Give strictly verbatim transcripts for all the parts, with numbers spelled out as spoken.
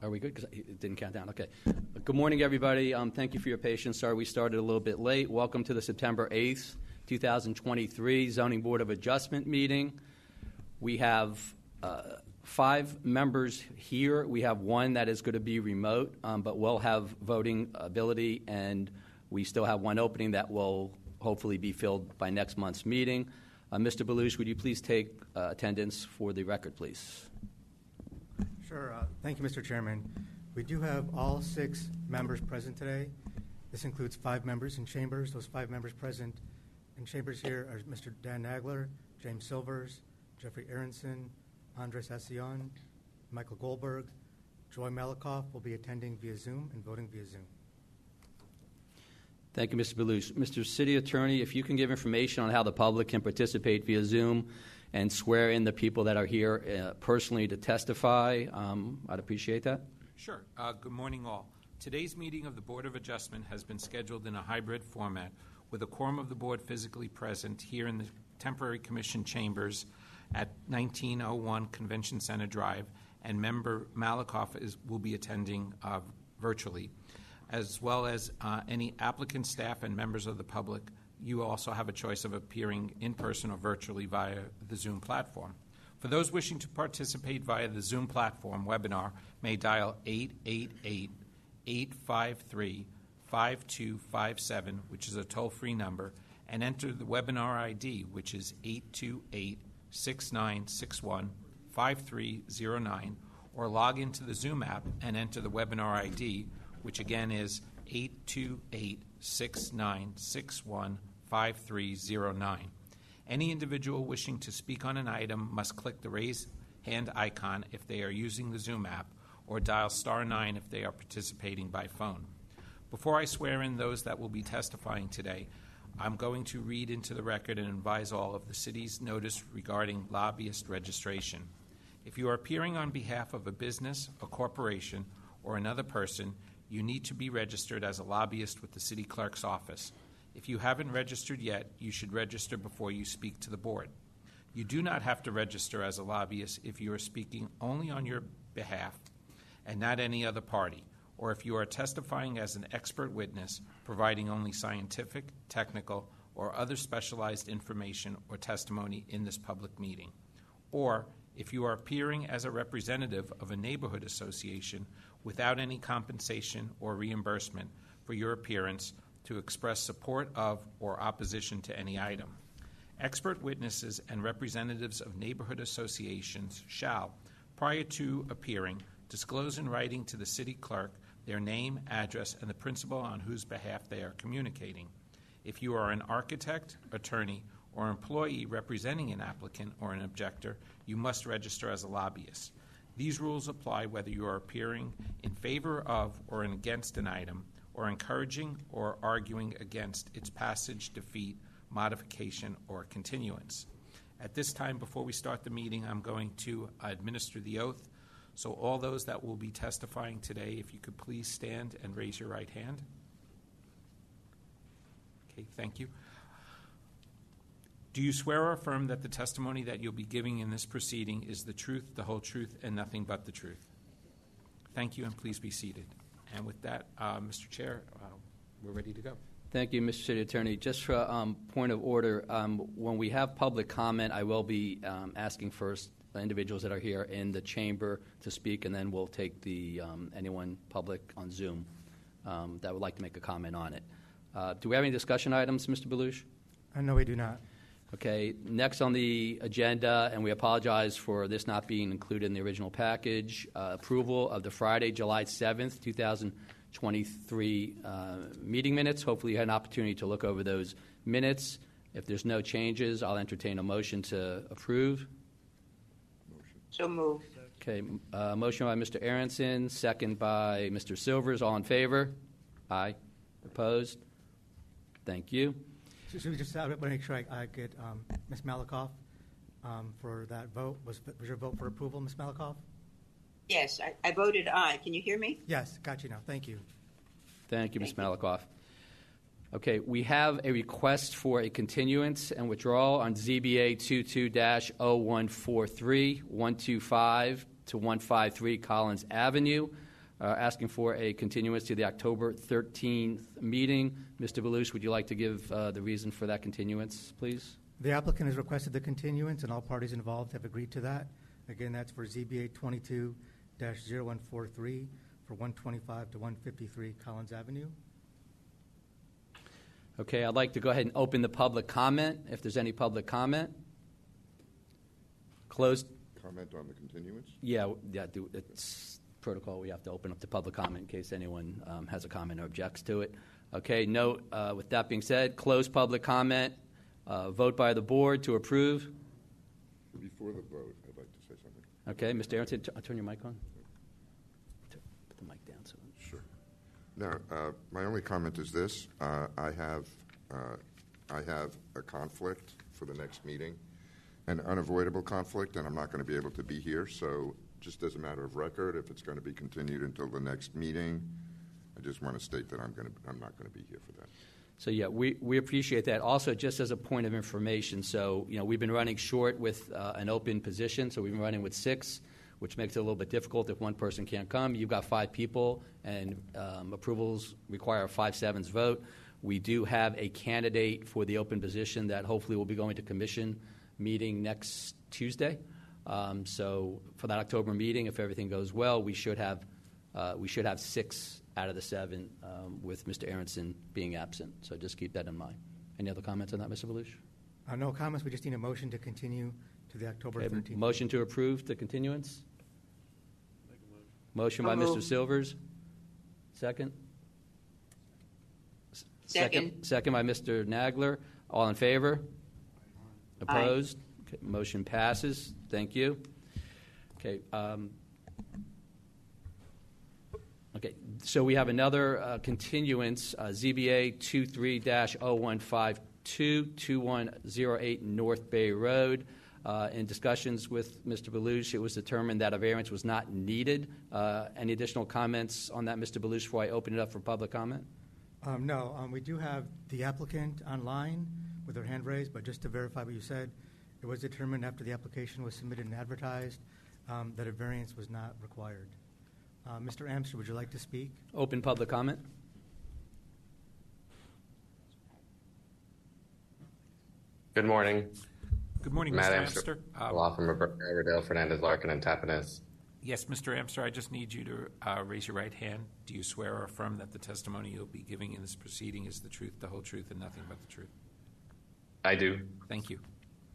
Are we good? Because it didn't count down. Okay. Good morning, everybody. Um, thank you for your patience. Sorry we started a little bit late. Welcome to the September eighth, twenty twenty-three Zoning Board of Adjustment meeting. We have uh, five members here. We have one that is going to be remote, um, but will have voting ability, and we still have one opening that will hopefully be filled by next month's meeting. Uh, Mister Belush, would you please take uh, attendance for the record, please? Sure. Uh, thank you, Mister Chairman. We do have all six members present today. This includes five members in chambers. Those five members present in chambers here are Mister Dan Nagler, James Silvers, Jeffrey Aronson, Andres Asion, Michael Goldberg. Joy Malikoff will be attending via Zoom and voting via Zoom. Thank you, Mister Belush. Mister City Attorney, if you can give information on how the public can participate via Zoom and swear in the people that are here uh, personally to testify, um, I'd appreciate that. Sure. Uh, good morning, all. Today's meeting of the Board of Adjustment has been scheduled in a hybrid format with a quorum of the board physically present here in the temporary commission chambers at nineteen oh one Convention Center Drive, and member Malikoff is, will be attending uh, virtually, as well as uh, any applicant, staff, and members of the public. You also have a choice of appearing in person or virtually via the Zoom platform. For those wishing to participate via the Zoom platform webinar, may dial eight eight eight, eight five three, five two five seven, which is a toll-free number, and enter the webinar I D, which is eight two eight, six nine six one, five three zero nine, or log into the Zoom app and enter the webinar I D, which again is eight two eight, six nine six one, five three zero nine. Any individual wishing to speak on an item must click the raise hand icon if they are using the Zoom app, or dial star nine if they are participating by phone. Before I swear in those that will be testifying today, I'm going to read into the record and advise all of the city's notice regarding lobbyist registration. If you are appearing on behalf of a business, a corporation, or another person, you need to be registered as a lobbyist with the city clerk's office. If you haven't registered yet, you should register before you speak to the board. You do not have to register as a lobbyist if you are speaking only on your behalf and not any other party, or if you are testifying as an expert witness, providing only scientific, technical, or other specialized information or testimony in this public meeting, or if you are appearing as a representative of a neighborhood association without any compensation or reimbursement for your appearance to express support of or opposition to any item. Expert witnesses and representatives of neighborhood associations shall, prior to appearing, disclose in writing to the city clerk their name, address, and the principal on whose behalf they are communicating. If you are an architect, attorney, or employee representing an applicant or an objector, you must register as a lobbyist. These rules apply whether you are appearing in favor of or against an item, or encouraging or arguing against its passage, defeat, modification, or continuance. At this time, before we start the meeting, I'm going to administer the oath. So all those that will be testifying today, if you could please stand and raise your right hand. Okay, thank you. Do you swear or affirm that the testimony that you'll be giving in this proceeding is the truth, the whole truth, and nothing but the truth? Thank you, and please be seated. And with that, uh, Mister Chair, uh, we're ready to go. Thank you, Mister City Attorney. Just for um, point of order, um, when we have public comment, I will be um, asking first the individuals that are here in the chamber to speak, and then we'll take the um, anyone public on Zoom um, that would like to make a comment on it. Uh, do we have any discussion items, Mister Belush? Uh, no, we do not. Okay, next on the agenda, and we apologize for this not being included in the original package, uh, approval of the Friday, July seventh, twenty twenty-three uh, meeting minutes. Hopefully you had an opportunity to look over those minutes. If there's no changes, I'll entertain a motion to approve. So moved. Okay, uh, motion by Mister Aronson, second by Mister Silvers. All in favor? Aye. Opposed? Thank you. So should we just I want to make sure I, I get um, Miz Malikoff um, for that vote? Was, was your vote for approval, Miz Malikoff? Yes, I, I voted aye. Can you hear me? Yes, got you now. Thank you. Thank you, Miz Thank Malikoff. Okay, we have a request for a continuance and withdrawal on Z B A twenty-two dash oh one four three, one twenty-five to one fifty-three Collins Avenue. uh, asking for a continuance to the October thirteenth meeting. Mister Belush, would you like to give uh, the reason for that continuance, please? The applicant has requested the continuance, and all parties involved have agreed to that. Again, that's for Z B A twenty-two dash zero one four three for one twenty-five to one fifty-three Collins Avenue. Okay, I'd like to go ahead and open the public comment, if there's any public comment. Closed. Comment on the continuance? Yeah, yeah, do, it's protocol. We have to open up the public comment in case anyone um, has a comment or objects to it. Okay, note, uh, with that being said, close public comment. Uh, vote by the board to approve. Before the vote, I'd like to say something. Okay, Mister Aronson, t- turn your mic on. Put the mic down. So. Sure. Now, uh, my only comment is this. Uh, I have uh, I have a conflict for the next meeting, an unavoidable conflict, and I'm not going to be able to be here. So just as a matter of record, if it's going to be continued until the next meeting, I just want to state that I'm going to I'm not going to be here for that. So, yeah, we, we appreciate that. Also, just as a point of information, so, you know, we've been running short with uh, an open position, so we've been running with six, which makes it a little bit difficult if one person can't come. You've got five people, and um, approvals require a five-sevenths vote. We do have a candidate for the open position that hopefully will be going to commission meeting next Tuesday. Um, so for that October meeting, if everything goes well, we should have uh, we should have six out of the seven, um, with Mister Aronson being absent. So just keep that in mind. Any other comments on that, Mister Belush? Uh, no comments. We just need a motion to continue to the October Okay, thirteenth. motion to approve the continuance? Motion by So Mister moved. Silvers. Second? S- Second. Second by Mister Nagler. All in favor? Aye. Opposed? Okay, motion passes. Thank you. Okay. Um, Okay, so we have another uh, continuance, uh, Z B A twenty-three dash oh one five two, twenty-one oh eight North Bay Road. Uh, in discussions with Mister Belush, it was determined that a variance was not needed. Uh, any additional comments on that, Mister Belush, before I open it up for public comment? Um, no, um, we do have the applicant online with their hand raised, but just to verify what you said, it was determined after the application was submitted and advertised um, that a variance was not required. Uh, Mister Amster, would you like to speak? Open public comment. Good morning. Good morning, Matt Mister Amster, Amster. Um, law firm of Riverdale, Fernandez, Larkin, and Tapanez. Yes, Mister Amster, I just need you to uh, raise your right hand. Do you swear or affirm that the testimony you'll be giving in this proceeding is the truth, the whole truth, and nothing but the truth? I do. Thank you.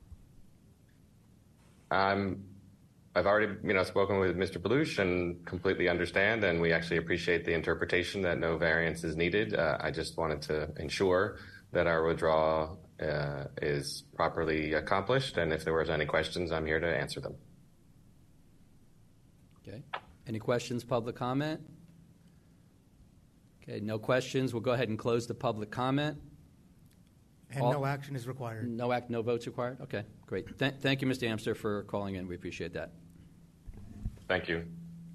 Um, I've already, you know, spoken with Mister Belush and completely understand, and we actually appreciate the interpretation that no variance is needed. Uh, I just wanted to ensure that our withdrawal uh, is properly accomplished, and if there was any questions, I'm here to answer them. Okay. Any questions, public comment? Okay, no questions. We'll go ahead and close the public comment. And All- no action is required. No act, no votes required? Okay, great. Th- thank you, Mister Amster, for calling in. We appreciate that. Thank you.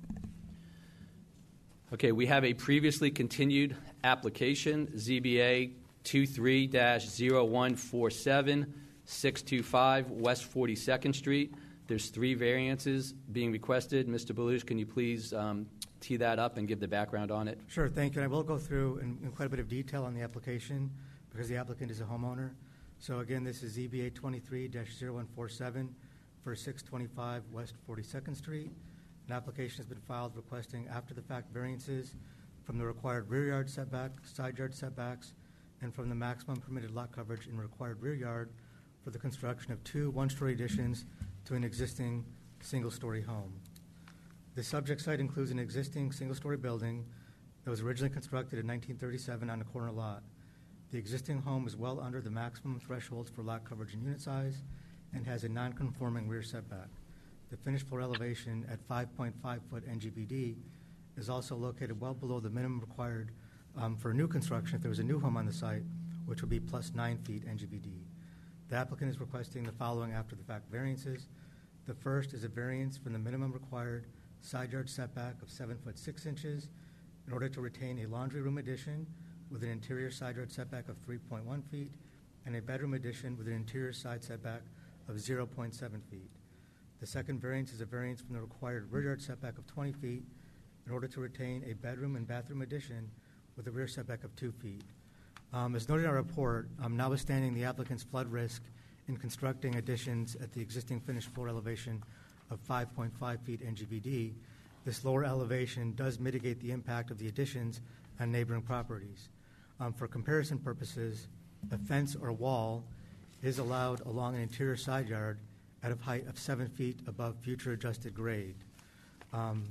Okay, we have a previously continued application, Z B A twenty-three dash oh one four seven, six two five West forty-second Street. There's three variances being requested. Mister Belush, can you please um, tee that up and give the background on it? Sure, thank you. And I will go through in, in quite a bit of detail on the application because the applicant is a homeowner. So again, this is Z B A twenty-three dash oh one four seven for six twenty-five West forty-second Street. An application has been filed requesting after-the-fact variances from the required rear yard setback, side yard setbacks, and from the maximum permitted lot coverage in required rear yard for the construction of two one-story additions to an existing single-story home. The subject site includes an existing single-story building that was originally constructed in nineteen thirty-seven on a corner lot. The existing home is well under the maximum thresholds for lot coverage and unit size and has a non-conforming rear setback. The finished floor elevation at five point five foot N G B D is also located well below the minimum required um, for new construction if there was a new home on the site, which would be plus nine feet N G B D. The applicant is requesting the following after-the-fact variances. The first is a variance from the minimum required side yard setback of seven foot six inches in order to retain a laundry room addition with an interior side yard setback of three point one feet and a bedroom addition with an interior side setback of zero point seven feet. The second variance is a variance from the required rear yard setback of twenty feet in order to retain a bedroom and bathroom addition with a rear setback of two feet. Um, as noted in our report, um, notwithstanding the applicant's flood risk in constructing additions at the existing finished floor elevation of five point five feet N G V D, this lower elevation does mitigate the impact of the additions on neighboring properties. Um, for comparison purposes, a fence or wall is allowed along an interior side yard at a height of seven feet above future adjusted grade. Um,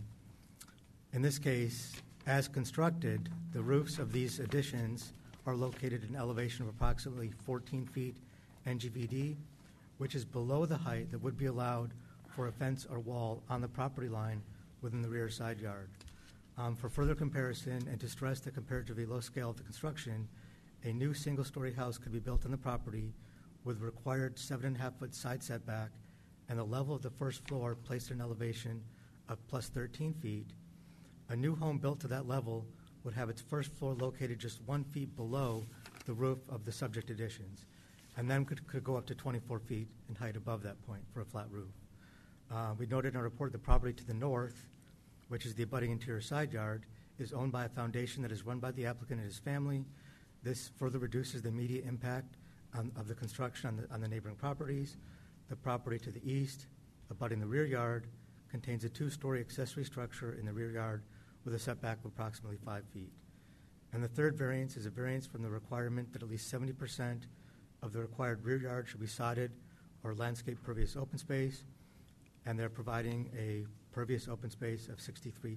in this case, as constructed, the roofs of these additions are located at an elevation of approximately fourteen feet N G V D, which is below the height that would be allowed for a fence or wall on the property line within the rear side yard. Um, for further comparison and to stress the comparatively low scale of the construction, a new single-story house could be built on the property with required seven and a half foot side setback and the level of the first floor placed at an elevation of plus thirteen feet. A new home built to that level would have its first floor located just one feet below the roof of the subject additions, and then could, could go up to twenty-four feet in height above that point for a flat roof. Uh, we noted in our report the property to the north, which is the abutting interior side yard, is owned by a foundation that is run by the applicant and his family. This further reduces the immediate impact on, of the construction on the, on the neighboring properties. The property to the east, abutting the rear yard, contains a two-story accessory structure in the rear yard with a setback of approximately five feet. And the third variance is a variance from the requirement that at least seventy percent of the required rear yard should be sodded or landscape pervious open space, and they're providing a pervious open space of sixty-three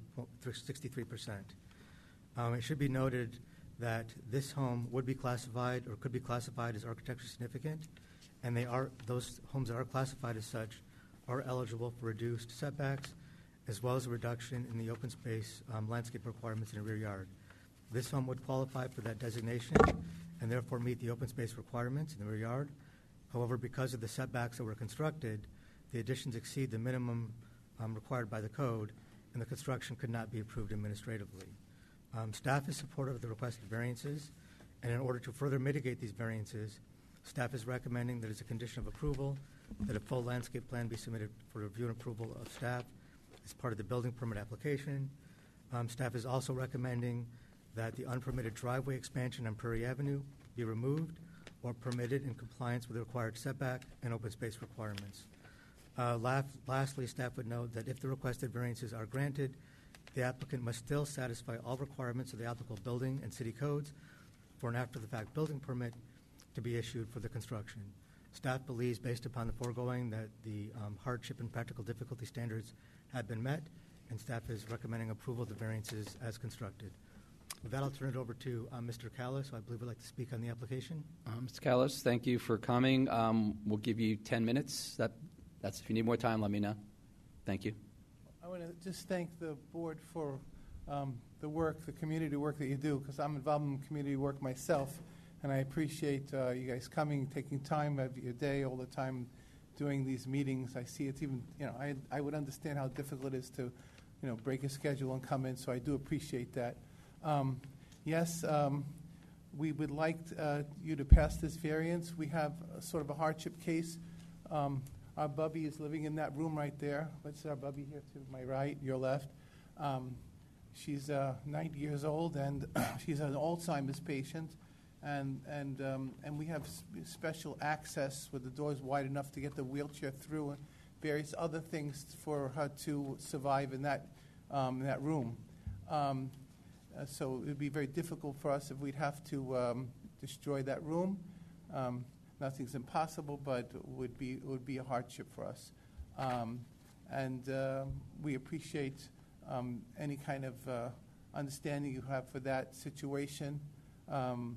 percent. Um, it should be noted that this home would be classified or could be classified as architecturally significant, and they are those homes that are classified as such are eligible for reduced setbacks, as well as a reduction in the open space um, landscape requirements in the rear yard. This home would qualify for that designation and therefore meet the open space requirements in the rear yard. However, because of the setbacks that were constructed, the additions exceed the minimum um, required by the code, and the construction could not be approved administratively. Um, staff is supportive of the requested variances, and in order to further mitigate these variances, staff is recommending that as a condition of approval, that a full landscape plan be submitted for review and approval of staff as part of the building permit application. Um, staff is also recommending that the unpermitted driveway expansion on Prairie Avenue be removed or permitted in compliance with the required setback and open space requirements. Uh, last, lastly, staff would note that if the requested variances are granted, the applicant must still satisfy all requirements of the applicable building and city codes for an after-the-fact building permit to be issued for the construction. Staff believes, based upon the foregoing, that the um, hardship and practical difficulty standards have been met, and staff is recommending approval of the variances as constructed. With that, I'll turn it over to uh, Mister Callis, who I believe would like to speak on the application. Uh, Mister Callis, thank you for coming. Um, we'll give you ten minutes. That, that's if you need more time, let me know. Thank you. I want to just thank the board for um, the work, the community work that you do, because I'm involved in community work myself, and I appreciate uh, you guys coming, taking time of your day all the time doing these meetings. I see it's even, you know, I, I would understand how difficult it is to, you know, break a schedule and come in, so I do appreciate that. Um, yes, um, we would like uh, you to pass this variance. We have a, sort of a hardship case. Um, our Bubby is living in that room right there. What's our Bubby here to my right, your left? Um, she's uh, ninety years old, and she's an Alzheimer's patient, and and um, and we have sp- special access with the doors wide enough to get the wheelchair through, and various other things for her to survive in that um, in that room. Um, Uh, so it would be very difficult for us if we'd have to um, destroy that room. Um, nothing's impossible, but it would be it would be a hardship for us. Um, and uh, we appreciate um, any kind of uh, understanding you have for that situation. Um,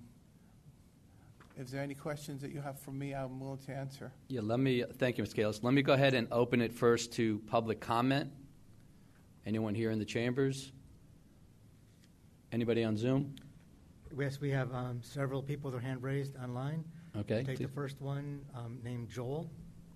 if there are any questions that you have for me, I'm willing to answer. Yeah, let me, thank you, Mister Callis. Let me go ahead and open it first to public comment. Anyone here in the chambers? Anybody on Zoom? Yes, we have um, several people with their hand raised online. Okay. I'll take the first one, um, named Joel.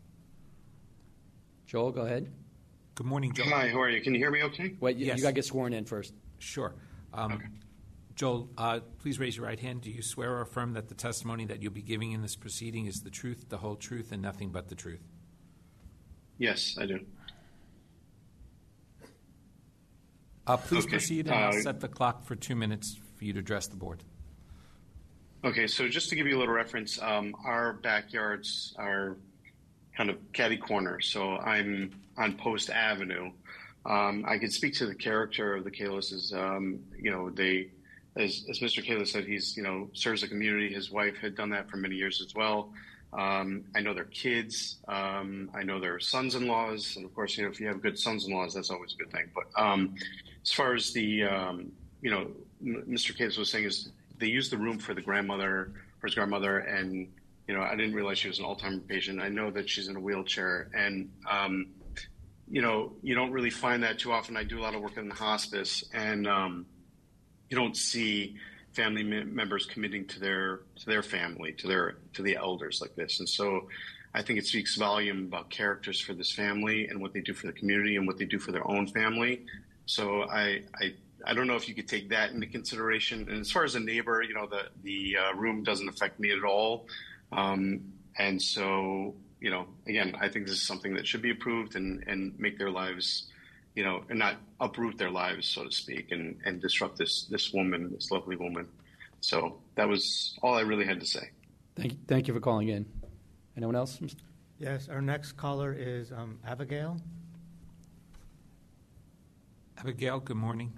Joel, go ahead. Good morning, Joel. Hi, how are you? Can you hear me okay? Wait, you, Yes. you got to get sworn in first. Sure. Um, Okay. Joel, uh, please raise your right hand. Do you swear or affirm that the testimony that you'll be giving in this proceeding is the truth, the whole truth, and nothing but the truth? Yes, I do. Uh, please Okay, proceed, and I'll uh, set the clock for two minutes for you to address the board. Okay, so just to give you a little reference, um, our backyards are kind of catty corner. So I'm on Post Avenue. Um, I can speak to the character of the Kalises. Um, you know, they, as, as Mister Kalis said, he's, you know, serves the community. His wife had done that for many years as well. Um, I know their kids. Um, I know their sons-in-laws. And of course, you know, if you have good sons-in-laws, that's always a good thing. But um, as far as the, um, you know, M- Mister Kalis was saying is, they used the room for the grandmother, for his grandmother, and you know, I didn't realize she was an Alzheimer's patient. I know that she's in a wheelchair, and um, you know, you don't really find that too often. I do a lot of work in the hospice, and um, you don't see family mem- members committing to their to their family, to their to the elders like this. And so, I think it speaks volume about characters for this family and what they do for the community and what they do for their own family. So I. I I don't know if you could take that into consideration. And as far as a neighbor, you know, the the uh, room doesn't affect me at all. Um, and so, you know, again, I think this is something that should be approved and, and make their lives, you know, and not uproot their lives, so to speak, and, and disrupt this this woman, this lovely woman. So that was all I really had to say. Thank you, thank you for calling in. Anyone else? Yes, our next caller is um, Abigail. Abigail, good morning.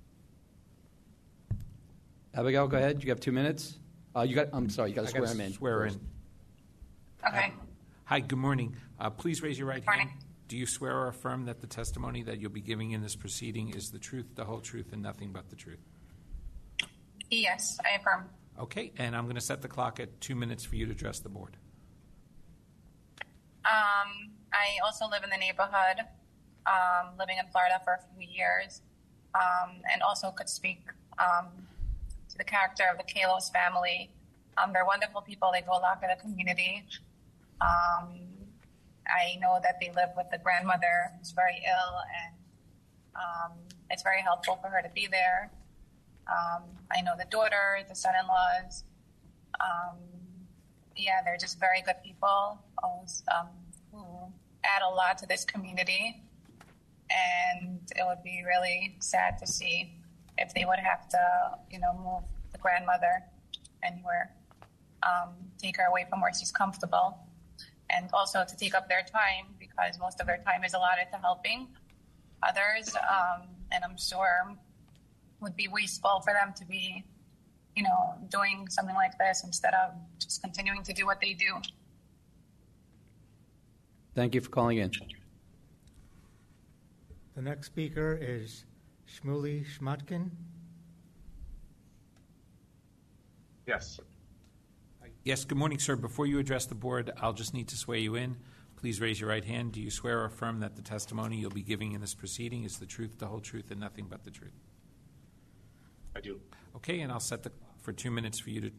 Abigail, go ahead. You have two minutes. Uh, you got. I'm sorry. You got to I swear gotta him in. Swear in. Okay. Hi, good morning. Uh, please raise your right Morning. hand. Do you swear or affirm that the testimony that you'll be giving in this proceeding is the truth, the whole truth, and nothing but the truth? Yes, I affirm. Okay, and I'm going to set the clock at two minutes for you to address the board. Um, I also live in the neighborhood, um, living in Florida for a few years, um, and also could speak um, to the character of the Kalos family. Um, they're wonderful people. They do a lot for the community. Um, I know that they live with the grandmother who's very ill, and um, it's very helpful for her to be there. Um, I know the daughter, the son-in-laws. Um, yeah, they're just very good people always, um, who add a lot to this community. And it would be really sad to see if they would have to, you know, move the grandmother anywhere, um, take her away from where she's comfortable. And also to take up their time, because most of their time is allotted to helping others. Um, and I'm sure would be wasteful for them to be, you know, doing something like this instead of just continuing to do what they do. Thank you for calling in. The next speaker is Shmuley Shmatkin. Yes. Yes, good morning, sir. Before you address the board, I'll just need to swear you in. Please raise your right hand. Do you swear or affirm that the testimony you'll be giving in this proceeding is the truth, the whole truth, and nothing but the truth? I do. Okay, and I'll set the clock for two minutes for you to.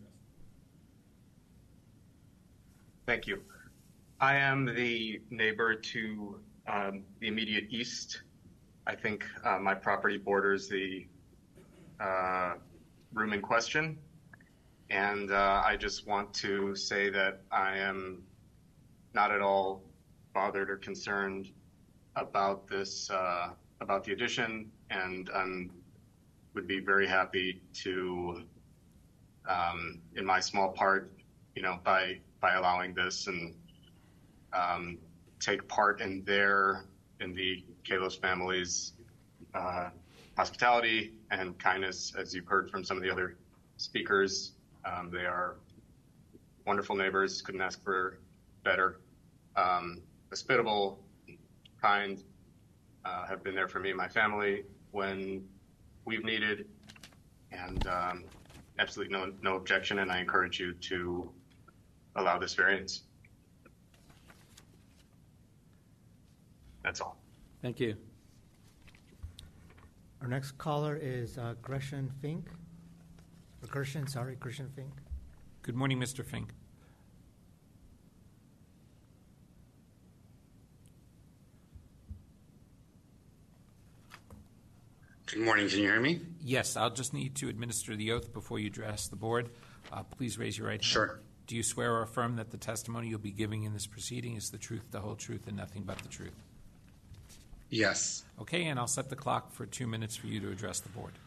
Thank you. I am the neighbor to um, the immediate east. I think uh, my property borders the uh, room in question. And uh, I just want to say that I am not at all bothered or concerned about this, uh, about the addition, and I'm would be very happy to, um, in my small part, you know, by by allowing this and um, take part in their in the Kalos family's uh, hospitality and kindness, as you've heard from some of the other speakers. Um, they are wonderful neighbors. Couldn't ask for better. Um, hospitable, kind, uh, have been there for me and my family when we've needed, and um, absolutely no no objection, and I encourage you to allow this variance. That's all. Thank you. Our next caller is uh, Gresham Fink. Or Gershon, sorry, Gershon Fink. Good morning, Mister Fink. Good morning. Can you hear me? Yes, I'll just need to administer the oath before you address the board. Uh, please raise your right hand. Sure. Do you swear or affirm that the testimony you'll be giving in this proceeding is the truth, the whole truth, and nothing but the truth? Yes. Okay, and I'll set the clock for two minutes for you to address the board.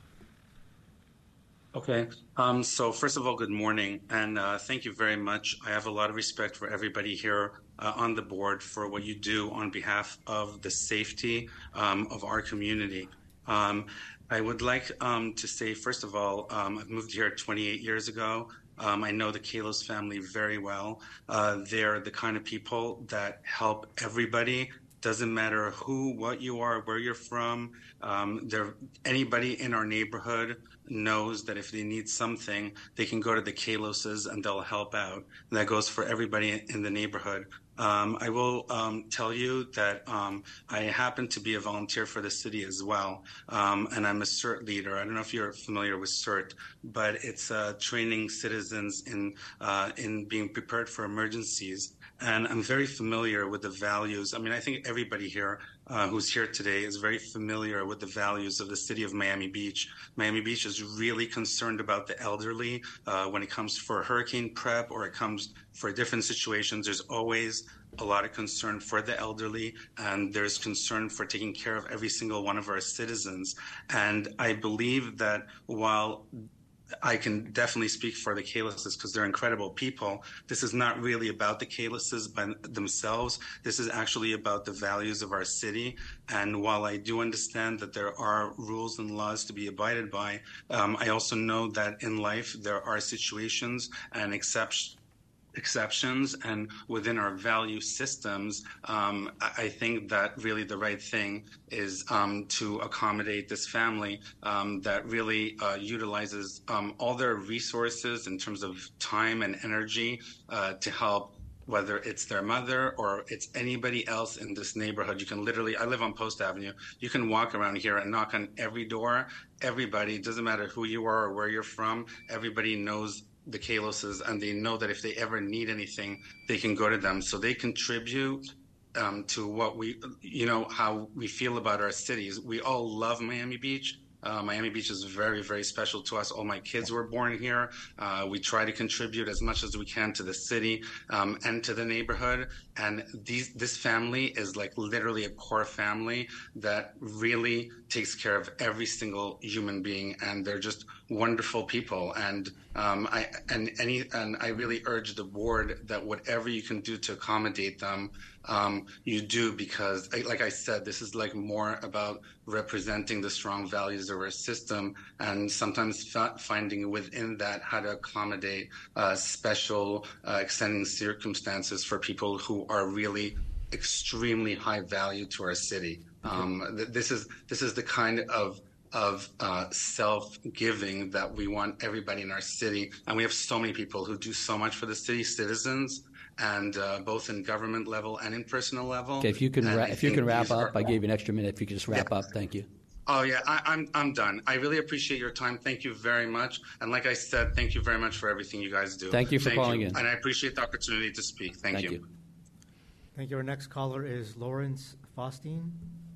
Okay. Um, so first of all, good morning, and uh, thank you very much. I have a lot of respect for everybody here uh, on the board for what you do on behalf of the safety um, of our community. Um, I would like um, to say, first of all, um, I've moved here twenty-eight years ago. Um, I know the Kalos family very well. Uh, they're the kind of people that help everybody. Doesn't matter who, what you are, where you're from. Um, there, anybody in our neighborhood knows that if they need something, they can go to the Kaloses and they'll help out. And that goes for everybody in the neighborhood. Um, I will um, tell you that um, I happen to be a volunteer for the city as well, um, and I'm a CERT leader. I don't know if you're familiar with CERT, but it's uh, training citizens in uh, in being prepared for emergencies. And I'm very familiar with the values. I mean, I think everybody here uh, who's here today is very familiar with the values of the city of Miami Beach. Miami Beach is really concerned about the elderly uh, when it comes for hurricane prep or it comes for different situations. There's always a lot of concern for the elderly, and there's concern for taking care of every single one of our citizens. And I believe that while I can definitely speak for the Kaloses because they're incredible people. This is not really about the Kaloses by themselves. This is actually about the values of our city. And while I do understand that there are rules and laws to be abided by, um, I also know that in life there are situations and exceptions exceptions, and within our value systems, um, I think that really the right thing is um, to accommodate this family um, that really uh, utilizes um, all their resources in terms of time and energy uh, to help, whether it's their mother or it's anybody else in this neighborhood. You can literally, I live on Post Avenue, you can walk around here and knock on every door. Everybody, it doesn't matter who you are or where you're from, everybody knows the Kaloses, and they know that if they ever need anything, they can go to them. So they contribute um, to what we, you know, how we feel about our cities. We all love Miami Beach. Uh, Miami Beach is very, very special to us. All my kids were born here. Uh, we try to contribute as much as we can to the city um, and to the neighborhood. And these, this family is like literally a core family that really takes care of every single human being. And they're just wonderful people. And um, I and any and I really urge the board that whatever you can do to accommodate them, um, you do, because like I said, this is like more about representing the strong values of our system, and sometimes f- finding within that how to accommodate uh, special uh, extending circumstances for people who are really extremely high value to our city. Um, th- this is this is the kind of of uh, self-giving that we want everybody in our city. And we have so many people who do so much for the city citizens, and uh, both in government level and in personal level. Okay, if you can, ra- if you can wrap up, are, I gave you an extra minute. If you could just wrap yeah. up, thank you. Oh, yeah, I, I'm I'm done. I really appreciate your time. Thank you very much. And like I said, thank you very much for everything you guys do. Thank you for thank calling you. in. And I appreciate the opportunity to speak. Thank, Thank you. you. Thank you. Our next caller is Lawrence Faustine.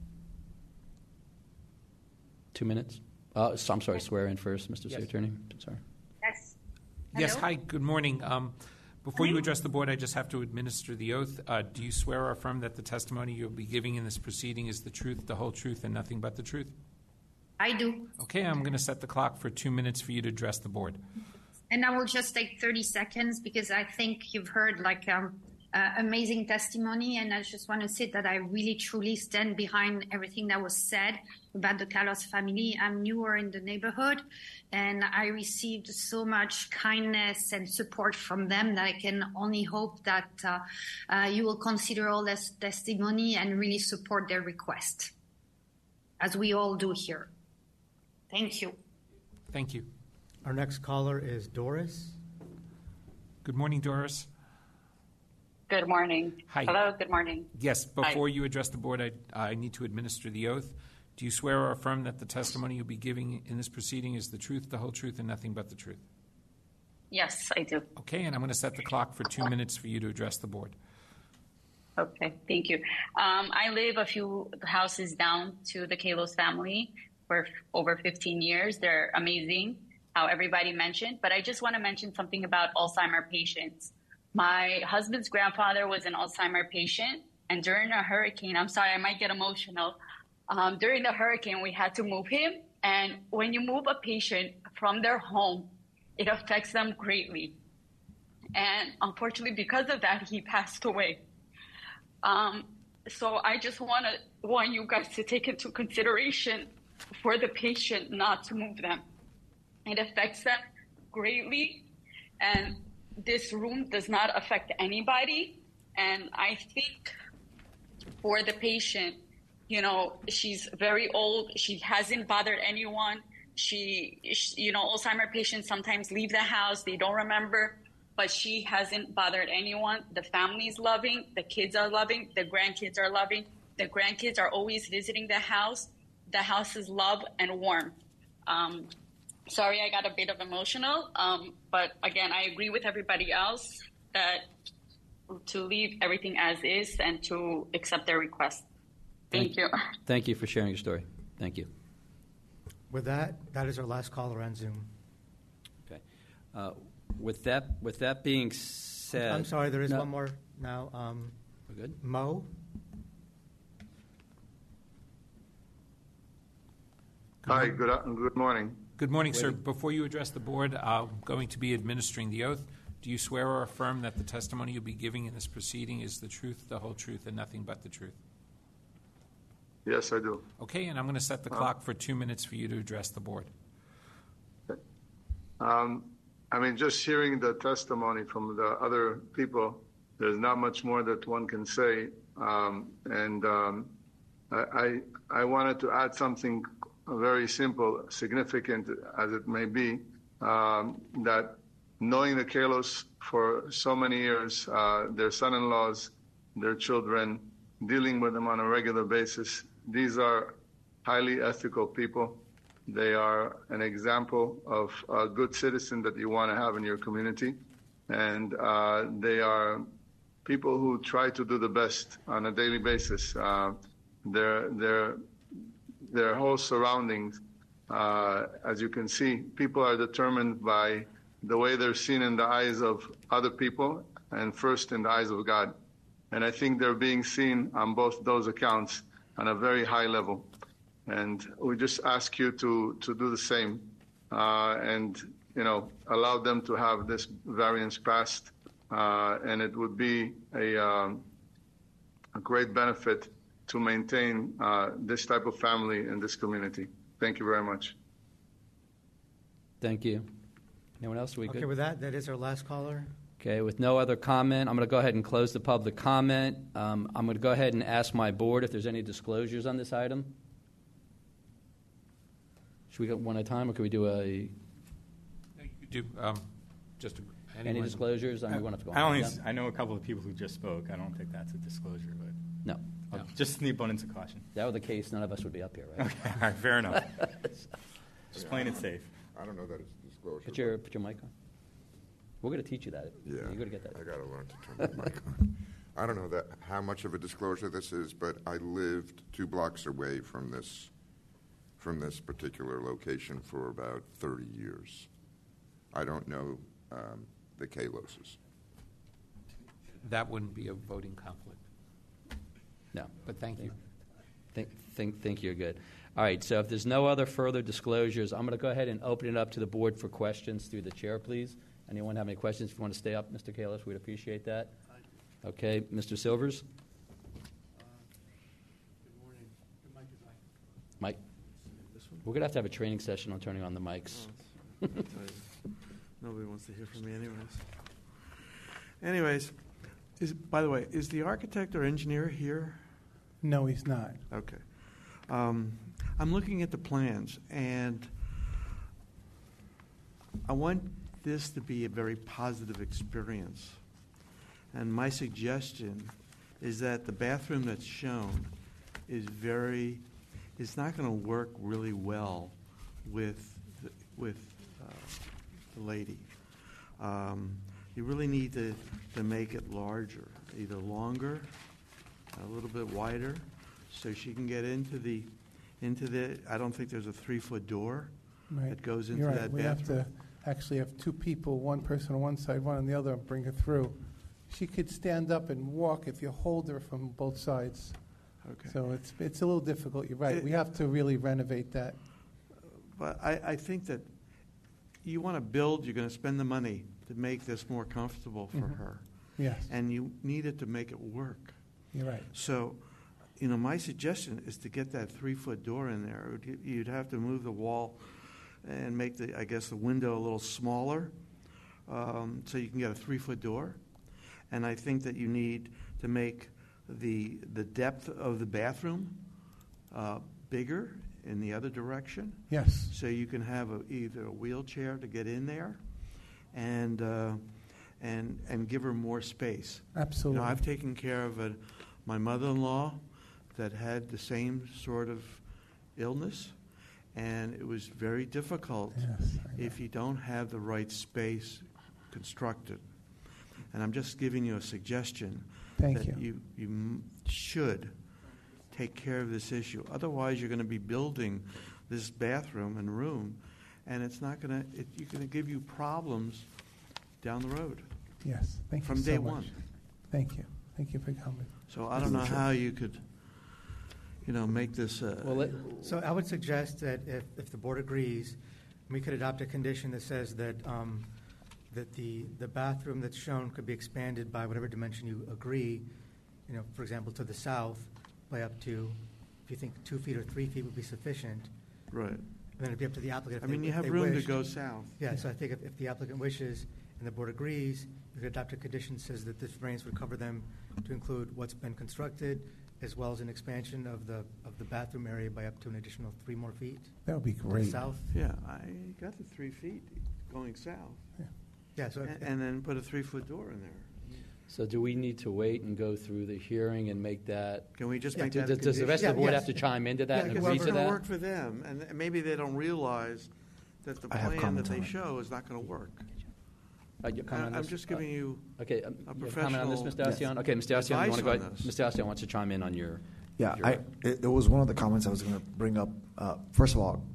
Two minutes. Uh, so I'm sorry, swear in first, Mister Yes. City Attorney. Sorry. Yes. Yes, Hello? hi, good morning. Um, Before you address the board, I just have to administer the oath. Uh, Do you swear or affirm that the testimony you'll be giving in this proceeding is the truth, the whole truth, and nothing but the truth? I do. Okay, I'm going to set the clock for two minutes for you to address the board. And I will just take thirty seconds because I think you've heard like um, uh, amazing testimony. And I just want to say that I really truly stand behind everything that was said about the Kalos family. I'm newer in the neighborhood, and I received so much kindness and support from them that I can only hope that uh, uh, you will consider all this testimony and really support their request, as we all do here. Thank you. Thank you. Our next caller is Doris. Good morning, Doris. Good morning. Hi. Hello, good morning. Yes, before Hi. you address the board, I, I need to administer the oath. Do you swear or affirm that the testimony you'll be giving in this proceeding is the truth, the whole truth, and nothing but the truth? Yes, I do. Okay, and I'm going to set the clock for two minutes for you to address the board. Okay, thank you. Um, I live a few houses down to the Kalos family for over fifteen years. They're amazing, how everybody mentioned. But I just want to mention something about Alzheimer patients. My husband's grandfather was an Alzheimer patient, And during a hurricane, I'm sorry, I might get emotional. Um, during the hurricane, we had to move him. And when you move a patient from their home, it affects them greatly. And unfortunately, because of that, he passed away. Um, so I just want to want you guys to take into consideration for the patient not to move them. It affects them greatly, and this room does not affect anybody. And I think for the patient, you know, she's very old. She hasn't bothered anyone. She, you know, Alzheimer patients sometimes leave the house. They don't remember, but she hasn't bothered anyone. The family's loving. The kids are loving. The grandkids are loving. The grandkids are always visiting the house. The house is love and warm. Um, sorry, I got a bit of emotional. Um, but again, I agree with everybody else that to leave everything as is and to accept their request. Thank, Thank you. Thank you for sharing your story. Thank you. With that, that is our last caller on Zoom. Okay. Uh, with that, with that being said, I'm sorry, there is no. one more now. Um, We're good. Mo. Hi. Good good morning. Good morning, sir. Before you address the board, I'm going to be administering the oath. Do you swear or affirm that the testimony you'll be giving in this proceeding is the truth, the whole truth, and nothing but the truth? Yes, I do. Okay, and I'm going to set the Uh, clock for two minutes for you to address the board. Um, I mean, just hearing the testimony from the other people, there's not much more that one can say. Um, and um, I, I, I wanted to add something very simple, significant as it may be, um, that knowing the Kalos for so many years, uh, their son-in-laws, their children, dealing with them on a regular basis, these are highly ethical people. They are an example of a good citizen that you want to have in your community. And uh, they are people who try to do the best on a daily basis. Uh, their, their, their whole surroundings, uh, as you can see, people are determined by the way they're seen in the eyes of other people and first in the eyes of God. And I think they're being seen on both those accounts on a very high level. And we just ask you to, to do the same uh, and, you know, allow them to have this variance passed. Uh, and it would be a, um, a great benefit to maintain uh, this type of family in this community. Thank you very much. Thank you. Anyone else? Are we Okay, good? with that, that is our last caller. Okay, with no other comment, I'm going to go ahead and close the public comment. Um, I'm going to go ahead and ask my board if there's any disclosures on this item. Should we go one at a time, or can we do a... You do, um, just a, any disclosures? I mean, we want to go I, on. only, Yeah. I know a couple of people who just spoke. I don't think that's a disclosure, but... No. I'll- No. Just in the abundance of caution. If that were the case, none of us would be up here, right? Okay, all right, fair enough. Just playing it safe. I don't know that it's disclosure. Put your, put your mic on. We're going to teach you that. Yeah, You're going to get that. I got to learn to turn the mic on. I don't know that how much of a disclosure this is, but I lived two blocks away from this from this particular location for about thirty years. I don't know um, the Kaloses. That wouldn't be a voting conflict. No. But thank you. Think, think, think you're good. All right, so if there's no other further disclosures, I'm going to go ahead and open it up to the board for questions through the chair, please. Anyone have any questions? If you want to stay up, Mister Kalos, we'd appreciate that. Okay, Mister Silvers? Mike? We're going to have to have a training session on turning on the mics. Oh, nobody wants to hear from me anyways. Anyways, is, by the way, is the architect or engineer here? No, he's not. Okay. Um, I'm looking at the plans, and I want this to be a very positive experience. And my suggestion is that the bathroom that's shown is very, it's not going to work really well with the, with uh, the lady. Um, you really need to, to make it larger, either longer, a little bit wider, so she can get into the, into the, I don't think there's a three-foot door Right. that goes into You're right. that We bathroom. have to actually have two people, one person on one side, one on the other, and bring it through. she could stand up and walk if you hold her from both sides. Okay. So it's it's a little difficult. You're right. It- We have to really renovate that. But I, I think that you want to build, you're going to spend the money to make this more comfortable for Mhm. her. Yes. And you need it to make it work. You're right. So, you know, my suggestion is to get that three-foot door in there. You'd- You'd have to move the wall and make the, I guess, the window a little smaller, um, so you can get a three-foot door. And I think that you need to make the the depth of the bathroom uh, bigger in the other direction. Yes. So you can have a, either a wheelchair to get in there, and uh, and and give her more space. Absolutely. You know, I've taken care of a, my mother-in-law that had the same sort of illness, and it was very difficult Yes, if you don't have the right space constructed. And I'm just giving you a suggestion Thank that you. you, you m- should take care of this issue. Otherwise, you're going to be building this bathroom and room, and it's not going to, it, you're going to give you problems down the road. Yes. Thank From you so day much. one. Thank you. Thank you for coming. So I don't know how you could, you know, make this. Uh, Well, let- So I would suggest that if, if the board agrees, we could adopt a condition that says that, um, that the, the bathroom that's shown could be expanded by whatever dimension you agree, you know, for example, to the south by up to, if you think two feet or three feet would be sufficient. Right. And then it'd be up to the applicant. if I they- mean, you if have they room to wished. go south. Yeah, so I think if, if the applicant wishes and the board agrees, you could adopt a condition that says that this variance would cover them to include what's been constructed, as well as an expansion of the, of the bathroom area by up to an additional three more feet. That would be to the great. south. Yeah, I got the three feet going south. Yeah, so if- And, and then put a three-foot door in there. So do we need to wait and go through the hearing and make that? Can we just Yeah, make do- that Does does the rest of the Yeah, board yes. have to chime into that Yeah, and because agree it's to going to that? work for them, and maybe they don't realize that the I have plan that comments they on it. show is not going to work. Uh, you comment on I'm this? just giving you Okay, um, a you have a comment on this, Mister professional Astion? Okay, Mister Astion, you want to go advice ahead? on this. Mister Astion wants to chime in on your. Yeah, your- I, it, it was one of the comments I was going to bring up. Uh, first of all,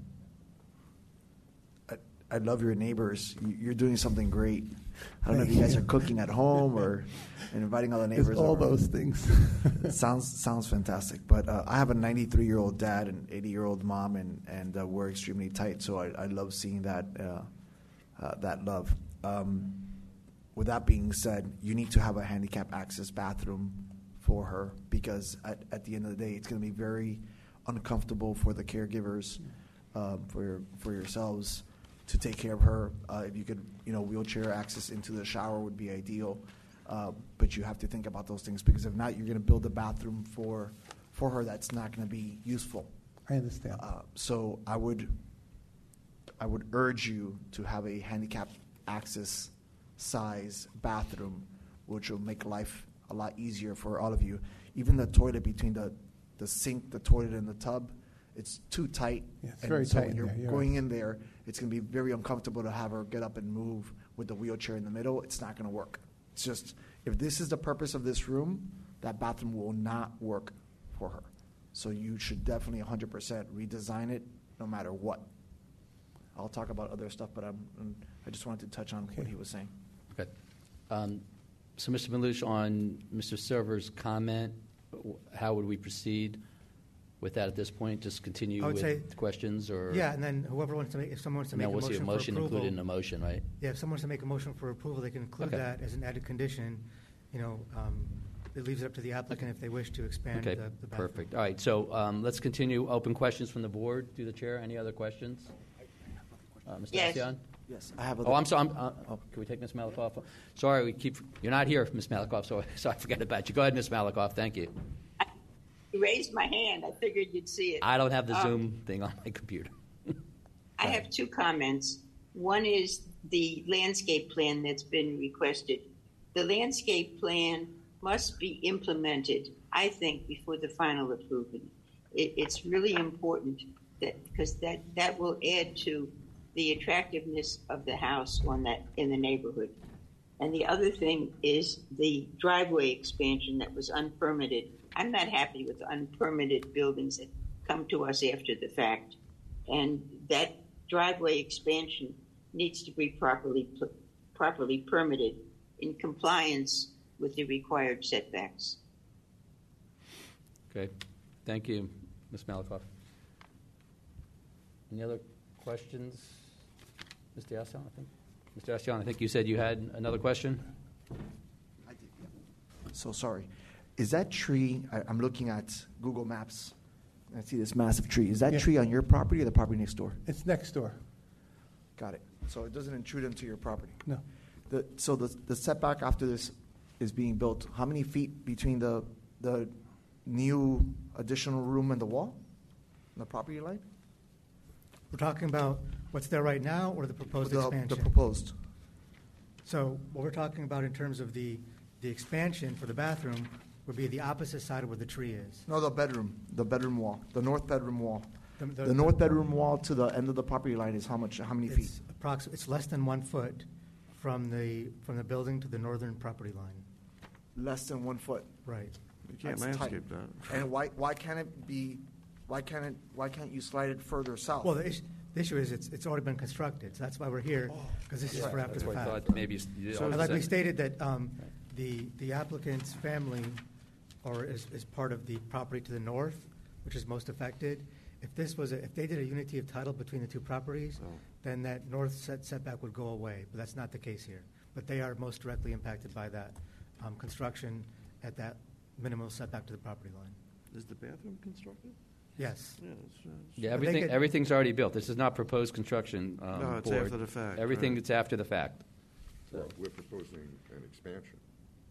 I, I love your neighbors. You, you're doing something great. I don't know if you guys are cooking at home or and inviting all the It's neighbors. all over. those things. It sounds sounds fantastic. But uh, I have a ninety-three year old dad and eighty year old mom, and and uh, we're extremely tight. So I, I love seeing that uh, uh, that love. Um, with that being said, you need to have a handicap access bathroom for her, because at, at the end of the day, it's going to be very uncomfortable for the caregivers, um, for your, for yourselves to take care of her. Uh, if you could, you know, wheelchair access into the shower would be ideal. Uh, but you have to think about those things, because if not, you're going to build a bathroom for for her that's not going to be useful. I understand. Uh, so I would I would urge you to have a handicap access size bathroom, which will make life a lot easier for all of you. Even the toilet between the, the sink, the toilet, and the tub, it's too tight. Yeah, it's and very so tight when in you're there, you're going right. in there, it's going to be very uncomfortable to have her get up and move with the wheelchair in the middle. It's not going to work. It's just, if this is the purpose of this room, that bathroom will not work for her. So you should definitely one hundred percent redesign it no matter what. I'll talk about other stuff, but I'm, I'm- I just wanted to touch on what he was saying. Okay. Um, So, Mister Malouch, on Mister Server's comment, w- how would we proceed with that at this point? Just continue I would with say- questions, or? Yeah, and then whoever wants to make, if someone wants to And make then a we'll see a motion for motion approval. included in the motion, right? Yeah, if someone wants to make a motion for approval, they can include Okay. that as an added condition. You know, um, it leaves it up to the applicant if they wish to expand Okay, the the bathroom. perfect. All right, so um, let's continue. Open questions from the board. Through the chair, any other questions? Uh, Mister Yes. Assion? Yes, I have. Oh, I'm sorry. I'm, uh, oh, can we take Miz Malikoff? Sorry, we keep. You're not here, Miz Malikoff. So sorry, I forgot about you. Go ahead, Miz Malikoff. Thank you. You raised my hand. I figured you'd see it. I don't have the Um, Zoom thing on my computer. I have two comments. One is the landscape plan that's been requested. The landscape plan must be implemented, I think, before the final approval. It, it's really important that because that, that will add to the attractiveness of the house on that in the neighborhood. And the other thing is the driveway expansion that was unpermitted. I'm not happy with unpermitted buildings that come to us after the fact. And that driveway expansion needs to be properly properly permitted in compliance with the required setbacks. Okay. Thank you, Miz Malakoff. Any other questions? Mister Astion, I think. Mister Astion, I think you said you had another question? I did, yeah. So sorry. Is that tree, I, I'm looking at Google Maps, I see this massive tree. Is that Yeah. tree on your property or the property next door? It's next door. Got it. So it doesn't intrude into your property? No. The, so the, the setback after this is being built, how many feet between the, the new additional room and the wall, and the property line? We're talking about what's there right now or the proposed The- expansion? The proposed. So what we're talking about in terms of the, the expansion for the bathroom would be the opposite side of where the tree is. No, the bedroom, the bedroom wall, the north bedroom wall. The- the- The north bedroom wall to the end of the property line is how much, how many feet? It's approx, it's less than one foot from the, from the building to the northern property line. Less than one foot. Right. You can't That's tight. landscape that. And why, why can't it be, why can't it, why can't you slide it further south? Well, the issue, the issue is it's, it's already been constructed, so that's why we're here, because this is Right. for after That's the why I fact. thought maybe you- So, like we stated that um, the, the applicant's family or is, is part of the property to the north, which is most affected. If this was, a, if they did a unity of title between the two properties, then that north set setback would go away, but that's not the case here. But they are most directly impacted by that um, construction at that minimal setback to the property line. Is the bathroom constructed? Yes. Yeah, it's, uh, it's- Yeah, But they everything, could- everything's already built. This is not proposed construction. um, No, it's board. after the fact, Everything right. that's after the fact. Well, we're proposing an expansion.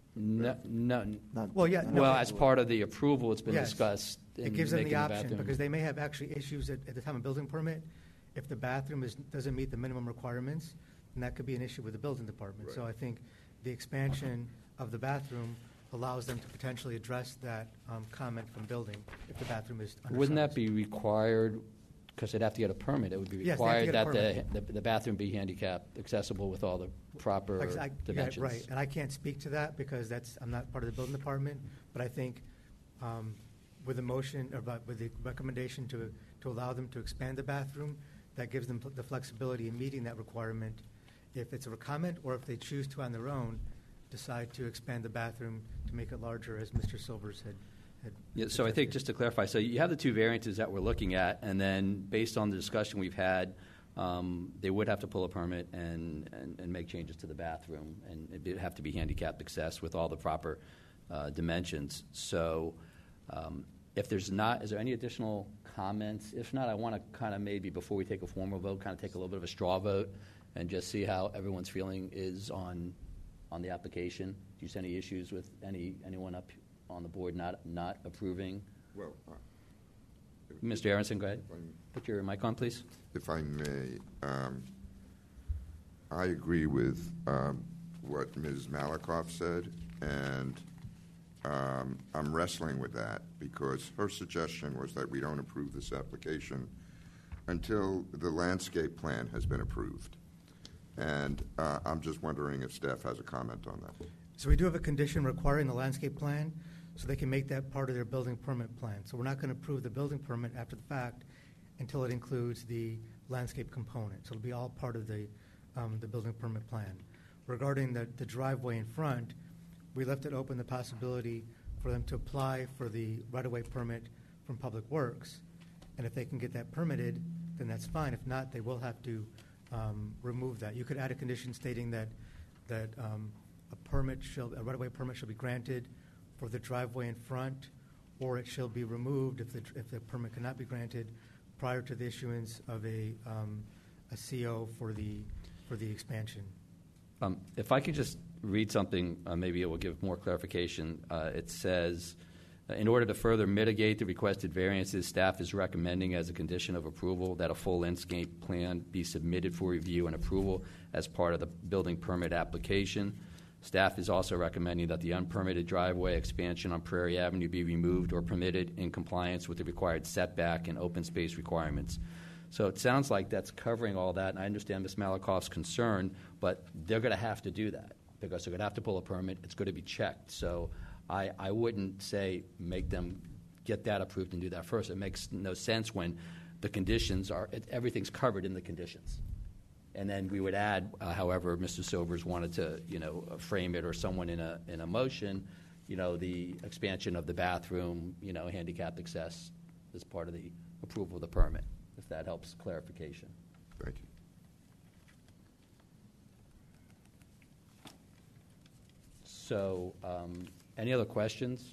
No, no. Not- Well, yeah, no. Well, as part of the approval, it's been Yes. discussed. It in gives them making the option, bathroom. because they may have actually issues at, at the time of building permit. If the bathroom is, doesn't meet the minimum requirements, then that could be an issue with the building department. So I think the expansion of the bathroom allows them to potentially address that um, comment from building if the bathroom is undersized. Wouldn't that be required, because they'd have to get a permit, it would be Yes, they have to required get a that the, the the bathroom be handicapped, accessible with all the proper Like I- yeah, dimensions? Right, and I can't speak to that because that's, I'm not part of the building department, but I think um, with the motion, or by- with the recommendation to, to allow them to expand the bathroom, that gives them the flexibility in meeting that requirement if it's a comment, or if they choose to on their own, decide to expand the bathroom to make it larger, as Mister Silvers had, had Yeah, so I think, just to clarify, so you have the two variances that we're looking at, and then based on the discussion we've had, um, they would have to pull a permit and, and, and make changes to the bathroom, and it'd have to be handicapped access with all the proper uh, dimensions. So um, if there's not, is there any additional comments? If not, I want to kind of maybe, before we take a formal vote, kind of take a little bit of a straw vote and just see how everyone's feeling is on on the application. Do you see any issues with any anyone up on the board not not approving? Well, uh, Mister Aronson, go ahead. if I'm- Put your mic on, please. If I may, um, I agree with um, what Miz Malakoff said, and um, I'm wrestling with that because her suggestion was that we don't approve this application until the landscape plan has been approved. And uh, I'm just wondering if staff has a comment on that. So we do have a condition requiring the landscape plan, so they can make that part of their building permit plan. So we're not going to approve the building permit after the fact until it includes the landscape component. So it'll be all part of the, um, the building permit plan. Regarding the, the driveway in front, we left it open the possibility for them to apply for the right-of-way permit from Public Works. And if they can get that permitted, then that's fine. If not, they will have to um, remove that. You could add a condition stating that, that um, a permit shall, a right-of-way permit shall be granted for the driveway in front, or it shall be removed if the, if the permit cannot be granted prior to the issuance of a, um, a C O for the, for the expansion. Um, if I could just read something, uh, maybe it will give more clarification. Uh, it says, uh, in order to further mitigate the requested variances, staff is recommending as a condition of approval that a full landscape plan be submitted for review and approval as part of the building permit application. Staff is also recommending that the unpermitted driveway expansion on Prairie Avenue be removed or permitted in compliance with the required setback and open space requirements. So it sounds like that's covering all that, and I understand Miz Malakoff's concern, but they're going to have to do that because they're going to have to pull a permit. It's going to be checked. So I, I wouldn't say make them get that approved and do that first. It makes no sense when the conditions are, it, everything's covered in the conditions. And then we would add, uh, however, Mister Silvers wanted to, you know, frame it, or someone in a in a motion, you know, the expansion of the bathroom, you know, handicapped access as part of the approval of the permit, if that helps clarification. Thank you. So, um, any other questions?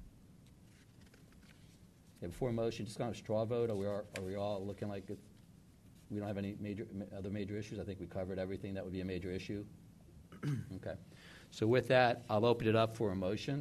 Okay, before motion, just kind of straw vote. Are we all, are we all looking like it, we don't have any major other major issues? I think we covered everything that would be a major issue. Okay. So with that, I'll open it up for a motion.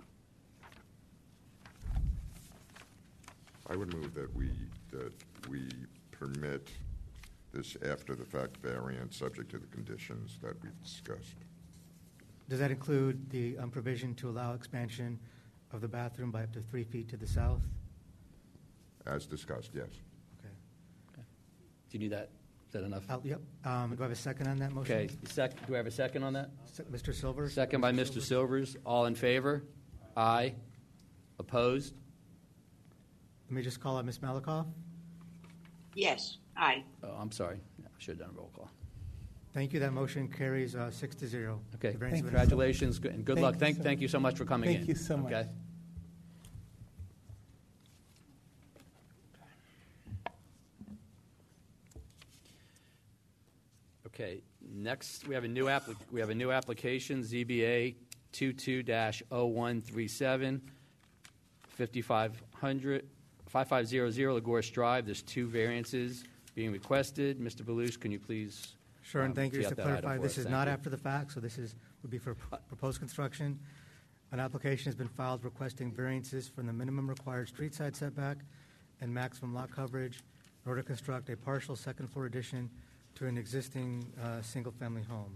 I would move that we that we permit this after-the-fact variance subject to the conditions that we've discussed. Does that include the um, provision to allow expansion of the bathroom by up to three feet to the south? As discussed, yes. Okay. Okay. Do you need that? Is that enough? I'll, yep. Um, do I have a second on that motion? Okay. Sec- do I have a second on that? Se- Mister Silvers? Second by Mister Silvers. All in favor? Aye. Opposed? Let me just call out Miz Malikoff. Yes, aye. Oh, I'm sorry. I should have done a roll call. Thank you. That motion carries uh, six to zero. Okay. The variance has been Congratulations and good Thank luck. you Thank, so thank you so much for coming Thank in. you so much. Okay. Okay. Next, we have a new applic- we have a new application, Z B A twenty-two dash oh one three seven, fifty-five hundred, fifty-five hundred Lagos Drive. There's two variances being requested. Mister Belush, can you please? Sure, and um, thank you. tee Just up to that item clarify, for this us? is Thank not you. after the fact, so this is would be for p- proposed construction. An application has been filed requesting variances from the minimum required street side setback and maximum lot coverage in order to construct a partial second-floor addition to an existing uh, single-family home.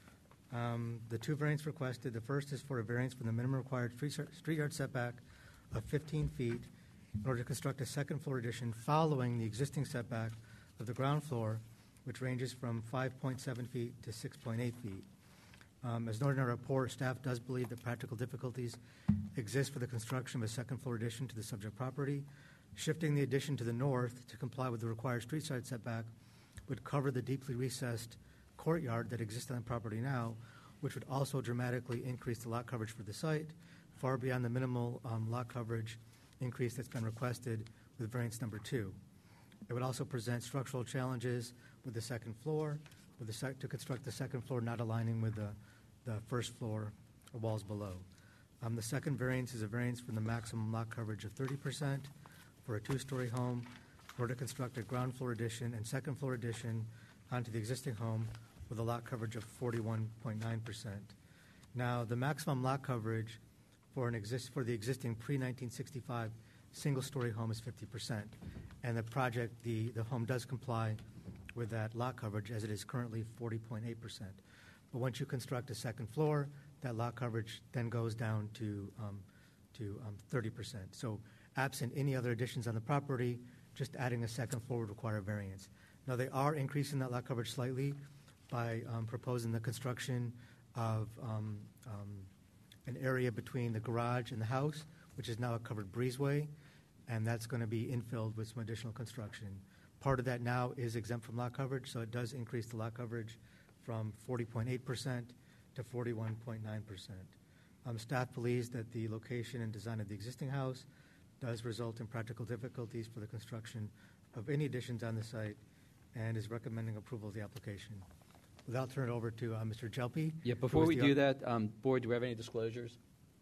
Um, the two variants requested, the first is for a variance from the minimum required street, street yard setback of fifteen feet in order to construct a second-floor addition following the existing setback of the ground floor, which ranges from five point seven feet to six point eight feet. Um, as noted in our report, staff does believe that practical difficulties exist for the construction of a second-floor addition to the subject property. Shifting the addition to the north to comply with the required street side setback would cover the deeply recessed courtyard that exists on the property now, which would also dramatically increase the lot coverage for the site, far beyond the minimal um, lot coverage increase that's been requested with variance number two. It would also present structural challenges with the second floor, with the sec- to construct the second floor not aligning with the, the first floor or walls below. Um, the second variance is a variance from the maximum lot coverage of thirty percent for a two-story home in order to construct a ground floor addition and second floor addition onto the existing home with a lot coverage of forty-one point nine percent. Now, the maximum lot coverage for an exist for the existing pre nineteen sixty-five single-story home is fifty percent, and the project, the, the home does comply with that lot coverage as it is currently forty point eight percent. But once you construct a second floor, that lot coverage then goes down to um, to um, thirty percent. So, absent any other additions on the property, just adding a second floor would require a variance. Now, they are increasing that lot coverage slightly by um, proposing the construction of um, um, an area between the garage and the house, which is now a covered breezeway, and that's going to be infilled with some additional construction. Part of that now is exempt from lot coverage, so it does increase the lot coverage from forty point eight percent to forty-one point nine percent. Um, staff believes that the location and design of the existing house does result in practical difficulties for the construction of any additions on the site and is recommending approval of the application. With that, I'll turn it over to uh, Mister Jelpe. Yeah, before we do that, um, Board, do we have any disclosures?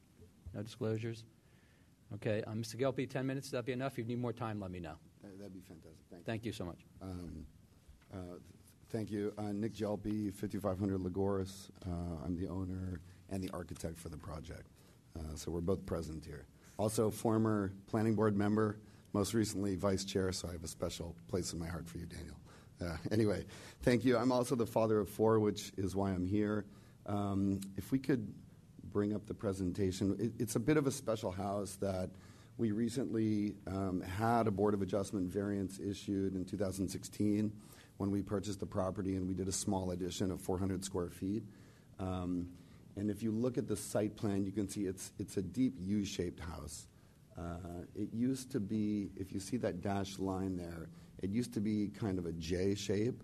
No disclosures? Okay, um, Mister Gelpi, ten minutes, that'd be enough? If you need more time, let me know. That'd be fantastic. Thank you. Thank you so much. Um, uh, thank you. Uh, Nick Jelpe, fifty-five hundred Lagoris. Uh, I'm the owner and the architect for the project. Uh, so we're both present here. Also, former planning board member, most recently vice chair, so I have a special place in my heart for you, Daniel. Uh, anyway, thank you. I'm also the father of four, which is why I'm here. Um, if we could bring up the presentation. It, it's a bit of a special house that we recently um, had a Board of Adjustment variance issued in two thousand sixteen when we purchased the property, and we did a small addition of four hundred square feet. Um, and if you look at the site plan, you can see it's, it's a deep U-shaped house. Uh, it used to be, if you see that dashed line there, it used to be kind of a J shape,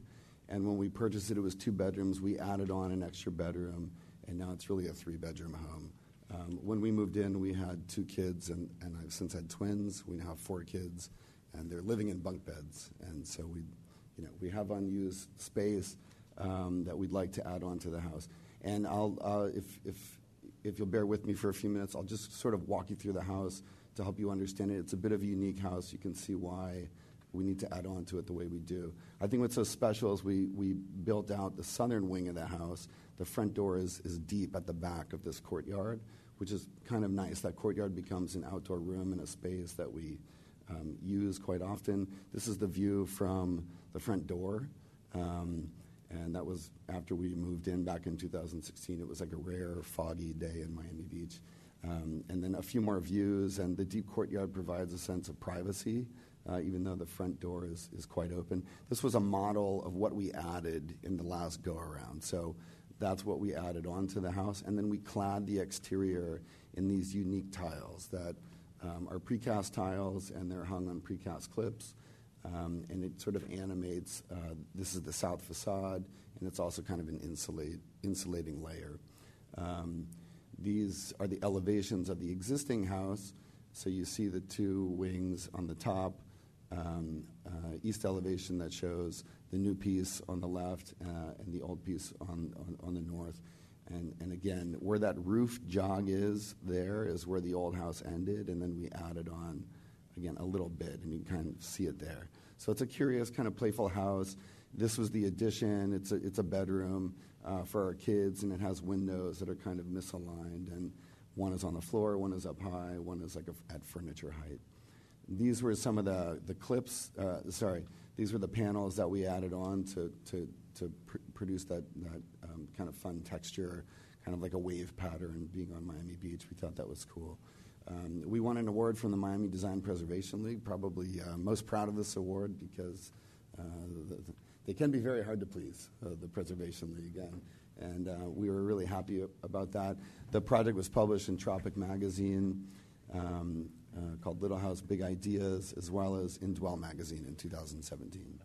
And when we purchased it, it was two bedrooms. We added on an extra bedroom, and now it's really a three-bedroom home. Um, when we moved in, we had two kids, and, and I've since had twins. We now have four kids, and they're living in bunk beds. And so we, you know, we have unused space um, that we'd like to add on to the house. And I'll, uh, if, if, if you'll bear with me for a few minutes, I'll just sort of walk you through the house to help you understand it. It's a bit of a unique house. You can see why we need to add on to it the way we do. I think what's so special is we, we built out the southern wing of the house. The front door is, is deep at the back of this courtyard, which is kind of nice. That courtyard becomes an outdoor room and a space that we um, use quite often. This is the view from the front door, um, and that was after we moved in back in two thousand sixteen. It was like a rare, foggy day in Miami Beach. Um, and then a few more views, and the deep courtyard provides a sense of privacy, uh, even though the front door is, is quite open. This was a model of what we added in the last go-around. So that's what we added onto the house. And then we clad the exterior in these unique tiles that um, are precast tiles, and they're hung on precast clips. Um, and it sort of animates, uh, this is the south facade, and it's also kind of an insulate, insulating layer. Um, these are the elevations of the existing house. So you see the two wings on the top, um, uh, east elevation that shows the new piece on the left uh, and the old piece on, on, on the north. And, and again, where that roof jog is there is where the old house ended, and then we added on, again, a little bit, and you can kind of see it there. So it's a curious, kind of playful house. This was the addition. It's a, it's a bedroom uh, for our kids, and it has windows that are kind of misaligned, and one is on the floor, one is up high, one is like a, at furniture height. These were some of the, the clips, uh, sorry, these were the panels that we added on to, to, to pr- produce that, that um, kind of fun texture, kind of like a wave pattern being on Miami Beach. We thought that was cool. Um, we won an award from the Miami Design Preservation League, probably uh, most proud of this award because uh, the, the, they can be very hard to please, uh, the Preservation League, and, and uh, we were really happy about that. The project was published in Tropic Magazine, um, uh, called Little House Big Ideas, as well as in Dwell Magazine in two thousand seventeen.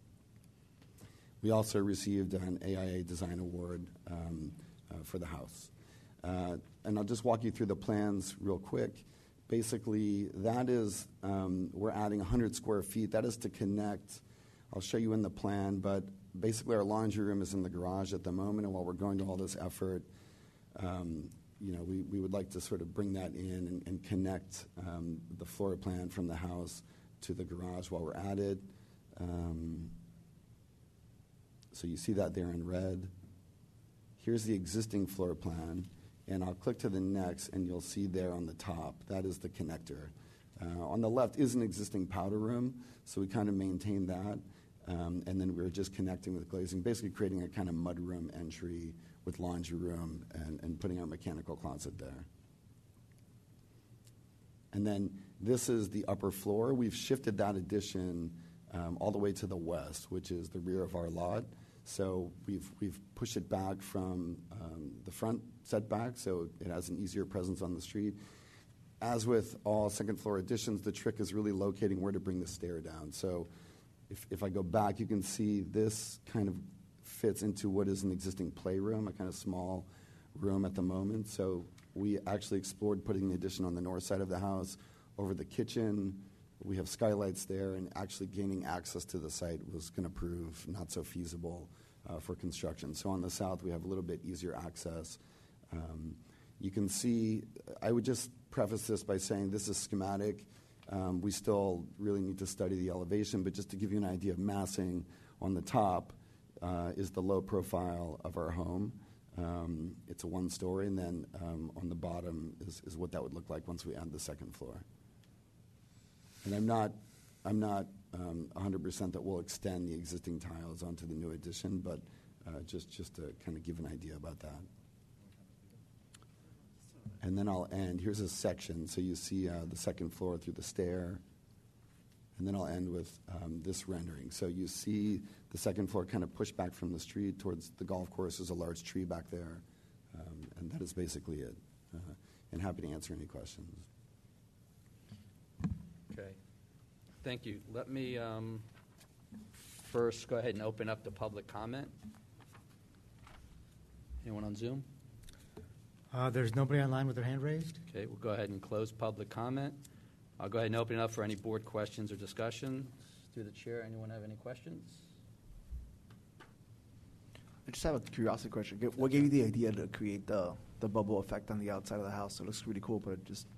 We also received an A I A Design Award um, uh, for the house. Uh, and I'll just walk you through the plans real quick. Basically, that is, um, we're adding one hundred square feet. That is to connect, I'll show you in the plan, but basically our laundry room is in the garage at the moment, and while we're going to all this effort, um, you know, we, we would like to sort of bring that in and, and connect um, the floor plan from the house to the garage while we're at it. Um, so you see that there in red. Here's the existing floor plan. And I'll click to the next, and you'll see there on the top, that is the connector. Uh, on the left is an existing powder room, so we kind of maintain that. Um, and then we're just connecting with glazing, basically creating a kind of mudroom entry with laundry room and, and putting our mechanical closet there. And then this is the upper floor. We've shifted that addition um, all the way to the west, which is the rear of our lot. So we've we've pushed it back from um, the front setback, so it has an easier presence on the street. As with all second floor additions, the trick is really locating where to bring the stair down. So if, if I go back, you can see this kind of fits into what is an existing playroom, a kind of small room at the moment. So we actually explored putting the addition on the north side of the house over the kitchen. We have skylights there, and actually gaining access to the site was going to prove not so feasible uh, for construction. So on the south, we have a little bit easier access. Um, you can see, I would just preface this by saying this is schematic. Um, we still really need to study the elevation, but just to give you an idea of massing, on the top uh, is the low profile of our home. Um, it's a one-story, and then um, on the bottom is, is what that would look like once we add the second floor. And I'm not, I'm not um, one hundred percent that we'll extend the existing tiles onto the new addition, but uh, just, just to kind of give an idea about that. And then I'll end. Here's a section. So you see uh, the second floor through the stair. And then I'll end with um, this rendering. So you see the second floor kind of pushed back from the street towards the golf course. There's a large tree back there. Um, and that is basically it. Uh, and happy to answer any questions. Okay. Thank you. Let me um, first go ahead and open up the public comment. Anyone on Zoom? Uh, there's nobody online with their hand raised. Okay, we'll go ahead and close public comment. I'll go ahead and open it up for any board questions or discussions. Through the chair, anyone have any questions? I just have a curiosity question. What gave you the idea to create the, the bubble effect on the outside of the house? It looks really cool, but it just...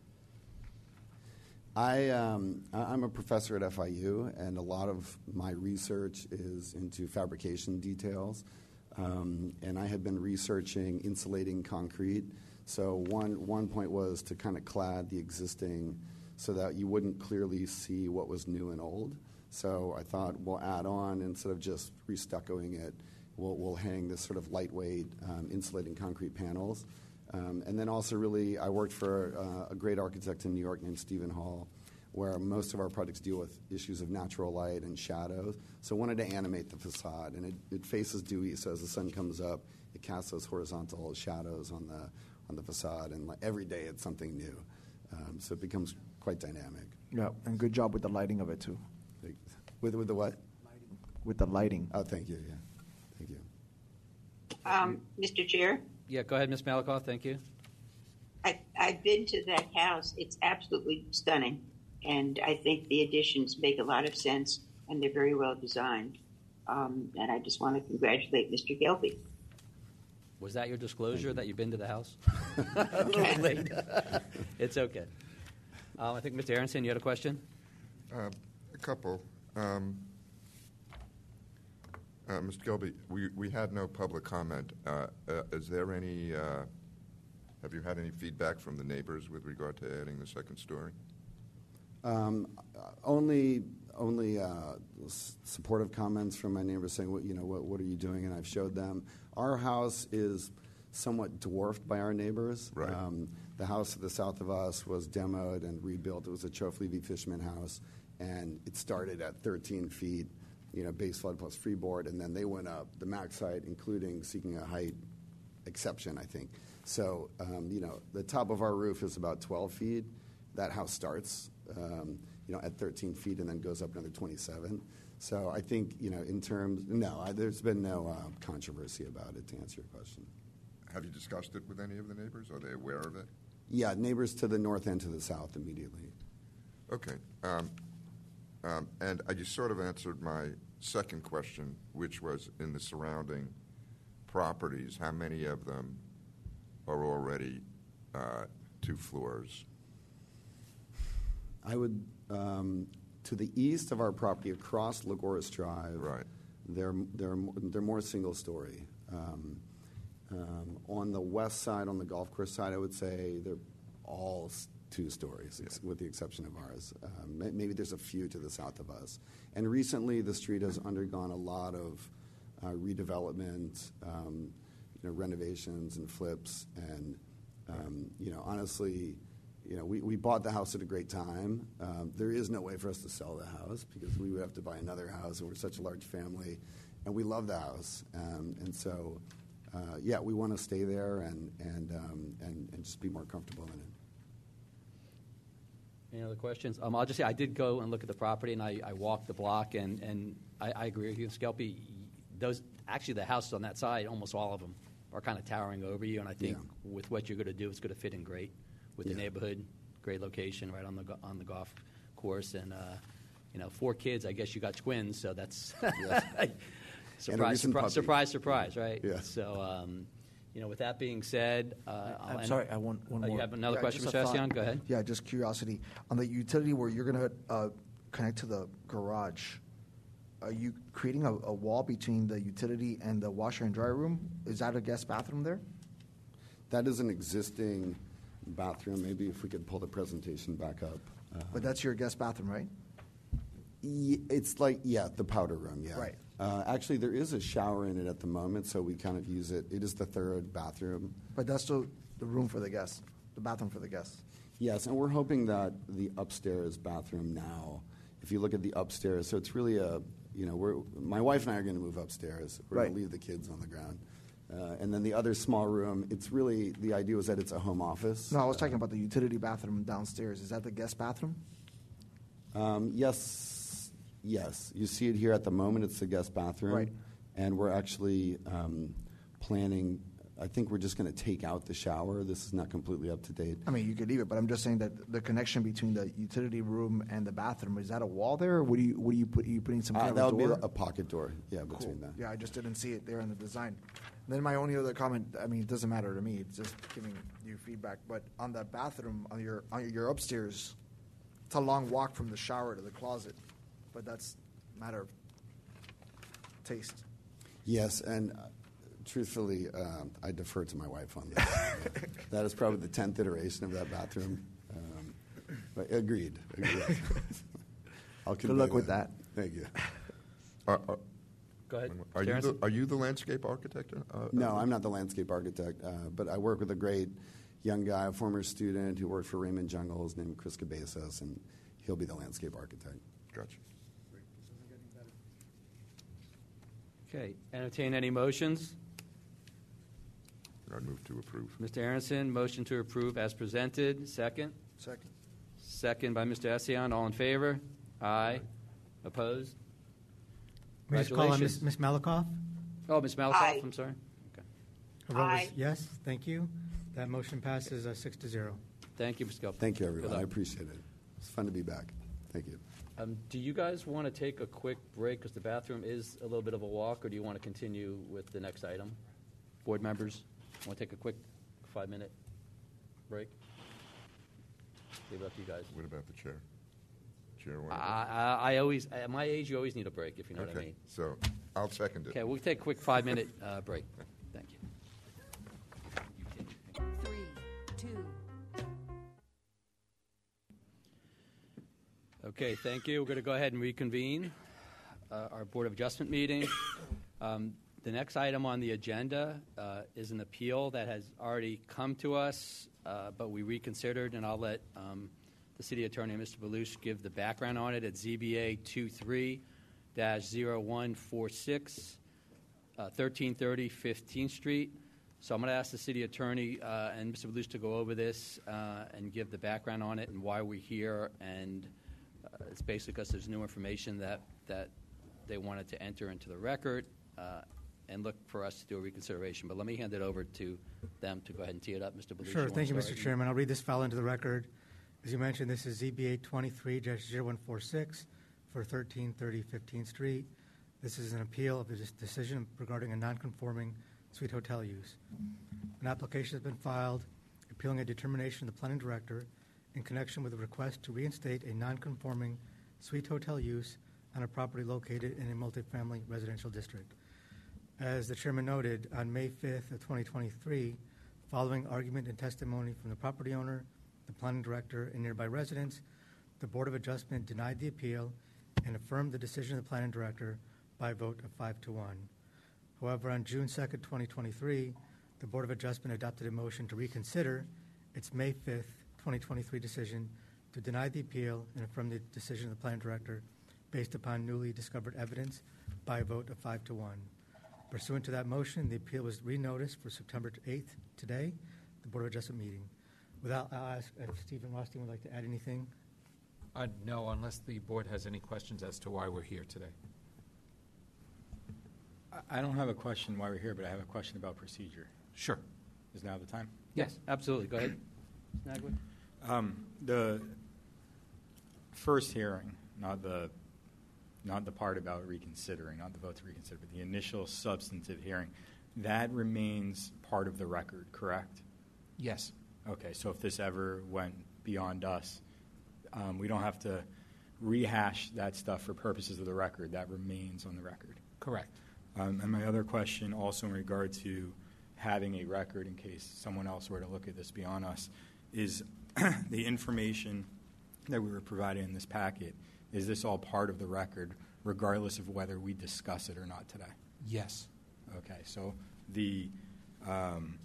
I, um, I- I'm a professor at F I U, and a lot of my research is into fabrication details. Um, and I had been researching insulating concrete. So one, one point was to kind of clad the existing so that you wouldn't clearly see what was new and old. So I thought we'll add on, instead of just restuccoing it, we'll, we'll hang this sort of lightweight um, insulating concrete panels. Um, and then also really, I worked for uh, a great architect in New York named Stephen Hall, where most of our projects deal with issues of natural light and shadows. So I wanted to animate the facade, and it, it faces due east, so as the sun comes up, it casts those horizontal shadows on the on the facade, and like every day it's something new. Um, so it becomes quite dynamic. Yeah, and good job with the lighting of it, too. With, with the what? Lighting. With the lighting. Oh, thank you, yeah. Thank you. Um, Mister Chair, Yeah, go ahead, Miz Malikoff. Thank you. I, I've been to that house. It's absolutely stunning. And I think the additions make a lot of sense, and they're very well designed. Um, and I just want to congratulate Mister Gelby. Was that your disclosure that you've been to the house? A little late. It's okay. Um, I think Mister Aronson, you had a question? Uh, a couple. Um, uh, Mister Gilby, we, we had no public comment. Uh, uh, is there any, uh, have you had any feedback from the neighbors with regard to adding the second story? Um, uh, only only uh, s- supportive comments from my neighbors saying, what, you know, what, what are you doing? And I've showed them. Our house is somewhat dwarfed by our neighbors. Right. Um, the house to the south of us was demoed and rebuilt. It was a Chof Levy Fishman house, and it started at thirteen feet, you know, base flood plus freeboard, and then they went up the max height, including seeking a height exception, I think. So, um, you know, the top of our roof is about twelve feet. That house starts, um, you know, at thirteen feet and then goes up another twenty-seven. So I think, you know, in terms, no, I, there's been no uh, controversy about it, to answer your question. Have you discussed it with any of the neighbors? Are they aware of it? Yeah, neighbors to the north and to the south immediately. Okay. Um, um, and I just sort of answered my second question, which was in the surrounding properties, how many of them are already uh, two floors? I would, um, to the east of our property, across Lagoris Drive, right. they're, they're, they're more single story. Um, um, on the west side, on the golf course side, I would say they're all s- two stories, ex- with the exception of ours. Um, may- maybe there's a few to the south of us. And recently, the street has undergone a lot of uh, redevelopment, um, you know, renovations and flips. And, um, you know, honestly, you know, we, we bought the house at a great time. Um, there is no way for us to sell the house because we would have to buy another house, and we're such a large family. And we love the house. Um, and so, uh, yeah, we want to stay there and, and, um, and, and just be more comfortable in it. Any other questions? Um, I'll just say I did go and look at the property, and I, I walked the block, and, and I, I agree with you, Skelpy. Those actually the houses on that side, almost all of them, are kind of towering over you, and I think Yeah. with what you're going to do, it's going to fit in great with Yeah. the neighborhood. Great location, right on the go- on the golf course, and uh, you know, four kids. I guess you got twins, so that's surprise, recent surprise, puppy. surprise, surprise, right? Yeah. So. Um, You know, with that being said, uh, I'll I'm end- sorry, I want one Oh, more. You have another Yeah, question, just Mister a thought. Estienne? Go ahead. Yeah, just curiosity. On the utility where you're going to uh, connect to the garage, are you creating a, a wall between the utility and the washer and dryer room? Is that a guest bathroom there? That is an existing bathroom. Maybe if we could pull the presentation back up. Uh, But that's your guest bathroom, right? y- it's like, yeah, the powder room, yeah. Right. Uh, actually, there is a shower in it at the moment, so we kind of use it. It is the third bathroom. But that's still the room for the guests, the bathroom for the guests. Yes, and we're hoping that the upstairs bathroom now, if you look at the upstairs, so it's really a, you know, we're, my wife and I are going to move upstairs. We're Right. going to leave the kids on the ground. Uh, and then the other small room, it's really, the idea was that it's a home office. No, I was talking about the utility bathroom downstairs. Is that the guest bathroom? Um, yes, Yes, you see it here at the moment. It's the guest bathroom. Right. And we're actually um, planning, I think we're just going to take out the shower. This is not completely up to date. I mean, you could leave it, but I'm just saying that the connection between the utility room and the bathroom, is that a wall there, or what do you, what do you put, are you putting some Uh, kind that of a would door? be a pocket door, yeah, between Cool. that. Yeah, I just didn't see it there in the design. And then my only other comment, I mean, it doesn't matter to me, it's just giving you feedback, but on the bathroom, on your, on your upstairs, it's a long walk from the shower to the closet, but that's a matter of taste. Yes, and uh, truthfully, um, I defer to my wife on this. That is probably the tenth iteration of that bathroom. Um, but agreed. agreed. I'll Good luck with that. Thank you. Are, are, Go ahead. Are you, Terrence? the, are you the landscape architect? Uh, No, uh, I'm not the landscape architect, uh, but I work with a great young guy, a former student who worked for Raymond Jungles named Chris Cabezas, and he'll be the landscape architect. Gotcha. Okay, entertain any motions? I'd move to approve. Mister Aronson, motion to approve as presented. Second? Second. Second by Mister Essian. All in favor? Aye. Opposed? May I just call on Miz Congratulations. Miz Malikoff? Oh, Miz Malikoff, Aye. I'm sorry. Okay. Her vote was Aye. yes, thank you. That motion passes uh, six to zero. Thank you, Mister Gelb. Thank you, Good everyone. luck. I appreciate it. It's fun to be back. Thank you. Um, do you guys want to take a quick break because the bathroom is a little bit of a walk, or do you want to continue with the next item? Board members, want to take a quick five-minute break? Leave it up to you guys. What about the chair? Chair, what I, about- I, I always, at my age, you always need a break, if you know what I Okay, mean. so I'll second it. Okay, we'll take a quick five-minute uh, break. Thank you. Three, two, Okay, thank you. We're going to go ahead and reconvene uh, our Board of Adjustment meeting. Um, the next item on the agenda uh, is an appeal that has already come to us, uh, but we reconsidered, and I'll let um, the City Attorney, Mister Belush, give the background on it. It's Z B A twenty-three dash zero one four six, uh, thirteen thirty fifteenth Street. So I'm going to ask the City Attorney uh, and Mister Belush to go over this uh, and give the background on it and why we're here, and uh, it's basically because there's new information that, that they wanted to enter into the record uh, and look for us to do a reconsideration. But let me hand it over to them to go ahead and tee it up. Mister Belushi. Sure, wanna thank you, start? Mister Chairman. I'll read this file into the record. As you mentioned, this is Z B A twenty-three dash zero one four six for thirteen thirty fifteenth Street. This is an appeal of the dis- decision regarding a nonconforming suite hotel use. An application has been filed appealing a determination of the planning director in connection with a request to reinstate a nonconforming suite hotel use on a property located in a multifamily residential district. As the chairman noted, on May fifth of twenty twenty-three, following argument and testimony from the property owner, the planning director, and nearby residents, the Board of Adjustment denied the appeal and affirmed the decision of the planning director by a vote of five to one. However, on June second, twenty twenty-three, the Board of Adjustment adopted a motion to reconsider its May fifth, twenty twenty-three decision to deny the appeal and affirm the decision of the planning director based upon newly discovered evidence by a vote of five to one. Pursuant to that motion, the appeal was renoticed for September eighth, today, the Board of Adjustment meeting. Without, I'll ask if Stephen Rothstein would like to add anything. Uh, no, unless the board has any questions as to why we're here today. I- I don't have a question why we're here, but I have a question about procedure. Sure. Is now the time? Yes, absolutely. Go ahead. Snagwood? Um, the first hearing, not the not the part about reconsidering, not the vote to reconsider, but the initial substantive hearing, that remains part of the record, correct? Yes. Okay, so if this ever went beyond us, um, we don't have to rehash that stuff for purposes of the record. That remains on the record. Correct. Um, and my other question, also in regard to having a record in case someone else were to look at this beyond us, is the information that we were provided in this packet, is this all part of the record, regardless of whether we discuss it or not today? Yes. Okay, so the um,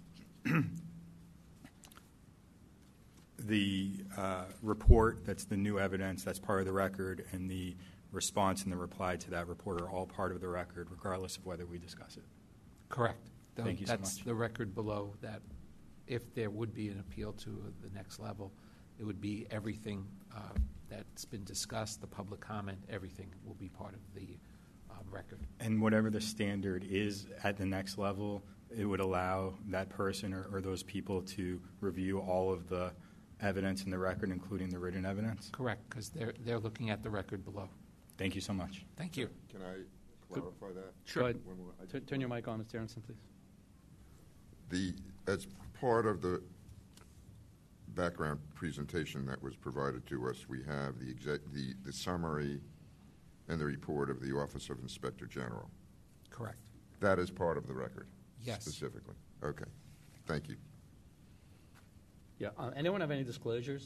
the uh, report, that's the new evidence, that's part of the record, and the response and the reply to that report are all part of the record, regardless of whether we discuss it. Correct. The- Thank you so That's much. the record below that. If there would be an appeal to the next level, it would be everything uh, that's been discussed, the public comment, everything will be part of the um, record. And whatever the standard is at the next level, it would allow that person or, or those people to review all of the evidence in the record, including the written evidence? Correct, because they're, they're looking at the record below. Thank you so much. Thank you. Can I clarify that? Sure. Go ahead. When we- I- Turn, turn your mic on, Mister Aronson, please. The, as part of the background presentation that was provided to us, we have the, exec, the, the summary and the report of the Office of Inspector General. Correct. That is part of the record? Yes. Specifically? Okay. Thank you. Yeah. Uh, anyone have any disclosures?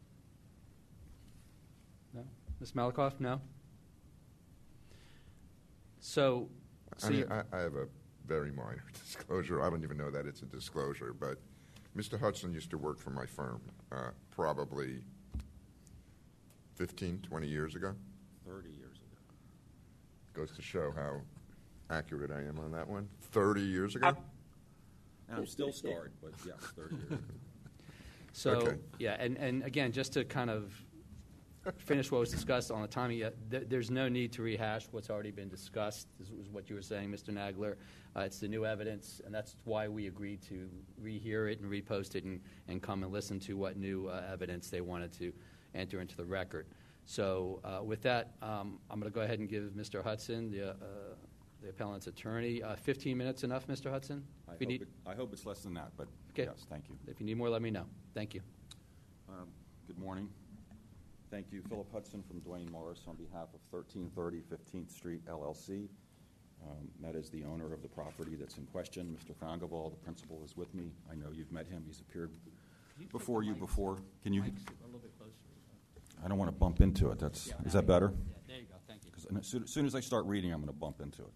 No? Miz Malakoff, no? So, so I mean, you- I, I have a very minor disclosure. I don't even know that it's a disclosure, but Mister Hudson used to work for my firm uh, probably fifteen, twenty years ago. thirty years ago. Goes to show how accurate I am on that one. thirty years ago? And I'm still scarred, but yes, thirty years ago. So, Okay. yeah, and, and again, just to kind of finish what was discussed on the timing, yeah, th- there's no need to rehash what's already been discussed, is, is what you were saying, Mister Nagler. Uh, it's the new evidence, and that's why we agreed to rehear it and repost it and, and come and listen to what new uh, evidence they wanted to enter into the record. So uh, with that, um, I'm going to go ahead and give Mister Hudson, the, uh, the appellant's attorney, uh, fifteen minutes enough, Mister Hudson? I If you hope, need- it, I hope it's less than that, but Okay. yes, thank you. If you need more, let me know. Thank you. Um, good morning. Thank you, Philip Hudson from Dwayne Morris on behalf of thirteen thirty fifteenth Street L L C. Um, that is the owner of the property that's in question. Mister Fangaval, the principal, is with me. I know you've met him. He's appeared before you before. Can you? A little bit closer. I don't want to bump into it. That's is that better? Yeah, there you go. Thank you. Because as soon, as soon as I start reading, I'm going to bump into it.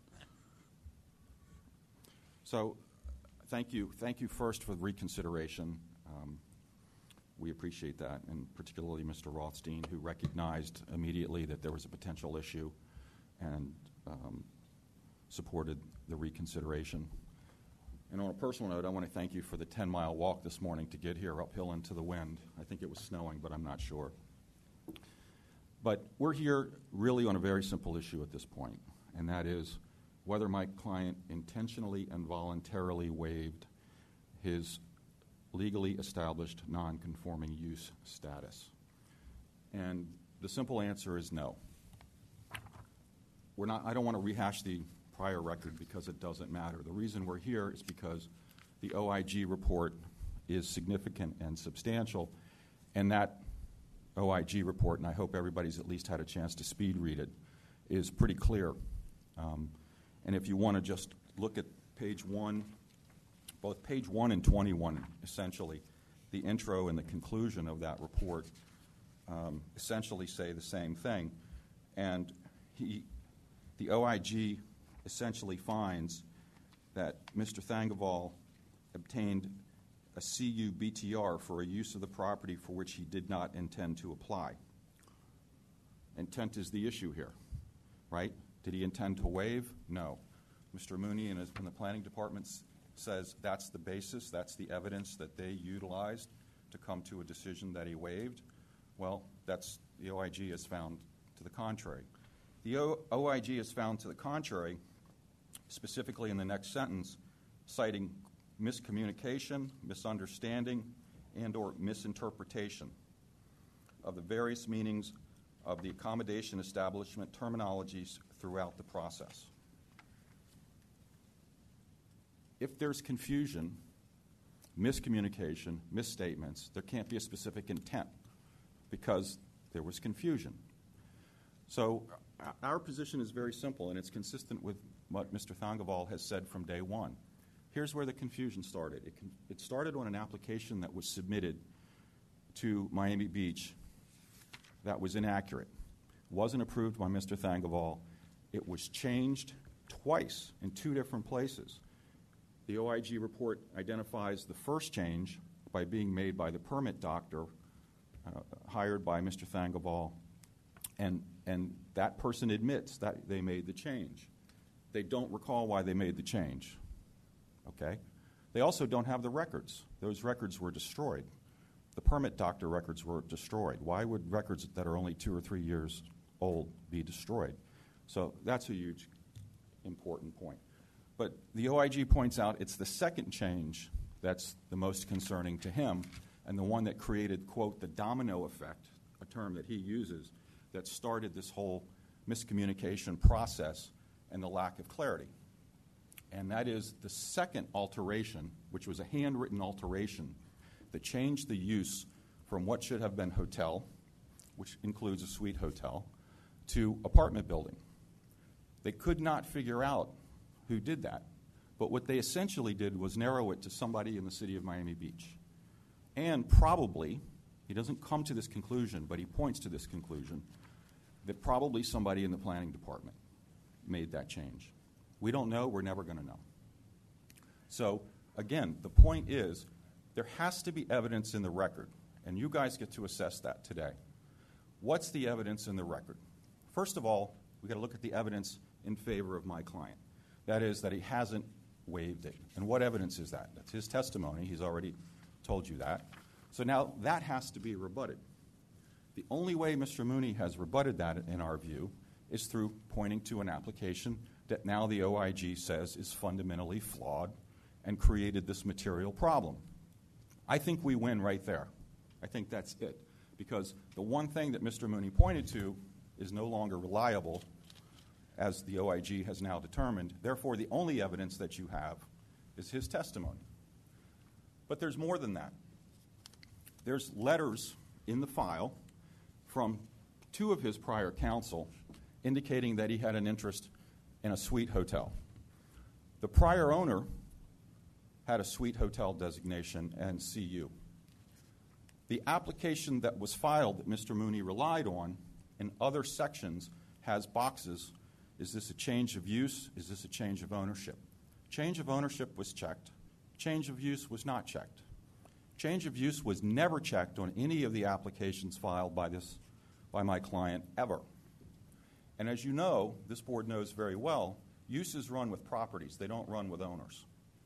So, thank you. Thank you first for the reconsideration. Um, we appreciate that, and particularly Mister Rothstein, who recognized immediately that there was a potential issue and um, supported the reconsideration. And on a personal note, I want to thank you for the ten-mile walk this morning to get here uphill into the wind. I think it was snowing, but I'm not sure. But we're here really on a very simple issue at this point, and that is whether my client intentionally and voluntarily waived his legally established non-conforming use status. And the simple answer is no. We're not, I don't want to rehash the prior record because it doesn't matter. The reason we're here is because the O I G report is significant and substantial, and that O I G report, and I hope everybody's at least had a chance to speed read it, is pretty clear. Um, and if you want to just look at page one, both page one and twenty-one, essentially, the intro and the conclusion of that report um, essentially say the same thing. And he, the O I G essentially finds that Mister Thangaval obtained a C U B T R for a use of the property for which he did not intend to apply. Intent is the issue here, right? Did he intend to waive? No. Mister Mooney and, his, and the planning department s- says that's the basis, that's the evidence that they utilized to come to a decision that he waived. Well, that's the O I G has found to the contrary. The o- OIG has found to the contrary, specifically in the next sentence, citing miscommunication, misunderstanding, and or misinterpretation of the various meanings of the accommodation establishment terminologies throughout the process. If there's confusion, miscommunication, misstatements, there can't be a specific intent because there was confusion. So uh, our position is very simple, and it's consistent with what Mister Thangaval has said from day one. Here's where the confusion started. It, con- it started on an application that was submitted to Miami Beach that was inaccurate. Wasn't approved by Mister Thangaval. It was changed twice in two different places. The O I G report identifies the first change by being made by the permit doctor uh, hired by Mister Thangaval, and, and that person admits that they made the change. They don't recall why they made the change. Okay? They also don't have the records. Those records were destroyed. the permit doctor records were destroyed. Why would records that are only two or three years old be destroyed? So that's a huge, important point. But the O I G points out it's the second change that's the most concerning to him, and the one that created, quote, the domino effect, a term that he uses, that started this whole miscommunication process and the lack of clarity. And that is the second alteration, which was a handwritten alteration that changed the use from what should have been hotel, which includes a suite hotel, to apartment building. They could not figure out who did that. But what they essentially did was narrow it to somebody in the city of Miami Beach. And probably, he doesn't come to this conclusion, but he points to this conclusion, that probably somebody in the planning department made that change. We don't know. We're never going to know. So, again, the point is there has to be evidence in the record, and you guys get to assess that today. What's the evidence in the record? First of all, we've got to look at the evidence in favor of my client. That is, that he hasn't waived it. And what evidence is that? That's his testimony. He's already told you that. So now that has to be rebutted. The only way Mister Mooney has rebutted that, in our view, is through pointing to an application that now the O I G says is fundamentally flawed and created this material problem. I think we win right there. I think that's it. Because the one thing that Mister Mooney pointed to is no longer reliable, as the O I G has now determined. Therefore, the only evidence that you have is his testimony. But there's more than that. There's letters in the file from two of his prior counsel indicating that he had an interest in a suite hotel. The prior owner had a suite hotel designation and C U. The application that was filed that Mister Mooney relied on in other sections has boxes. Is this a change of use? Is this a change of ownership? Change of ownership was checked. Change of use was not checked. Change of use was never checked on any of the applications filed by this, by my client ever. And as you know, this board knows very well, uses run with properties. They don't run with owners.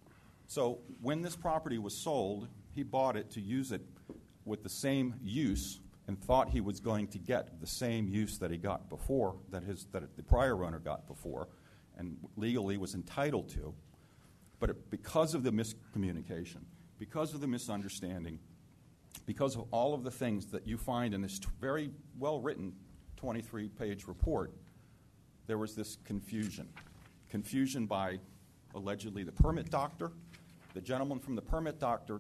So when this property was sold, he bought it to use it with the same use and thought he was going to get the same use that he got before, that his that the prior owner got before, and legally was entitled to. But it, because of the miscommunication, because of the misunderstanding, because of all of the things that you find in this t- very well-written twenty-three page report, there was this confusion. Confusion by, allegedly, the permit doctor. The gentleman from the permit doctor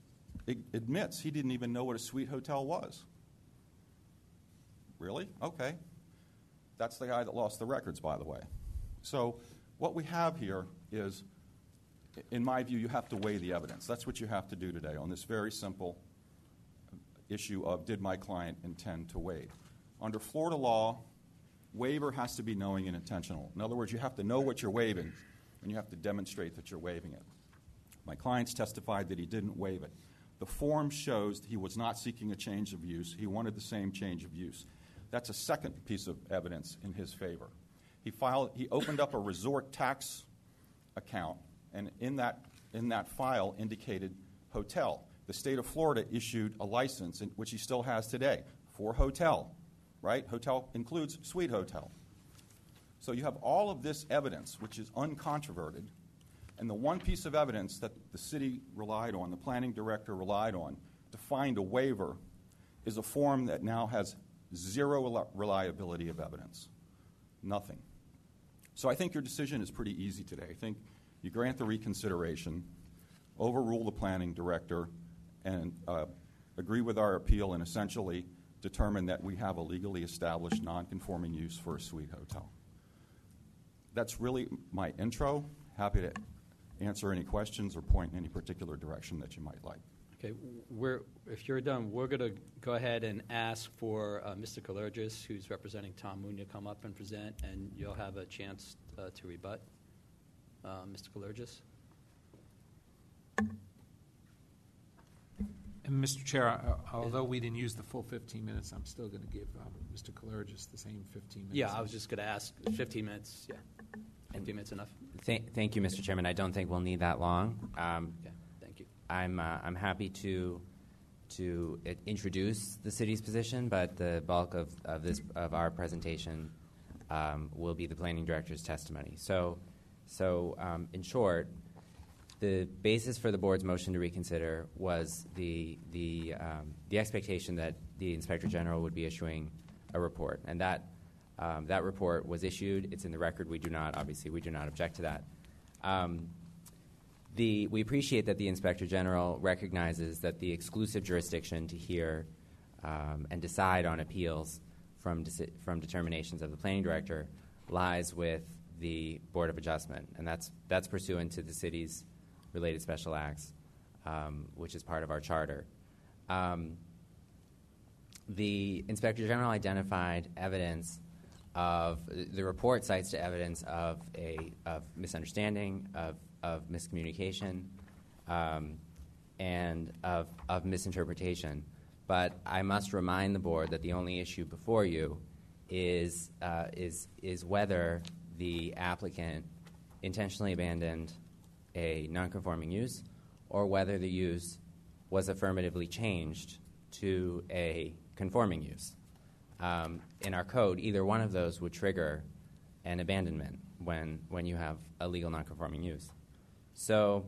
admits he didn't even know what a suite hotel was. Really? Okay. That's the guy that lost the records, by the way. So what we have here is, in my view, you have to weigh the evidence. That's what you have to do today on this very simple issue of did my client intend to waive. Under Florida law, waiver has to be knowing and intentional. In other words, you have to know what you're waiving, and you have to demonstrate that you're waiving it. My clients testified that he didn't waive it. The form shows he was not seeking a change of use. He wanted the same change of use. That's a second piece of evidence in his favor. He filed. He opened up a resort tax account, and in that in that file indicated hotel. The state of Florida issued a license, in, which he still has today, for hotel. Right? Hotel includes suite hotel. So you have all of this evidence, which is uncontroverted, and the one piece of evidence that the city relied on, the planning director relied on, to find a waiver is a form that now has zero reliability of evidence. Nothing. So I think your decision is pretty easy today. I think you grant the reconsideration, overrule the planning director, and uh, agree with our appeal and essentially determine that we have a legally established non-conforming use for a suite hotel. That's really my intro. Happy to answer any questions or point in any particular direction that you might like. Okay, we're, if you're done, we're going to go ahead and ask for uh, Mister Kalergis, who's representing Tom Mooney, to come up and present, and you'll have a chance uh, to rebut. Uh, Mister Kalergis. And Mister Chair, uh, although we didn't use the full fifteen minutes, I'm still going to give um, Mister Kalergis the same fifteen minutes. Yeah, I was just going to ask, fifteen minutes, yeah. fifteen minutes enough? Th- thank you, Mister Chairman. I don't think we'll need that long. Um, okay, thank you. I'm, uh, I'm happy to to uh, introduce the city's position, but the bulk of, of this of our presentation um, will be the planning director's testimony. So, so um, in short, the basis for the board's motion to reconsider was the the um, the expectation that the Inspector General would be issuing a report, and that um, that report was issued. It's in the record. We do not, obviously, we do not object to that. Um, the we appreciate that the Inspector General recognizes that the exclusive jurisdiction to hear um, and decide on appeals from deci- from determinations of the planning director lies with the Board of Adjustment, and that's that's pursuant to the city's related special acts, um, which is part of our charter. Um, the Inspector General identified evidence of the report cites to evidence of a of misunderstanding, of of miscommunication, um, and of of misinterpretation. But I must remind the board that the only issue before you is uh, is is whether the applicant intentionally abandoned a nonconforming use, or whether the use was affirmatively changed to a conforming use. Um, in our code, either one of those would trigger an abandonment when when you have a legal nonconforming use. So,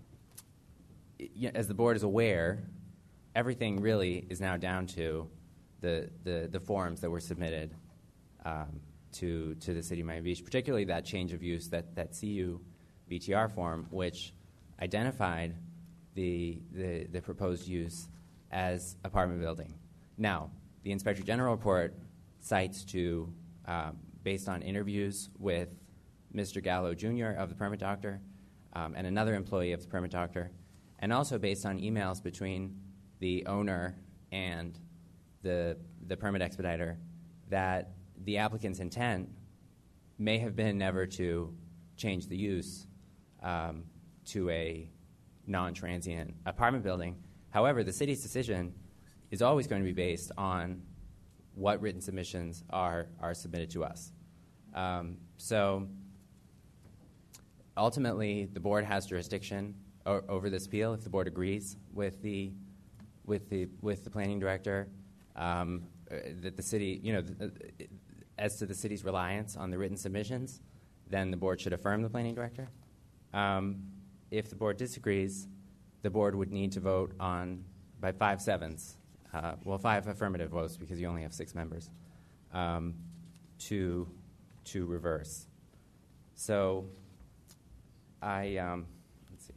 y- as the board is aware, everything really is now down to the the, the forms that were submitted um, to to the city of Miami Beach, particularly that change of use, that that C U B T R form, which identified the, the the proposed use as apartment building. Now, the Inspector General report cites to, um, based on interviews with Mister Gallo Junior of the Permit Doctor um, and another employee of the Permit Doctor, and also based on emails between the owner and the the permit expediter, that the applicant's intent may have been never to change the use um, to a non-transient apartment building. However, the city's decision is always going to be based on what written submissions are are submitted to us. Um, so ultimately, the board has jurisdiction o- over this appeal if the board agrees with the with the with the planning director um, uh, that the city, you know, th- th- as to the city's reliance on the written submissions, then the board should affirm the planning director. Um, if the board disagrees, the board would need to vote on by five sevenths, uh, well, five affirmative votes because you only have six members, um, to to reverse. So, I um, let's see.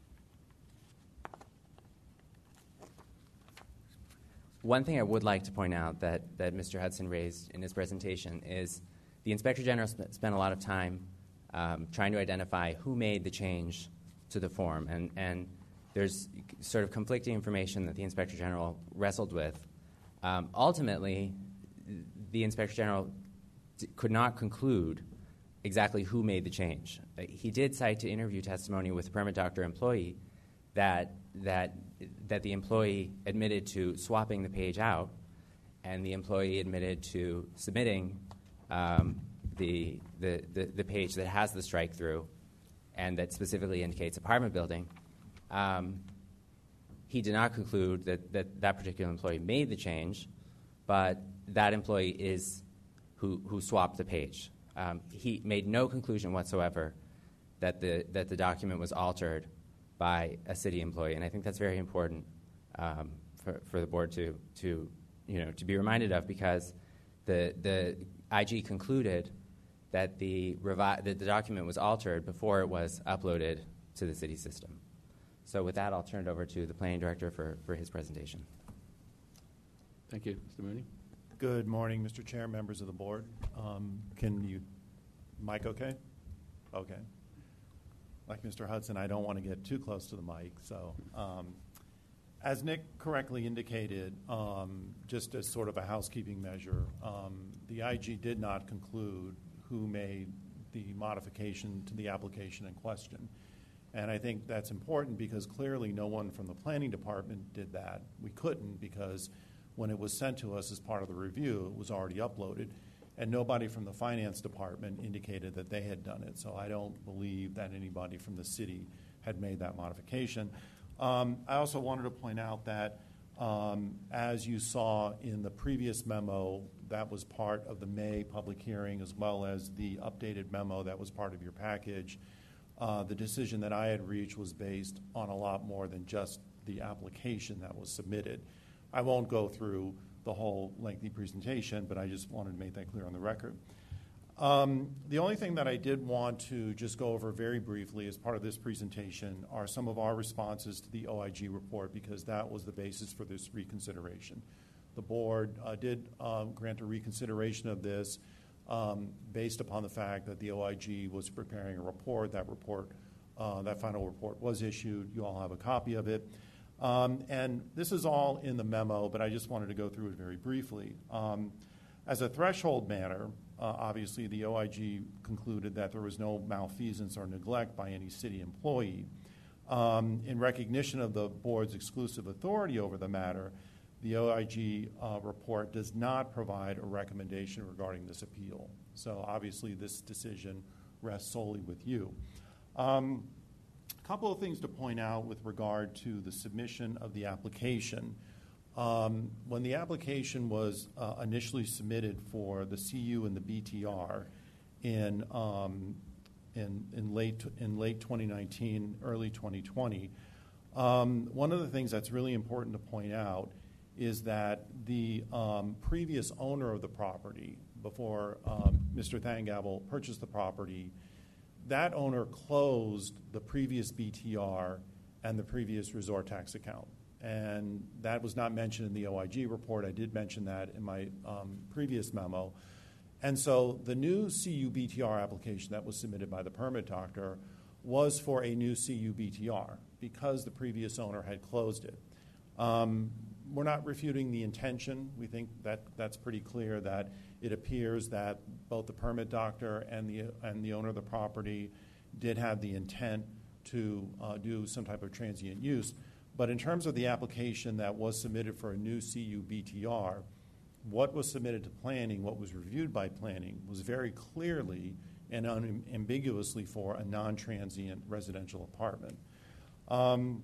One thing I would like to point out that that Mister Hudson raised in his presentation is the Inspector General sp- spent a lot of time um, trying to identify who made the change to the form, and and there's sort of conflicting information that the Inspector General wrestled with. Um, ultimately, the Inspector General d- could not conclude exactly who made the change. Uh, he did cite to interview testimony with a Permit Doctor employee that that that the employee admitted to swapping the page out, and the employee admitted to submitting um, the, the the the page that has the strike through, and that specifically indicates apartment building. Um, he did not conclude that, that that particular employee made the change, but that employee is who who swapped the page. Um, he made no conclusion whatsoever that the that the document was altered by a city employee, and I think that's very important um, for for the board to to you know to be reminded of, because the the I G concluded that the revi- that the document was altered before it was uploaded to the city system. So with that, I'll turn it over to the planning director for, for his presentation. Thank you. Mister Mooney. Good morning, Mister Chair, members of the board. Um, can you, mic okay? Okay. Like Mister Hudson, I don't want to get too close to the mic. So um, as Nick correctly indicated, um, just as sort of a housekeeping measure, um, the I G did not conclude who made the modification to the application in question. And I think that's important because clearly no one from the planning department did that. We couldn't, because when it was sent to us as part of the review, it was already uploaded, and nobody from the finance department indicated that they had done it. So I don't believe that anybody from the city had made that modification. Um, I also wanted to point out that Um, as you saw in the previous memo, that was part of the May public hearing, as well as the updated memo that was part of your package. Uh, the decision that I had reached was based on a lot more than just the application that was submitted. I won't go through the whole lengthy presentation, but I just wanted to make that clear on the record. Um, the only thing that I did want to just go over very briefly as part of this presentation are some of our responses to the O I G report, because that was the basis for this reconsideration. The board uh, did um, grant a reconsideration of this um, based upon the fact that the O I G was preparing a report. That report, uh, that final report was issued. You all have a copy of it. Um, and this is all in the memo, but I just wanted to go through it very briefly. Um, as a threshold matter, Uh, obviously, the O I G concluded that there was no malfeasance or neglect by any city employee. Um, in recognition of the board's exclusive authority over the matter, the O I G uh, report does not provide a recommendation regarding this appeal. So obviously, this decision rests solely with you. Um, a couple of things to point out with regard to the submission of the application. Um, when the application was uh, initially submitted for the C U and the B T R in um, in, in late in late twenty nineteen, early twenty twenty, um, one of the things that's really important to point out is that the um, previous owner of the property, before um, Mister Thangavel purchased the property, that owner closed the previous B T R and the previous resort tax account. And that was not mentioned in the O I G report. I did mention that in my um, previous memo. And so the new C U B T R application that was submitted by the permit doctor was for a new C U B T R because the previous owner had closed it. Um, we're not refuting the intention. We think that that's pretty clear, that it appears that both the permit doctor and the, and the owner of the property did have the intent to uh, do some type of transient use. But in terms of the application that was submitted for a new C U B T R, what was submitted to planning, what was reviewed by planning, was very clearly and unambiguously for a non-transient residential apartment. Um,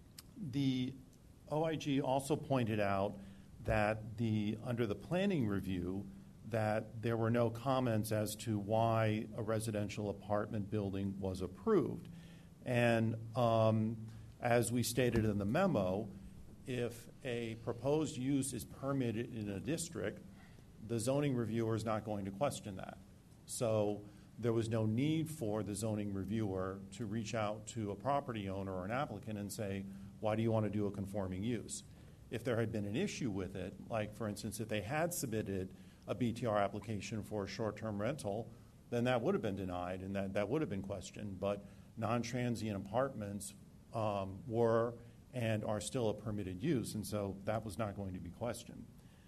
the O I G also pointed out that the under the planning review that there were no comments as to why a residential apartment building was approved. And um, as we stated in the memo, if a proposed use is permitted in a district, the zoning reviewer is not going to question that. So there was no need for the zoning reviewer to reach out to a property owner or an applicant and say, why do you want to do a conforming use? If there had been an issue with it, like for instance, if they had submitted a B T R application for a short-term rental, then that would have been denied and that, that would have been questioned. But non-transient apartments um, were and are still a permitted use, and so that was not going to be questioned.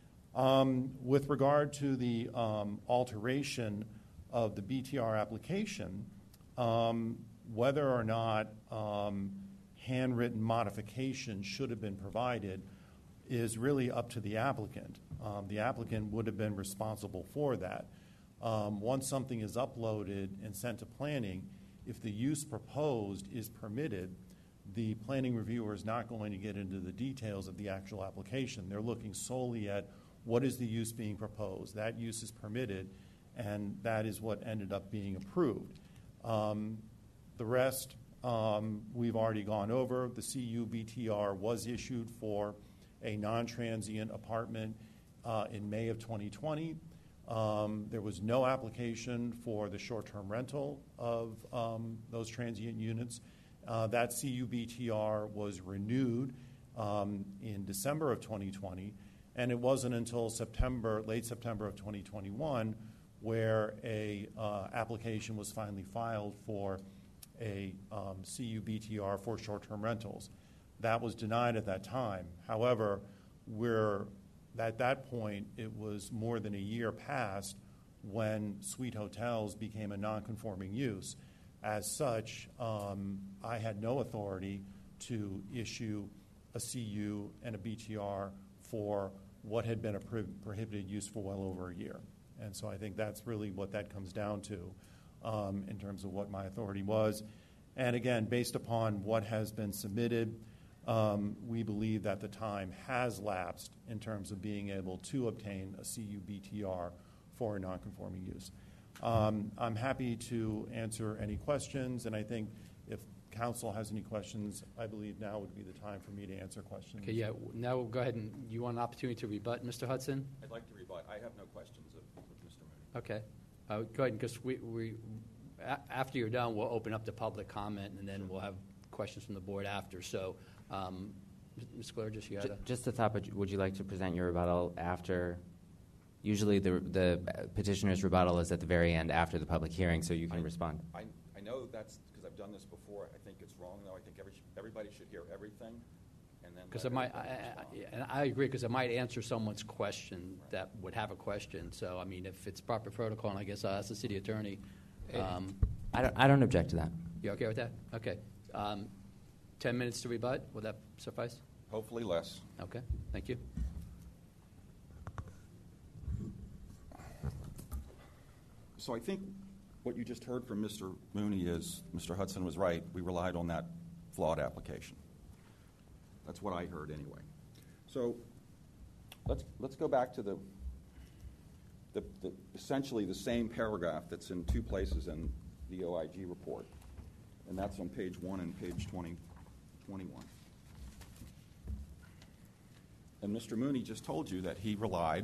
Um, with regard to the um, alteration of the B T R application, um, whether or not um, handwritten modification should have been provided is really up to the applicant. Um, the applicant would have been responsible for that. Um, once something is uploaded and sent to planning, if the use proposed is permitted, the planning reviewer is not going to get into the details of the actual application. They're looking solely at what is the use being proposed. That use is permitted, and that is what ended up being approved. Um, the rest um, we've already gone over. The C U B T R was issued for a non-transient apartment uh, in May of twenty twenty. Um, there was no application for the short-term rental of um, those transient units. Uh, that C U B T R was renewed um, in December of twenty twenty, and it wasn't until September, late September of twenty twenty-one, where a uh, application was finally filed for a um, C U B T R for short-term rentals. That was denied at that time. However, we're at that point, it was more than a year past when Suite Hotels became a non-conforming use. As such, um, I had no authority to issue a C U and a B T R for what had been a pro- prohibited use for well over a year. And so I think that's really what that comes down to um, in terms of what my authority was. And again, based upon what has been submitted, um, we believe that the time has lapsed in terms of being able to obtain a C U B T R for a nonconforming use. Um, I'm happy to answer any questions, and I think if council has any questions, I believe now would be the time for me to answer questions. Okay, yeah, now we'll go ahead and you want an opportunity to rebut, Mister Hudson? I'd like to rebut. I have no questions of, of Mister Mooney. Okay. Uh, go ahead, because we, we, a- after you're done, we'll open up to public comment, and then we'll have questions from the board after. So, um, Miz Klergis, you had Ju- a... Just a thought, but would you like to present your rebuttal after? Usually the the petitioner's rebuttal is at the very end after the public hearing, so you can I, respond. I, I know that's because I've done this before. I think it's wrong, though. I think every, everybody should hear everything. Because it might, I, I, and I agree, because it might answer someone's question that would have a question. So, I mean, if it's proper protocol, and I guess I'll ask the city attorney. Um, I don't, I don't object to that. You okay with that? Okay. Um, ten minutes to rebut, will that suffice? Hopefully less. Okay, thank you. So I think what you just heard from Mister Mooney is Mister Hudson was right. We relied on that flawed application. That's what I heard anyway. So let's let's go back to the, the, the essentially the same paragraph that's in two places in the O I G report, and that's on page one and page twenty, twenty-one. And Mister Mooney just told you that he relied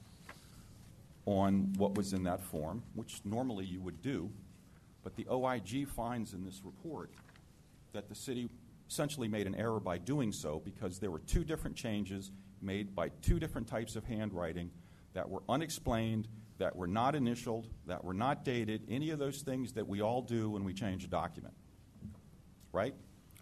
on what was in that form, which normally you would do, but the O I G finds in this report that the city essentially made an error by doing so because there were two different changes made by two different types of handwriting that were unexplained, that were not initialed, that were not dated, any of those things that we all do when we change a document, right?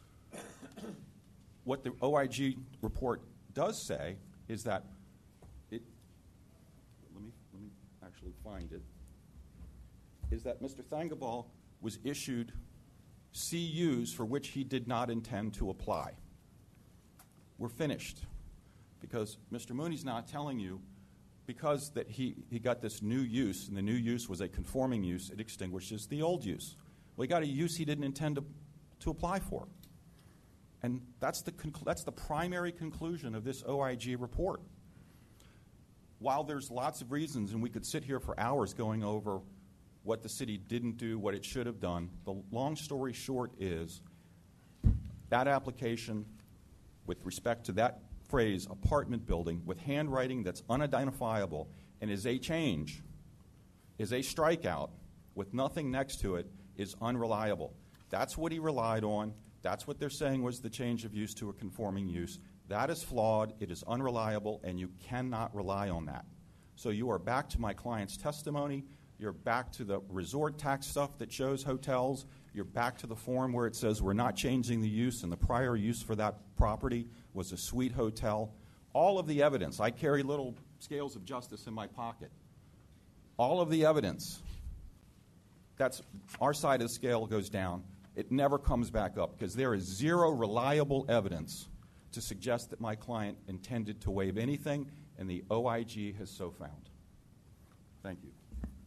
What the O I G report does say is that it, let me, let me actually find it, is that Mister Thangabal was issued C Us for which he did not intend to apply. We're finished. Because Mister Mooney's now telling you, because that he, he got this new use, and the new use was a conforming use, it extinguishes the old use. Well, he got a use he didn't intend to, to apply for. And that's the, conclu- that's the primary conclusion of this O I G report. While there's lots of reasons, and we could sit here for hours going over what the city didn't do, what it should have done, the long story short is that application with respect to that phrase, apartment building, with handwriting that's unidentifiable and is a change, is a strikeout with nothing next to it, is unreliable. That's what he relied on. That's what they're saying was the change of use to a conforming use. That is flawed, it is unreliable, and you cannot rely on that. So you are back to my client's testimony. You're back to the resort tax stuff that shows hotels. You're back to the form where it says we're not changing the use, and the prior use for that property was a suite hotel. All of the evidence, I carry little scales of justice in my pocket. All of the evidence, that's our side of the scale goes down. It never comes back up because there is zero reliable evidence to suggest that my client intended to waive anything, and the O I G has so found. Thank you.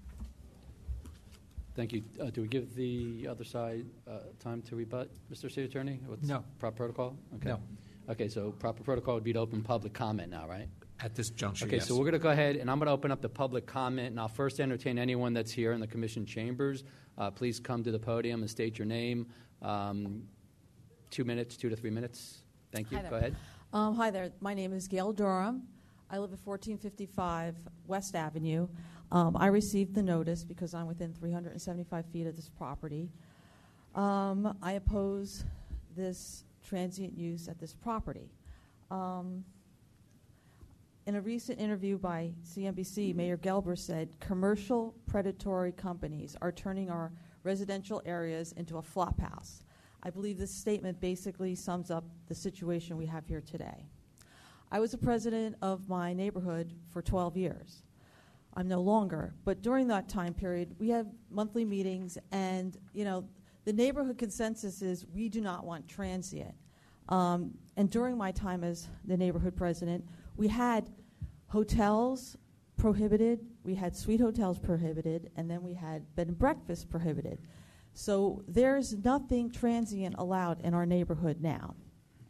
Thank you. Uh, do we give the other side uh, time to rebut, Mister City Attorney? What's No. Proper protocol? Okay. No. Okay, so proper protocol would be to open public comment now, right? At this juncture, Okay, yes. so we're going to go ahead, and I'm going to open up the public comment, and I'll first entertain anyone that's here in the commission chambers. Uh, please come to the podium and state your name. Um, two minutes, two to three minutes. Thank you. Hi there. Go ahead. Um, hi there. My name is Gail Durham. I live at fourteen fifty-five West Avenue. Um, I received the notice because I'm within three hundred seventy-five feet of this property. Um, I oppose this transient use at this property. Um, in a recent interview by C N B C, Mayor Gelber said commercial predatory companies are turning our residential areas into a flop house. I believe this statement basically sums up the situation we have here today. I was the president of my neighborhood for twelve years. I'm no longer, but during that time period, we have monthly meetings, and you know, the neighborhood consensus is we do not want transient. Um, and during my time as the neighborhood president, we had hotels prohibited, we had suite hotels prohibited, and then we had bed and breakfast prohibited. So there's nothing transient allowed in our neighborhood now.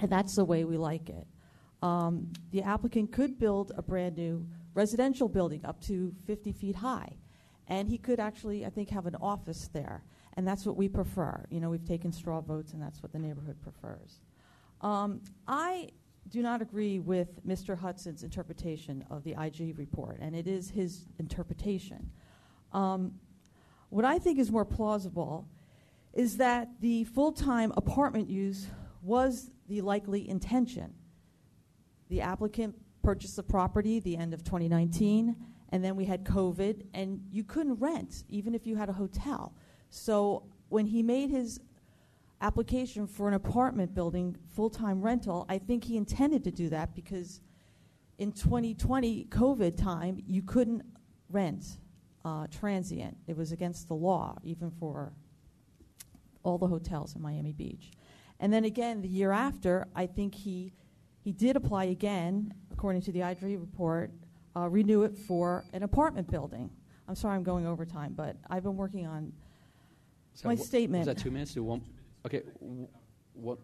and that's the way we like it. Um, the applicant could build a brand new residential building up to fifty feet high, and he could actually, I think, have an office there, and that's what we prefer. You know, we've taken straw votes, and that's what the neighborhood prefers. Um, I do not agree with Mister Hudson's interpretation of the I G report, and it is his interpretation. Um, what I think is more plausible is that the full-time apartment use was the likely intention. The applicant purchased the property the end of twenty nineteen, and then we had COVID, and you couldn't rent, even if you had a hotel. So when he made his application for an apartment building, full-time rental, I think he intended to do that because in twenty twenty, COVID time, you couldn't rent uh, transient. It was against the law, even for all the hotels in Miami Beach. And then again, the year after, I think he he did apply again, according to the I G report, uh, renew it for an apartment building. I'm sorry I'm going over time, but I've been working on So my wh- statement. Was that two minutes? Do one? Okay. w- What?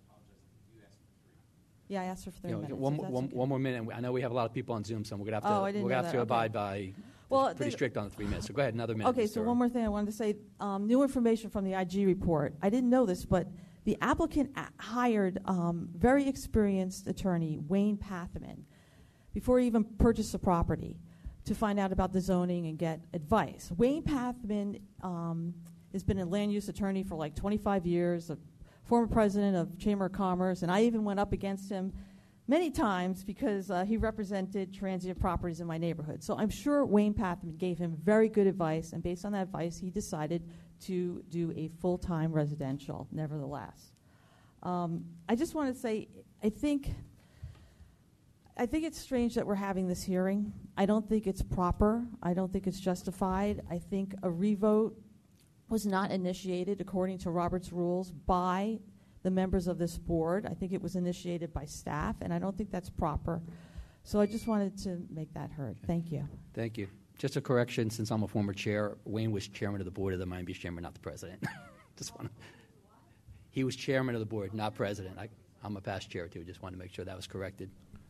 Yeah, I asked her for three you know, minutes. One, if more- that's one, okay. one more minute. and I know we have a lot of people on Zoom, so we're gonna have to. Oh, I didn't we're know gonna have that. to Okay. abide by. Well, it's pretty the- strict on the three minutes. So go ahead, another minute. Okay, Miz so Dora. one more thing I wanted to say. Um, new information from the I G report. I didn't know this, but the applicant a- hired um, very experienced attorney, Wayne Pathman, before he even purchased the property to find out about the zoning and get advice. Wayne Pathman um, has been a land use attorney for like twenty-five years, a former president of Chamber of Commerce, and I even went up against him many times because uh, he represented transient properties in my neighborhood. So I'm sure Wayne Pathman gave him very good advice, and based on that advice, he decided to do a full-time residential, nevertheless. Um, I just want to say, I think, I think it's strange that we're having this hearing. I don't think it's proper. I don't think it's justified. I think a revote was not initiated according to Robert's rules by the members of this board. I think it was initiated by staff, and I don't think that's proper. So I just wanted to make that heard. Thank you. Thank you. Just a correction, since I'm a former chair, Wayne was chairman of the board of the Miami Beach Chamber, not the president. Just want to. He was chairman of the board, not president. I, I'm a past chair too. Just wanted to make sure that was corrected.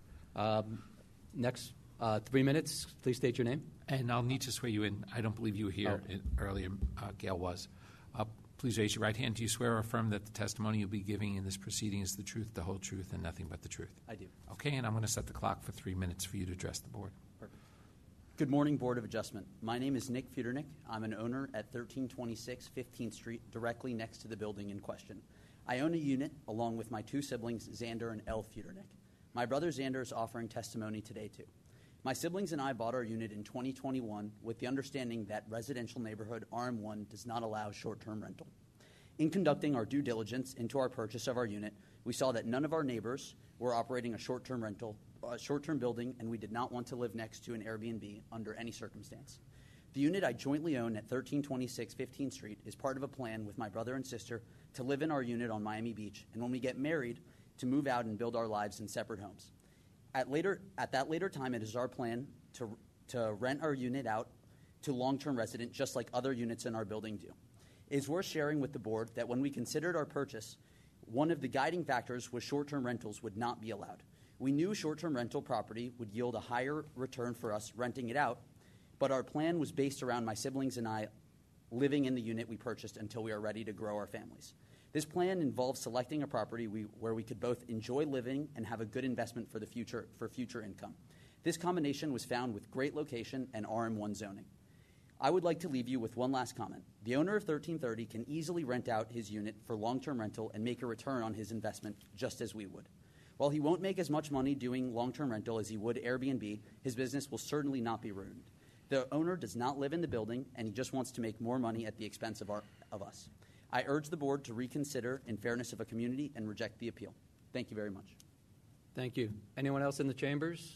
Um, next, uh, three minutes. Please state your name. And I'll need to swear you in. I don't believe you were here Oh. in, earlier. Uh, Gail was. Uh, please raise your right hand. Do you swear or affirm that the testimony you'll be giving in this proceeding is the truth, the whole truth, and nothing but the truth? I do. Okay, and I'm going to set the clock for three minutes for you to address the board. Perfect. Good morning, Board of Adjustment. My name is Nick Feudernick. I'm an owner at thirteen twenty-six fifteenth Street, directly next to the building in question. I own a unit along with my two siblings, Xander and Elle Feudernick. My brother Xander is offering testimony today, too. My siblings and I bought our unit in twenty twenty-one with the understanding that residential neighborhood R M one does not allow short-term rental. In conducting our due diligence into our purchase of our unit, we saw that none of our neighbors were operating a short-term rental, a short-term building, and we did not want to live next to an Airbnb under any circumstance. The unit I jointly own at thirteen twenty-six fifteenth Street is part of a plan with my brother and sister to live in our unit on Miami Beach, and when we get married, to move out and build our lives in separate homes. At later, at that later time, it is our plan to to rent our unit out to long-term resident, just like other units in our building do. It is worth sharing with the board that when we considered our purchase, one of the guiding factors was short-term rentals would not be allowed. We knew short-term rental property would yield a higher return for us renting it out, but our plan was based around my siblings and I living in the unit we purchased until we are ready to grow our families. This plan involves selecting a property we, where we could both enjoy living and have a good investment for the future for future income. This combination was found with great location and R M one zoning. I would like to leave you with one last comment. The owner of thirteen thirty can easily rent out his unit for long-term rental and make a return on his investment just as we would. While he won't make as much money doing long-term rental as he would Airbnb, his business will certainly not be ruined. The owner does not live in the building, and he just wants to make more money at the expense of, our, of us. I urge the board to reconsider in fairness of a community and reject the appeal. Thank you very much. Thank you. Anyone else in the chambers?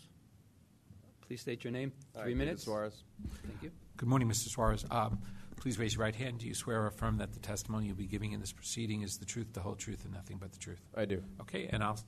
Please state your name. Three Hi, David minutes. Suarez. Thank you. Good morning, Mister Suarez. Um, please raise your right hand. Do you swear or affirm that the testimony you'll be giving in this proceeding is the truth, the whole truth, and nothing but the truth? I do. Okay, and I'll.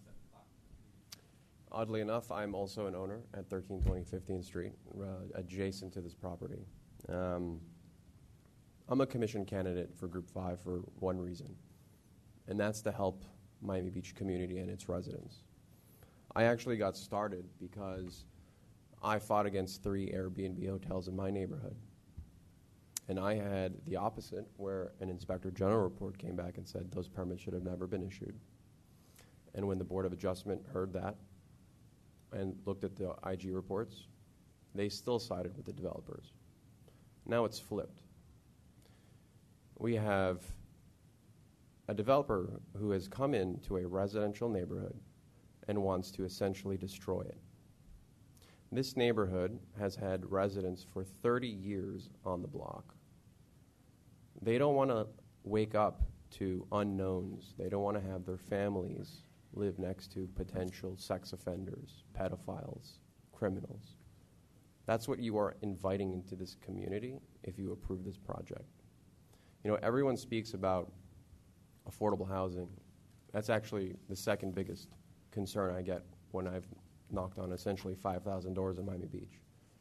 Oddly enough, I'm also an owner at thirteen twenty fifteenth Street, uh, adjacent to this property. Um, I'm a commission candidate for Group five for one reason, and that's to help Miami Beach community and its residents. I actually got started because I fought against three Airbnb hotels in my neighborhood. And I had the opposite, where an inspector general report came back and said those permits should have never been issued. And when the Board of Adjustment heard that and looked at the I G reports, they still sided with the developers. Now it's flipped. We have a developer who has come into a residential neighborhood and wants to essentially destroy it. This neighborhood has had residents for thirty years on the block. They don't want to wake up to unknowns. They don't want to have their families live next to potential sex offenders, pedophiles, criminals. That's what you are inviting into this community if you approve this project. You know, everyone speaks about affordable housing. That's actually the second biggest concern I get when I've knocked on essentially five thousand doors in Miami Beach.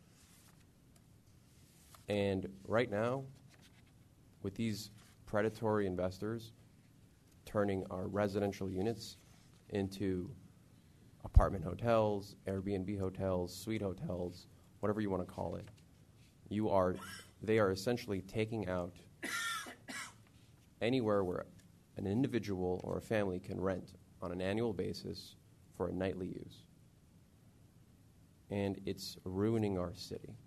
And right now, with these predatory investors turning our residential units into apartment hotels, Airbnb hotels, suite hotels, whatever you want to call it, you are, they are essentially taking out anywhere where an individual or a family can rent on an annual basis for a nightly use. And it's ruining our city.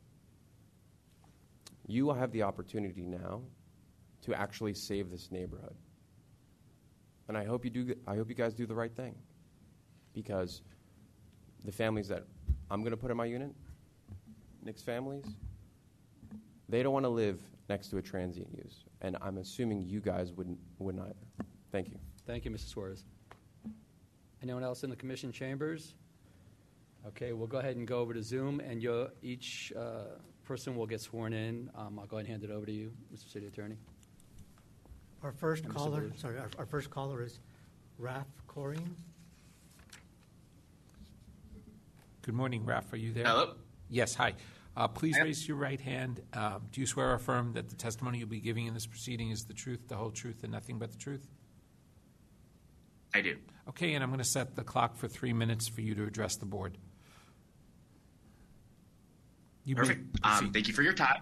You have the opportunity now to actually save this neighborhood. And I hope you do. I hope you guys do the right thing, because the families that I'm going to put in my unit, Nick's families, they don't want to live next to a transient use, and I'm assuming you guys wouldn't wouldn't either. Thank you. Thank you, Mister Suarez. Anyone else in the commission chambers? Okay, we'll go ahead and go over to Zoom, and you'll, each uh, person will get sworn in. Um, I'll go ahead and hand it over to you, Mister City Attorney. Our first And Mister caller, Bruce. sorry, our, our first caller is Raf Corrine. Good morning, Raf. Are you there? Hello. Yes, hi. Uh, please raise your right hand. Um, do you swear or affirm that the testimony you'll be giving in this proceeding is the truth, the whole truth, and nothing but the truth? I do. Okay, and I'm going to set the clock for three minutes for you to address the board. You may Perfect. Um, thank you for your time.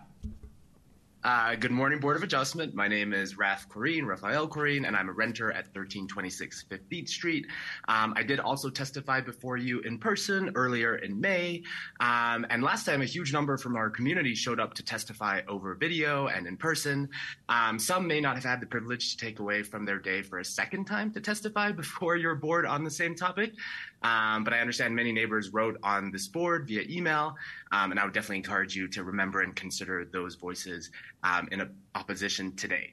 Uh, good morning, Board of Adjustment. My name is Raf Corrine, Raphael Corrine, and I'm a renter at thirteen twenty-six fifteenth Street. Um, I did also testify before you in person earlier in May. Um, and last time, a huge number from our community showed up to testify over video and in person. Um, some may not have had the privilege to take away from their day for a second time to testify before your board on the same topic. Um, but I understand many neighbors wrote on this board via email, um, and I would definitely encourage you to remember and consider those voices um, in a, opposition today.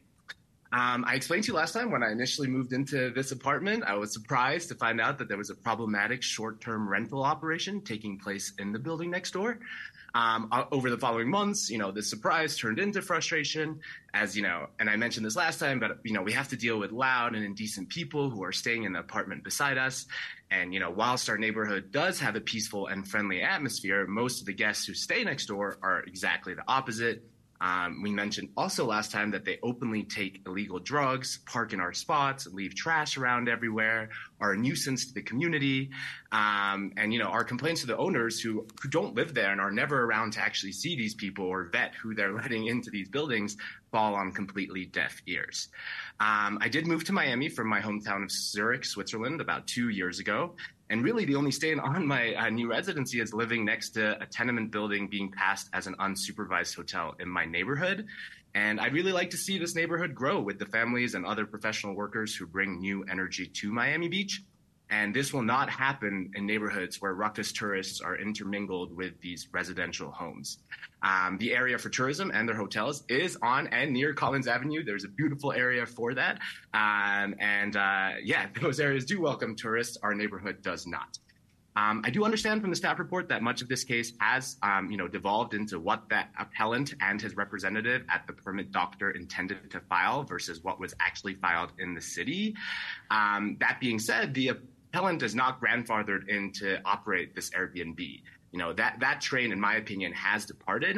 Um, I explained to you last time when I initially moved into this apartment, I was surprised to find out that there was a problematic short-term rental operation taking place in the building next door. Um, over the following months, you know, this surprise turned into frustration, as you know, and I mentioned this last time, but, you know, we have to deal with loud and indecent people who are staying in the apartment beside us. And, you know, whilst our neighborhood does have a peaceful and friendly atmosphere, most of the guests who stay next door are exactly the opposite. Um, we mentioned also last time that they openly take illegal drugs, park in our spots, leave trash around everywhere, are a nuisance to the community. Um, and, you know, our complaints to the owners who, who don't live there and are never around to actually see these people or vet who they're letting into these buildings fall on completely deaf ears. Um, I did move to Miami from my hometown of Zurich, Switzerland, about two years ago. And really, the only stain on my uh, new residency is living next to a tenement building being passed as an unsupervised hotel in my neighborhood. And I'd really like to see this neighborhood grow with the families and other professional workers who bring new energy to Miami Beach. And this will not happen in neighborhoods where ruckus tourists are intermingled with these residential homes. Um, the area for tourism and their hotels is on and near Collins Avenue. There's a beautiful area for that. Um, and uh, yeah, those areas do welcome tourists. Our neighborhood does not. Um, I do understand from the staff report that much of this case has, um, you know, devolved into what that appellant and his representative at the permit doctor intended to file versus what was actually filed in the city. Um, that being said, the appellant is not grandfathered in to operate this Airbnb. You know, that, that train, in my opinion, has departed.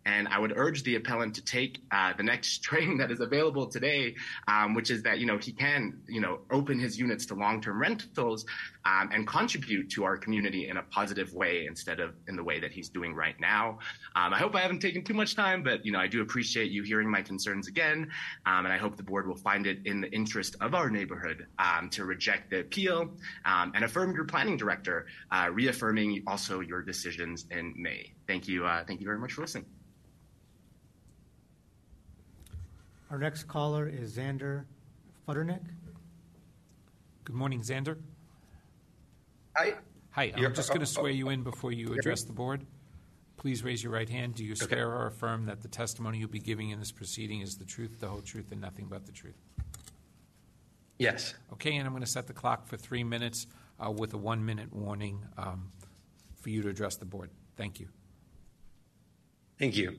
And I would urge the appellant to take uh, the next training that is available today, um, which is that, you know, he can, you know, open his units to long-term rentals um, and contribute to our community in a positive way instead of in the way that he's doing right now. Um, I hope I haven't taken too much time, but, you know, I do appreciate you hearing my concerns again. Um, and I hope the board will find it in the interest of our neighborhood um, to reject the appeal um, and affirm your planning director, uh, reaffirming also your decisions in May. Thank you. Uh, thank you very much for listening. Our next caller is Xander Futternick. Good morning, Xander. Hi. Hi. I'm You're- just going to swear you in before you address the board. Please raise your right hand. Do you swear or affirm that the testimony you'll be giving in this proceeding is the truth, the whole truth, and nothing but the truth? Yes. Okay, and I'm going to set the clock for three minutes uh, with a one-minute warning um, for you to address the board. Thank you. Thank you.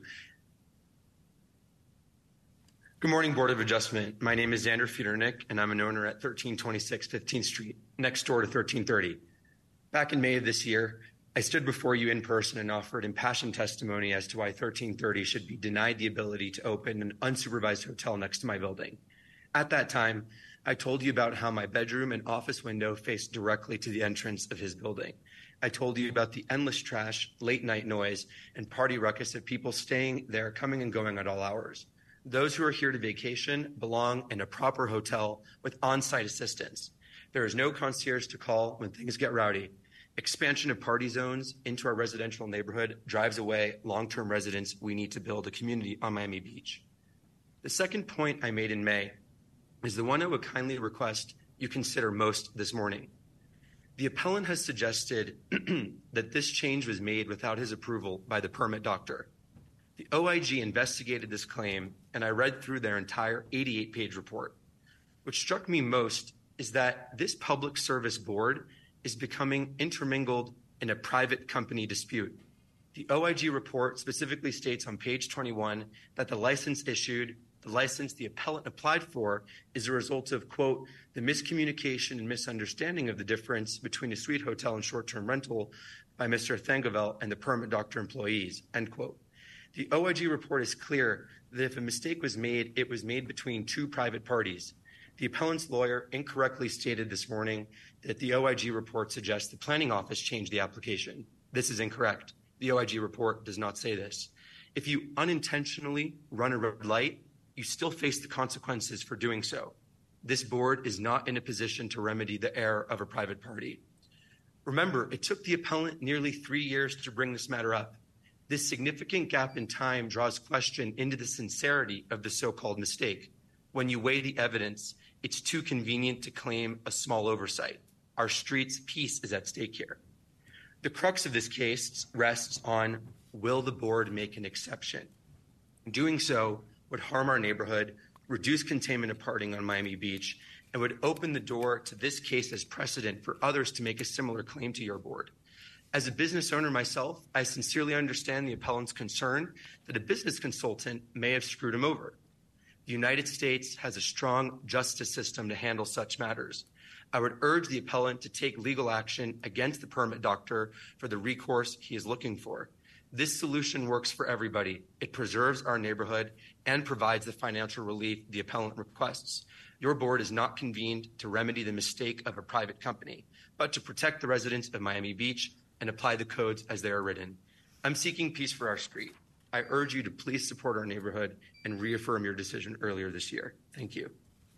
Good morning, Board of Adjustment. My name is Xander Futernick, and I'm an owner at thirteen twenty-six fifteenth Street, next door to thirteen thirty. Back in May of this year, I stood before you in person and offered impassioned testimony as to why thirteen thirty should be denied the ability to open an unsupervised hotel next to my building. At that time, I told you about how my bedroom and office window faced directly to the entrance of his building. I told you about the endless trash, late night noise, and party ruckus of people staying there, coming and going at all hours. Those who are here to vacation belong in a proper hotel with on-site assistance. There is no concierge to call when things get rowdy. Expansion of party zones into our residential neighborhood drives away long-term residents we need to build a community on Miami Beach. The second point I made in May is the one I would kindly request you consider most this morning. The appellant has suggested that this change was made without his approval by the permit doctor. The O I G investigated this claim, and I read through their entire eighty-eight page report. What struck me most is that this public service board is becoming intermingled in a private company dispute. The O I G report specifically states on page twenty-one that the license issued, the license the appellant applied for, is a result of, quote, the miscommunication and misunderstanding of the difference between a suite hotel and short-term rental by Mister Thangovel and the permit doctor employees, end quote. The O I G report is clear that if a mistake was made, it was made between two private parties. The appellant's lawyer incorrectly stated this morning that the O I G report suggests the planning office changed the application. This is incorrect. The O I G report does not say this. If you unintentionally run a red light, you still face the consequences for doing so. This board is not in a position to remedy the error of a private party. Remember, it took the appellant nearly three years to bring this matter up. This significant gap in time draws question into the sincerity of the so-called mistake. When you weigh the evidence, it's too convenient to claim a small oversight. Our street's peace is at stake here. The crux of this case rests on, will the board make an exception? Doing so would harm our neighborhood, reduce containment of partying on Miami Beach, and would open the door to this case as precedent for others to make a similar claim to your board. As a business owner myself, I sincerely understand the appellant's concern that a business consultant may have screwed him over. The United States has a strong justice system to handle such matters. I would urge the appellant to take legal action against the permit doctor for the recourse he is looking for. This solution works for everybody. It preserves our neighborhood and provides the financial relief the appellant requests. Your board is not convened to remedy the mistake of a private company, but to protect the residents of Miami Beach and apply the codes as they are written. I'm seeking peace for our street. I urge you to please support our neighborhood and reaffirm your decision earlier this year. Thank you.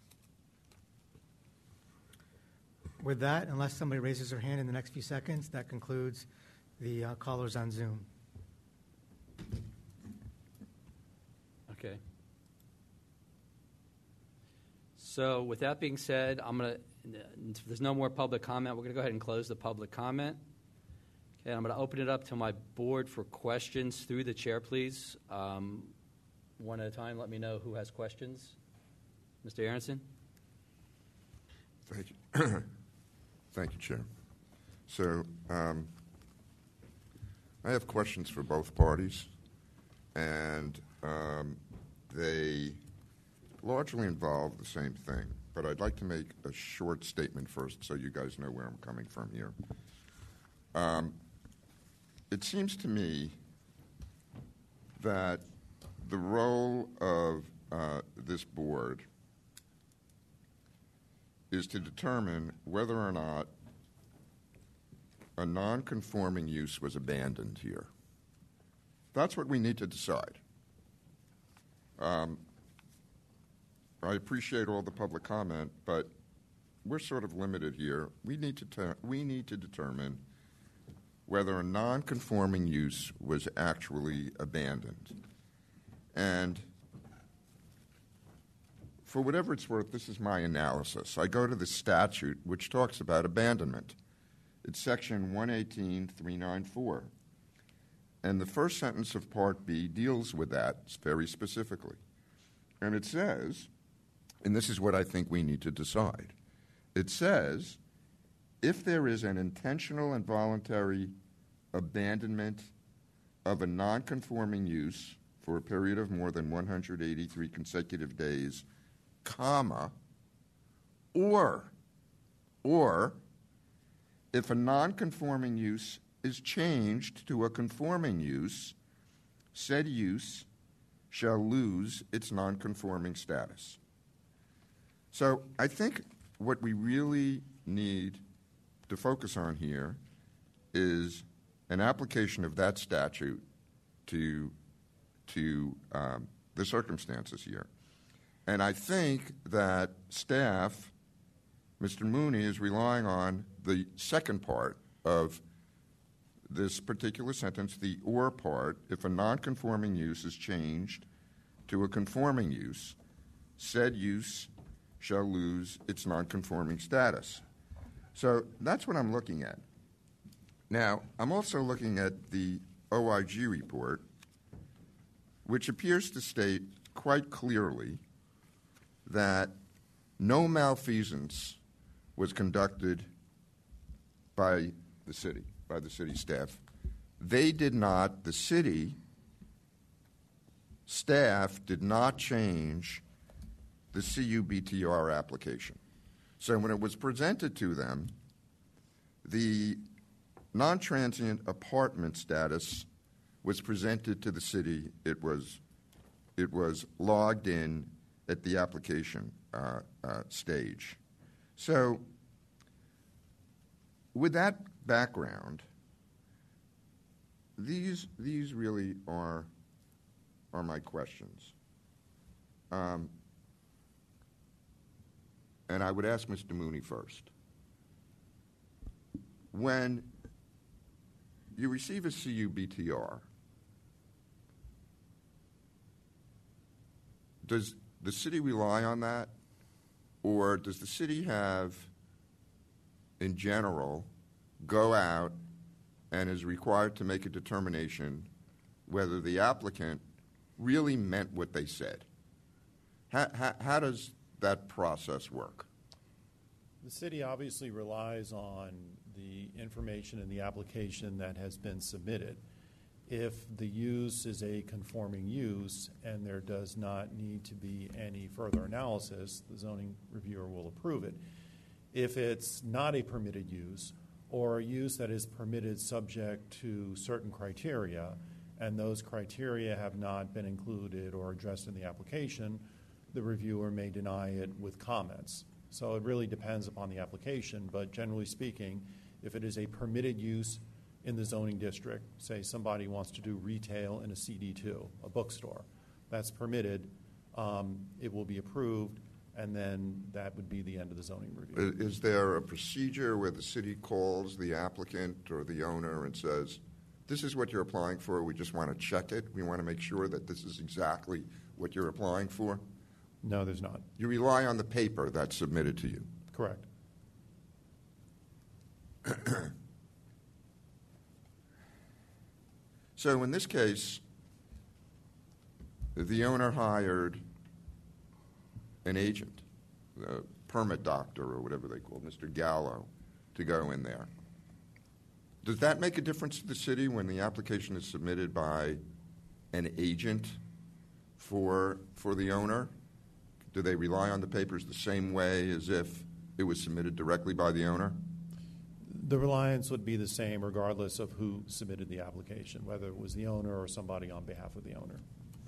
With that, unless somebody raises their hand in the next few seconds, that concludes the uh, callers on Zoom. Okay. So with that being said, I'm going to, if there's no more public comment, we're going to go ahead and close the public comment. Okay, I'm going to open it up to my board for questions through the chair, please. Um, one at a time, let me know who has questions. Mister Aronson? Thank you. Thank you, Chair. So um, I have questions for both parties, and um, they largely involve the same thing, but I'd like to make a short statement first so you guys know where I'm coming from here. Um, it seems to me that the role of uh, this board is to determine whether or not a non-conforming use was abandoned here. That's what we need to decide. Um, I appreciate all the public comment, but we're sort of limited here. We need to ter- we need to determine whether a non-conforming use was actually abandoned. And for whatever it's worth, this is my analysis. I go to the statute which talks about abandonment. It's section one eighteen three ninety-four. And the first sentence of Part B deals with that very specifically. And it says, and this is what I think we need to decide, it says, if there is an intentional and voluntary abandonment of a nonconforming use for a period of more than one hundred eighty-three consecutive days, comma, or, or if a nonconforming use is changed to a conforming use, said use shall lose its nonconforming status. So I think what we really need to focus on here is an application of that statute to, to um, the circumstances here. And I think that staff, Mister Mooney, is relying on the second part of this particular sentence, the or part. If a nonconforming use is changed to a conforming use, said use shall lose its nonconforming status. So that's what I'm looking at. Now, I'm also looking at the O I G report, which appears to state quite clearly that no malfeasance was conducted by the city, by the city staff. They did not, the city staff did not change the C U B T R application. So when it was presented to them, the non-transient apartment status was presented to the city. It was, it was logged in at the application uh, uh, stage. So with that background, these these really are are my questions. Um, and I would ask Mister Mooney first. When you receive a C U B T R, does the city rely on that, or does the city have, in general, go out and is required to make a determination whether the applicant really meant what they said? How, how, how does that process work? The city obviously relies on the information in the application that has been submitted. If the use is a conforming use and there does not need to be any further analysis, the zoning reviewer will approve it. If it's not a permitted use, or a use that is permitted subject to certain criteria, and those criteria have not been included or addressed in the application, the reviewer may deny it with comments. So it really depends upon the application, but generally speaking, if it is a permitted use in the zoning district, say somebody wants to do retail in a C D two, a bookstore, that's permitted, um, it will be approved, and then that would be the end of the zoning review. Is there a procedure where the city calls the applicant or the owner and says, this is what you're applying for, we just want to check it, we want to make sure that this is exactly what you're applying for? No, there's not. You rely on the paper that's submitted to you? Correct. So in this case, the owner hired an agent, a permit doctor or whatever they call it, Mister Gallo, to go in there. Does that make a difference to the city when the application is submitted by an agent for, for the owner? Do they rely on the papers the same way as if it was submitted directly by the owner? The reliance would be the same regardless of who submitted the application, whether it was the owner or somebody on behalf of the owner.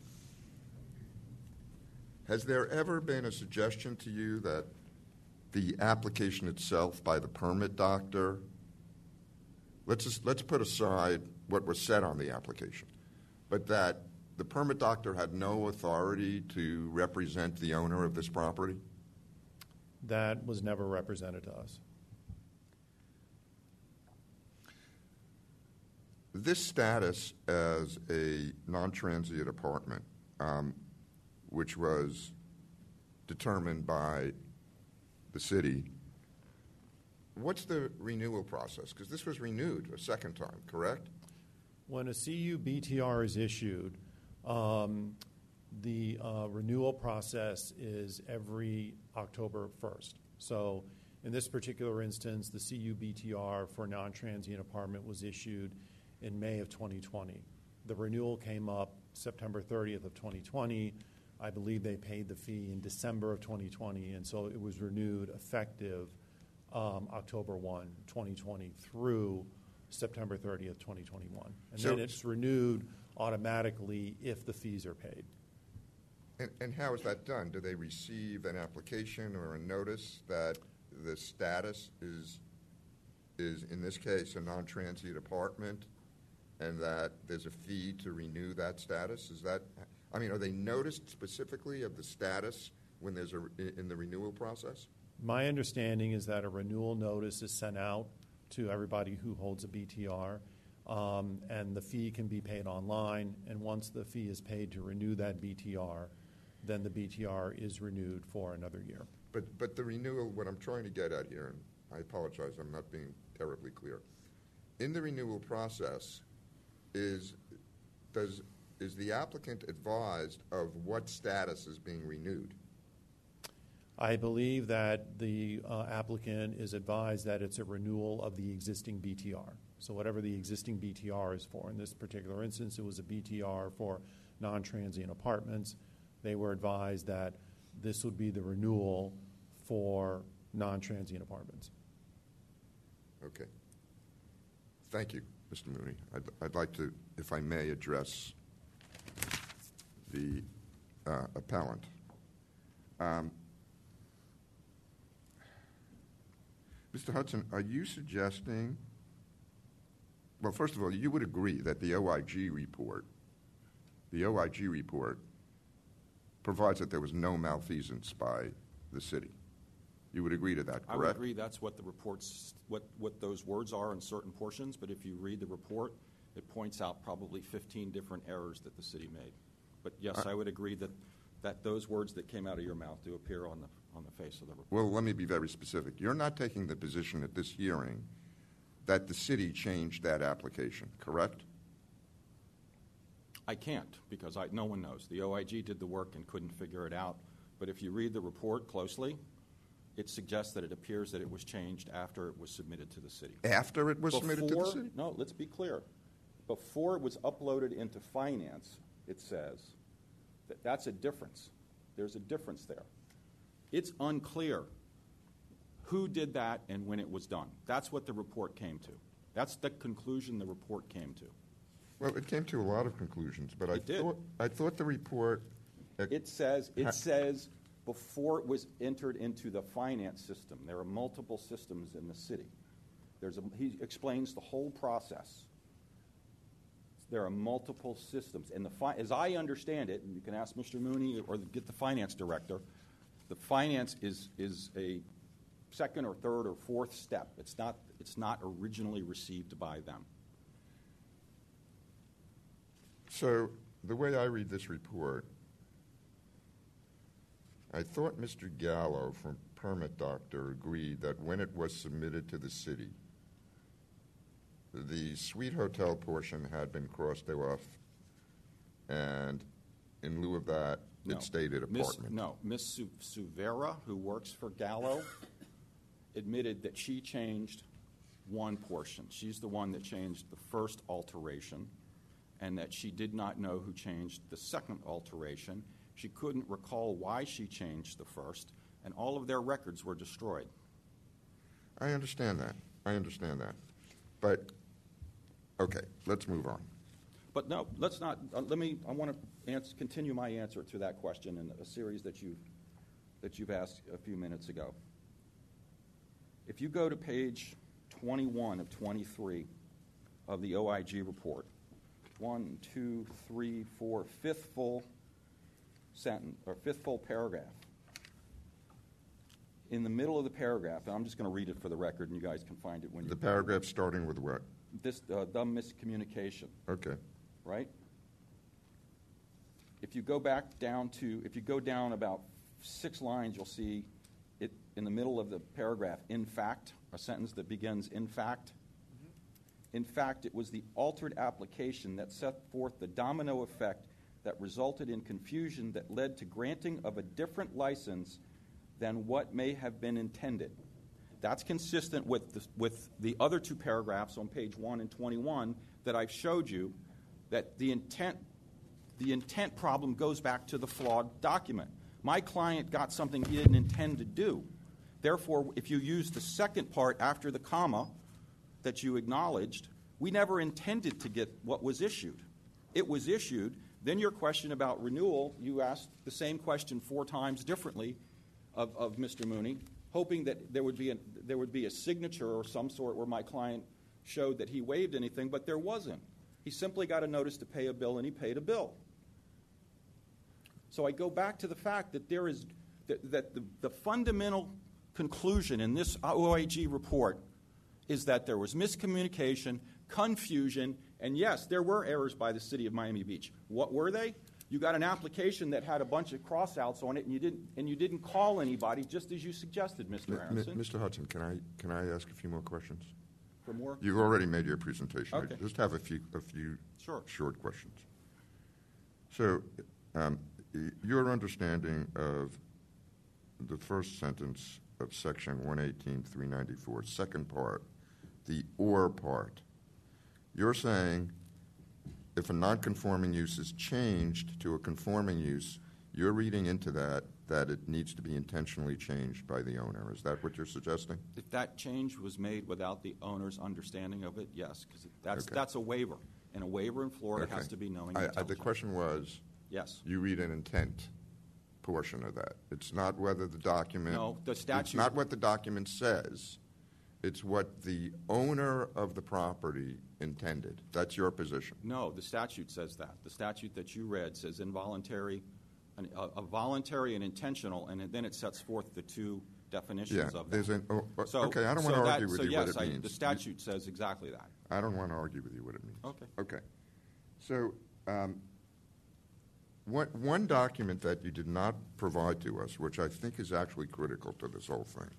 Has there ever been a suggestion to you that the application itself by the permit doctor, let's just, let's put aside what was said on the application, but that the permit doctor had no authority to represent the owner of this property? That was never represented to us. This status as a non-transient apartment, um, which was determined by the city, what's the renewal process? Because this was renewed a second time, correct? When a C U B T R is issued, um, the uh, renewal process is every October first. So in this particular instance, the C U B T R for non-transient apartment was issued in May of twenty twenty. The renewal came up September thirtieth of twenty twenty. I believe they paid the fee in December of twenty twenty, and so it was renewed effective um, October first, twenty twenty through September thirtieth, twenty twenty-one. And So- then it's renewed automatically if the fees are paid. And, and how is that done? Do they receive an application or a notice that the status is, is in this case, a non-transient apartment, and that there's a fee to renew that status? Is that, I mean, are they noticed specifically of the status when there's a, in the renewal process? My understanding is that a renewal notice is sent out to everybody who holds a B T R, um, and the fee can be paid online. And once the fee is paid to renew that B T R, then the B T R is renewed for another year. But, but the renewal, what I'm trying to get at here, and I apologize, I'm not being terribly clear. In the renewal process, is, does, is the applicant advised of what status is being renewed? I believe that the uh, applicant is advised that it's a renewal of the existing B T R. So whatever the existing B T R is for. In this particular instance, it was a B T R for non-transient apartments. They were advised that this would be the renewal for non-transient apartments. Okay. Thank you, Mister Mooney. I'd, I'd like to, if I may, address the uh, appellant. Um, Mister Hudson, are you suggesting, well, first of all, you would agree that the O I G report, the O I G report provides that there was no malfeasance by the city. You would agree to that, correct? I would agree that's what the reports, what, what those words are in certain portions, but if you read the report, it points out probably fifteen different errors that the city made. But yes, Uh, I would agree that, that those words that came out of your mouth do appear on the, on the face of the report. Well, let me be very specific. You're not taking the position at this hearing that the city changed that application, correct? I can't, because I, no one knows. The O I G did the work and couldn't figure it out. But if you read the report closely, it suggests that it appears that it was changed after it was submitted to the city. After it was Before, submitted to the city? No, let's be clear. Before it was uploaded into finance, it says that that's a difference. There's a difference there. It's unclear who did that and when it was done. That's what the report came to. That's the conclusion the report came to. Well, it came to a lot of conclusions, but I It did. thought I thought the report. It says it Ha- says before it was entered into the finance system. There are multiple systems in the city. There's a, he explains the whole process. There are multiple systems, and the fi- as I understand it, and you can ask Mister Mooney or get the finance director. The finance is is a second or third or fourth step. It's not it's not originally received by them. So the way I read this report, I thought Mister Gallo from Permit Doctor agreed that when it was submitted to the city, the suite hotel portion had been crossed off, and in lieu of that, No. it stated Miss- apartment. No, Miss Su- Suvera, who works for Gallo, admitted that she changed one portion. She's the one that changed the first alteration, and that she did not know who changed the second alteration. She couldn't recall why she changed the first, and all of their records were destroyed. I understand that. I understand that. But, okay, let's move on. But no, let's not. Uh, let me. I want to answer, continue my answer to that question in a series that you've that you've asked a few minutes ago. If you go to page twenty-one of twenty-three of the O I G report, one, two, three, four, fifth full sentence or fifth full paragraph. In the middle of the paragraph, and I'm just going to read it for the record, and you guys can find it when you. The paragraph starting with what? This uh, the miscommunication. Okay. Right? If you go back down to, if you go down about six lines, you'll see it in the middle of the paragraph, in fact, a sentence that begins, in fact. Mm-hmm. In fact, it was the altered application that set forth the domino effect that resulted in confusion that led to granting of a different license than what may have been intended. That's consistent with the, with the other two paragraphs on page one and twenty-one that I've showed you, that the intent, the intent problem goes back to the flawed document. My client got something he didn't intend to do. Therefore, if you use the second part after the comma that you acknowledged, we never intended to get what was issued. It was issued. Then your question about renewal, you asked the same question four times differently of, of Mister Mooney, hoping that there would be a, there would be a signature or some sort where my client showed that he waived anything, but there wasn't. He simply got a notice to pay a bill, and he paid a bill. So I go back to the fact that there is that, that the, the fundamental conclusion in this O I G report is that there was miscommunication, confusion, and yes, there were errors by the city of Miami Beach. What were they? You got an application that had a bunch of crossouts on it, and you didn't and you didn't call anybody, just as you suggested, Mister M- Aronson. Mister Hudson, can I can I ask a few more questions? For more? You've already made your presentation. Okay. I just have a few a few sure. short questions. So, um, y- your understanding of the first sentence of Section one eighteen three ninety-four, second part, the or part, you're saying if a nonconforming use is changed to a conforming use, you're reading into that that it needs to be intentionally changed by the owner. Is that what you're suggesting? If that change was made without the owner's understanding of it, yes, because that's Okay. that's a waiver, and a waiver in Florida Okay. has to be knowing. I, and I, the intelligent. question was, Yes. you read an intent portion of that. It's not whether the document. No, the It's statute- not what the document says. It's what the owner of the property intended. That's your position. No, the statute says that. The statute that you read says involuntary, an, a, a voluntary and intentional, and then it sets forth the two definitions Yeah, of that. there's an- oh, uh, so, okay, I don't so wanna that- argue with so you yes, what it I- means. The statute says exactly that. I don't want to argue with you what it means. Okay. Okay. So, um, one, one document that you did not provide to us, which I think is actually critical to this whole thing,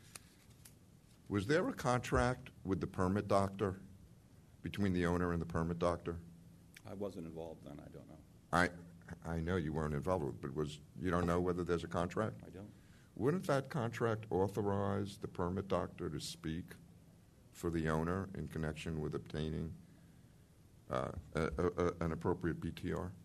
was there a contract with the permit doctor, between the owner and the permit doctor? I wasn't involved then. I don't know. I, I know you weren't involved with it, but was, you don't know whether there's a contract? I don't. Wouldn't that contract authorize the permit doctor to speak for the owner in connection with obtaining uh, a, a, a, an appropriate B T R?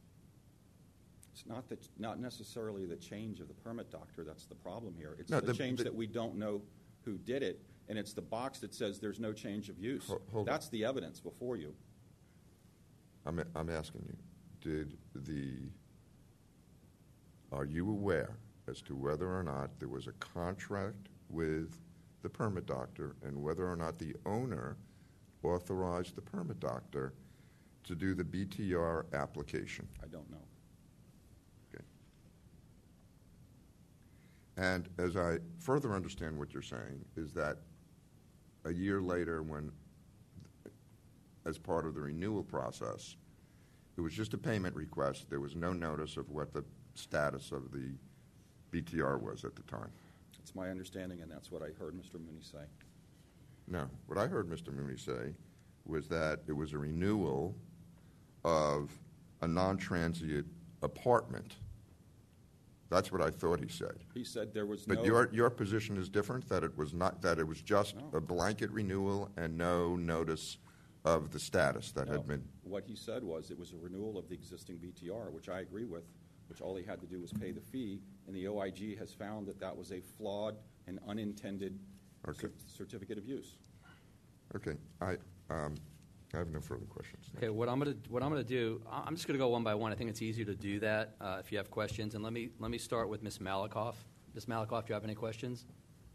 It's not that, not necessarily the change of the permit doctor that's the problem here. It's No, the, the- change the- that we don't know who did it, and it's the box that says there's no change of use. Ho- hold that's the evidence before you. I'm, I'm asking you, did the, are you aware as to whether or not there was a contract with the permit doctor and whether or not the owner authorized the permit doctor to do the B T R application? I don't know. Okay. And as I further understand what you're saying is that a year later when, as part of the renewal process, it was just a payment request. There was no notice of what the status of the B T R was at the time. It's my understanding, and that's what I heard Mister Mooney say. No. What I heard Mister Mooney say was that it was a renewal of a non-transient apartment. That's what I thought he said. He said there was But no... your your position is different, that it was not, that it was just No. a blanket renewal and no notice of the status that No. had been. What he said was it was a renewal of the existing B T R, which I agree with, which all he had to do was pay the fee, and the O I G has found that that was a flawed and unintended Okay. cer- certificate of use. Okay, I, um, I have no further questions. Okay, what I'm gonna what I'm gonna do, I- I'm just gonna go one by one. I think it's easier to do that uh, if you have questions. And let me let me start with Miz Malakoff. Miz Malakoff, do you have any questions?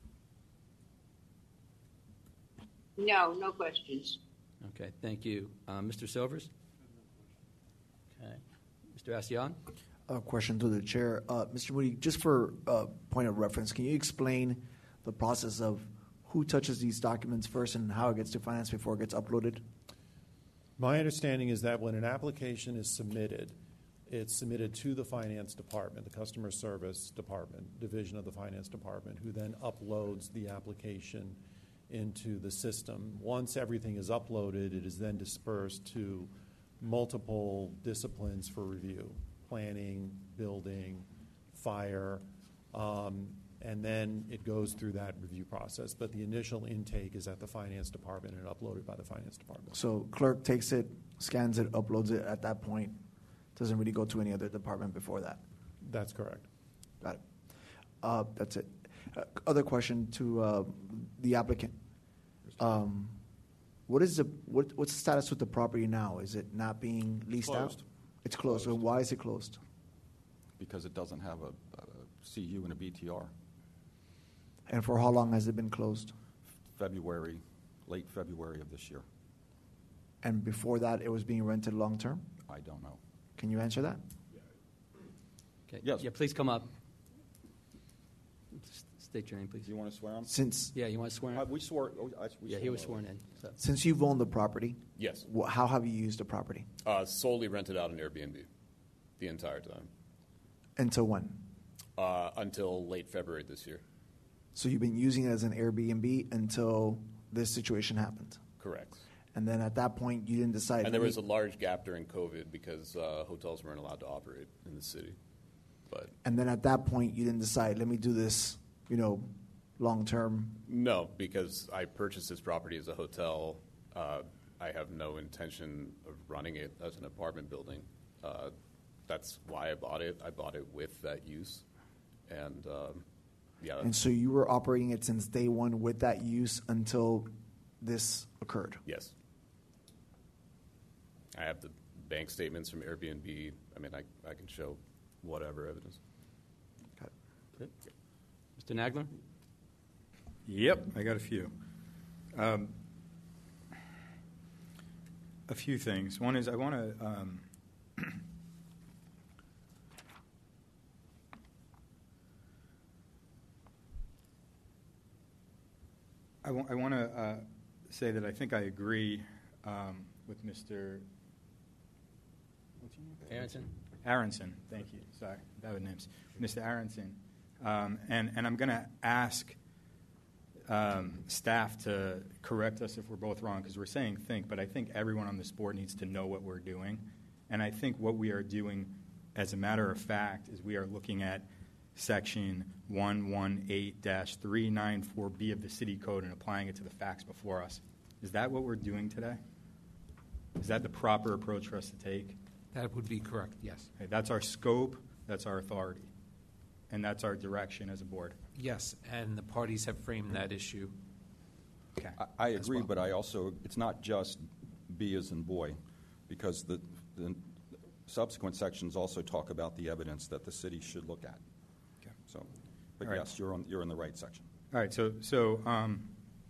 No, no questions. Okay, thank you, uh, Mister Silvers. Okay, Mister Asian. A question to the chair. Uh, Mister Moody, just for uh, point of reference, can you explain the process of who touches these documents first and how it gets to finance before it gets uploaded? My understanding is that when an application is submitted, it's submitted to the finance department, the customer service department, division of the finance department, who then uploads the application into the system. Once everything is uploaded, it is then dispersed to multiple disciplines for review: planning, building, fire, um, and then it goes through that review process. But the initial intake is at the finance department and uploaded by the finance department. So clerk takes it, scans it, uploads it at that point. Doesn't really go to any other department before that. That's correct. Got it. Uh, that's it. Uh, other question to uh, the applicant. Um, what is the what, what's the status with the property now? Is it not being leased Closed. out? It's closed. So why is it closed? Because it doesn't have a, a C U and a B T R. And for how long has it been closed? February, late February of this year. And before that, it was being rented long term? I don't know. Can you answer that? Okay. Yes. Yeah, please come up. S- State your name, please. Do you want to swear on? Since Yeah, you want to swear in? Uh, we swore. Oh, I, we Yeah, he swore was already. sworn in. So. since you've owned the property, Yes. wh- how have you used the property? Uh, solely rented out an Airbnb the entire time Until when? uh, until late February this year. So you've been using it as an Airbnb until this situation happened. Correct. And then at that point, you didn't decide. And there let was a me- large gap during COVID because uh, hotels weren't allowed to operate in the city. But And then at that point, you didn't decide, let me do this, you know, long term. no, because I purchased this property as a hotel. Uh, I have no intention of running it as an apartment building. Uh, that's why I bought it. I bought it with that use. And um, yeah. And so you were operating it since day one with that use until this occurred. Yes. I have the bank statements from Airbnb. I mean, I, I can show whatever evidence. Good. Mister Nagler? Yep, I got a few. Um, a few things. One is I want to um, I want I want to uh, say that I think I agree um, with Mister What's your name? Aronson. Aronson, thank you. Sorry, bad names. Mister Aronson. Um, and, and I'm going to ask um, staff to correct us if we're both wrong, because we're saying think, but I think everyone on this board needs to know what we're doing. And I think what we are doing, as a matter of fact, is we are looking at Section one eighteen dash three ninety-four B of the City Code and applying it to the facts before us. Is that what we're doing today? Is that the proper approach for us to take? That would be correct, yes. Okay, that's our scope, that's our authority, and that's our direction as a board. Yes, and the parties have framed that issue. Okay. I, I As agree, well. but I also, it's not just B as in boy, because the, the subsequent sections also talk about the evidence that the city should look at. Okay. So, but All right. yes, you're on, you're in the right section. All right, so so um,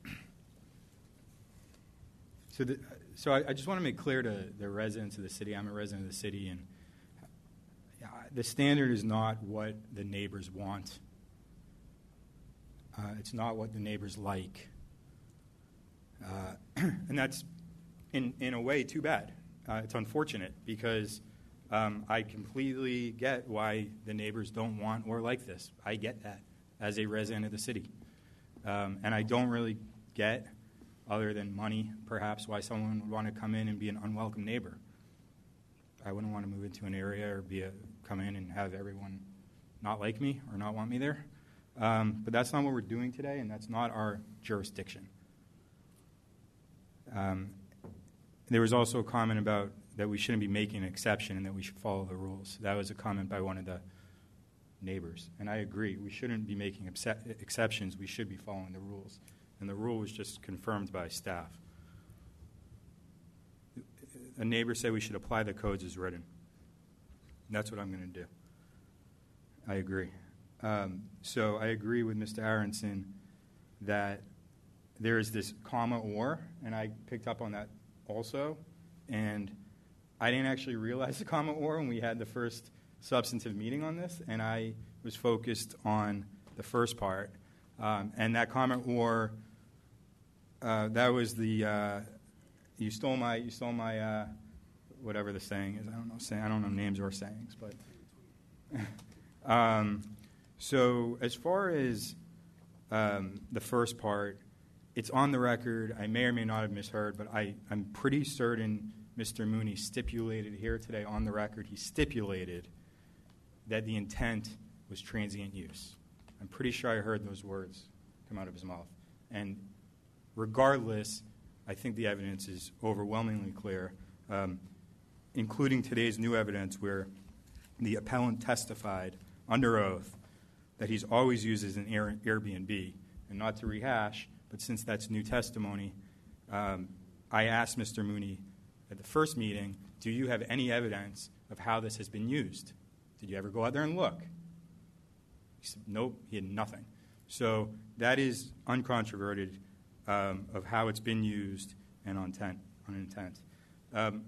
so the, so I, I just want to make clear to the residents of the city. I'm a resident of the city, and uh, the standard is not what the neighbors want. Uh, it's not what the neighbors like, uh, and that's in in a way too bad. Uh, it's unfortunate because um, I completely get why the neighbors don't want or like this. I get that as a resident of the city. Um, and I don't really get, other than money, perhaps, why someone would want to come in and be an unwelcome neighbor. I wouldn't want to move into an area or be a, come in and have everyone not like me or not want me there. Um, but that's not what we're doing today, and that's not our jurisdiction. Um, there was also a comment about that we shouldn't be making an exception and that we should follow the rules. That was a comment by one of the neighbors, and I agree. We shouldn't be making exceptions. We should be following the rules, and the rule was just confirmed by staff. a neighbor said we should apply the codes as written. And that's what I'm going to do. I agree. Um, so I agree with Mister Aronson that there is this comma or, and I picked up on that also, and I didn't actually realize the comma or when we had the first substantive meeting on this, and I was focused on the first part. Um, and that comma or, uh, that was the, uh, you stole my, you stole my, uh, whatever the saying is. I don't know, say, I don't know names or sayings, but. um, so as far as um, the first part, it's on the record. I may or may not have misheard, but I, I'm pretty certain Mister Mooney stipulated here today on the record, he stipulated that the intent was transient use. I'm pretty sure I heard those words come out of his mouth. And regardless, I think the evidence is overwhelmingly clear, um, including today's new evidence where the appellant testified under oath that he's always used as an Air, Airbnb. And not to rehash, but since that's new testimony, um, I asked Mister Mooney at the first meeting, do you have any evidence of how this has been used? Did you ever go out there and look? He said, nope, he had nothing. So that is uncontroverted um, of how it's been used and on intent. On intent. Um,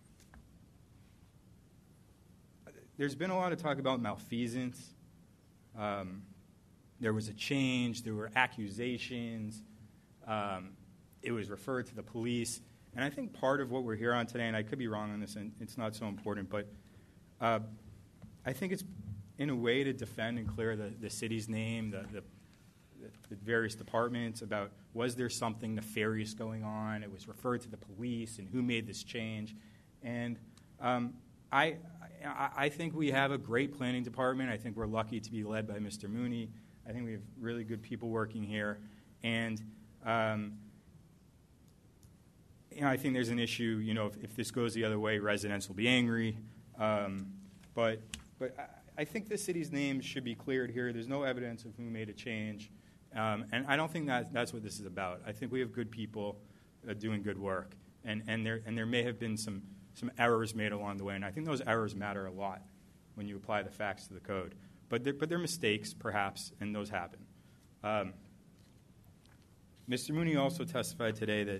there's been a lot of talk about malfeasance. Um, there was a change. There were accusations. Um, it was referred to the police. And I think part of what we're here on today, and I could be wrong on this, and it's not so important, but uh, I think it's in a way to defend and clear the, the city's name, the, the, the various departments about was there something nefarious going on. It was referred to the police and who made this change. And um, I, I, I think we have a great planning department. I think we're lucky to be led by Mister Mooney. I think we have really good people working here. And um, you know, I think there's an issue, you know, if, if this goes the other way, residents will be angry. Um, but but I, I think the city's name should be cleared here. There's no evidence of who made a change. Um, and I don't think that that's what this is about. I think we have good people uh, doing good work. And, and, there, and there may have been some, some errors made along the way. And I think those errors matter a lot when you apply the facts to the code. But they're, but they're mistakes, perhaps, and those happen. Um, Mister Mooney also testified today that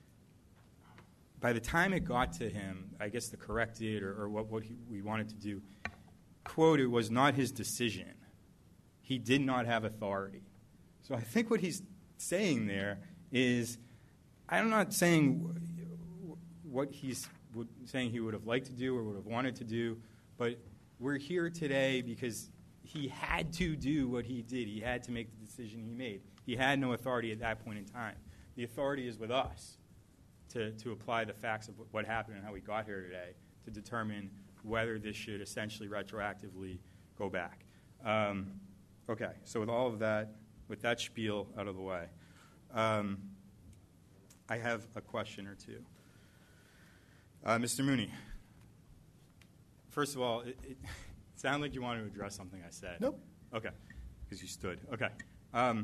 by the time it got to him, I guess the corrected or, or what, what he, we wanted to do, quote, it was not his decision. He did not have authority. So I think what he's saying there is, I'm not saying what he's saying he would have liked to do or would have wanted to do, but we're here today because he had to do what he did. He had to make the decision he made. He had no authority at that point in time. The authority is with us to, to apply the facts of what happened and how we got here today to determine whether this should essentially retroactively go back. Um, okay, so with all of that, with that spiel out of the way, um, I have a question or two. Uh, Mister Mooney, first of all, it, it sounded like you wanted to address something I said. Nope. Okay, because you stood. Okay. Um,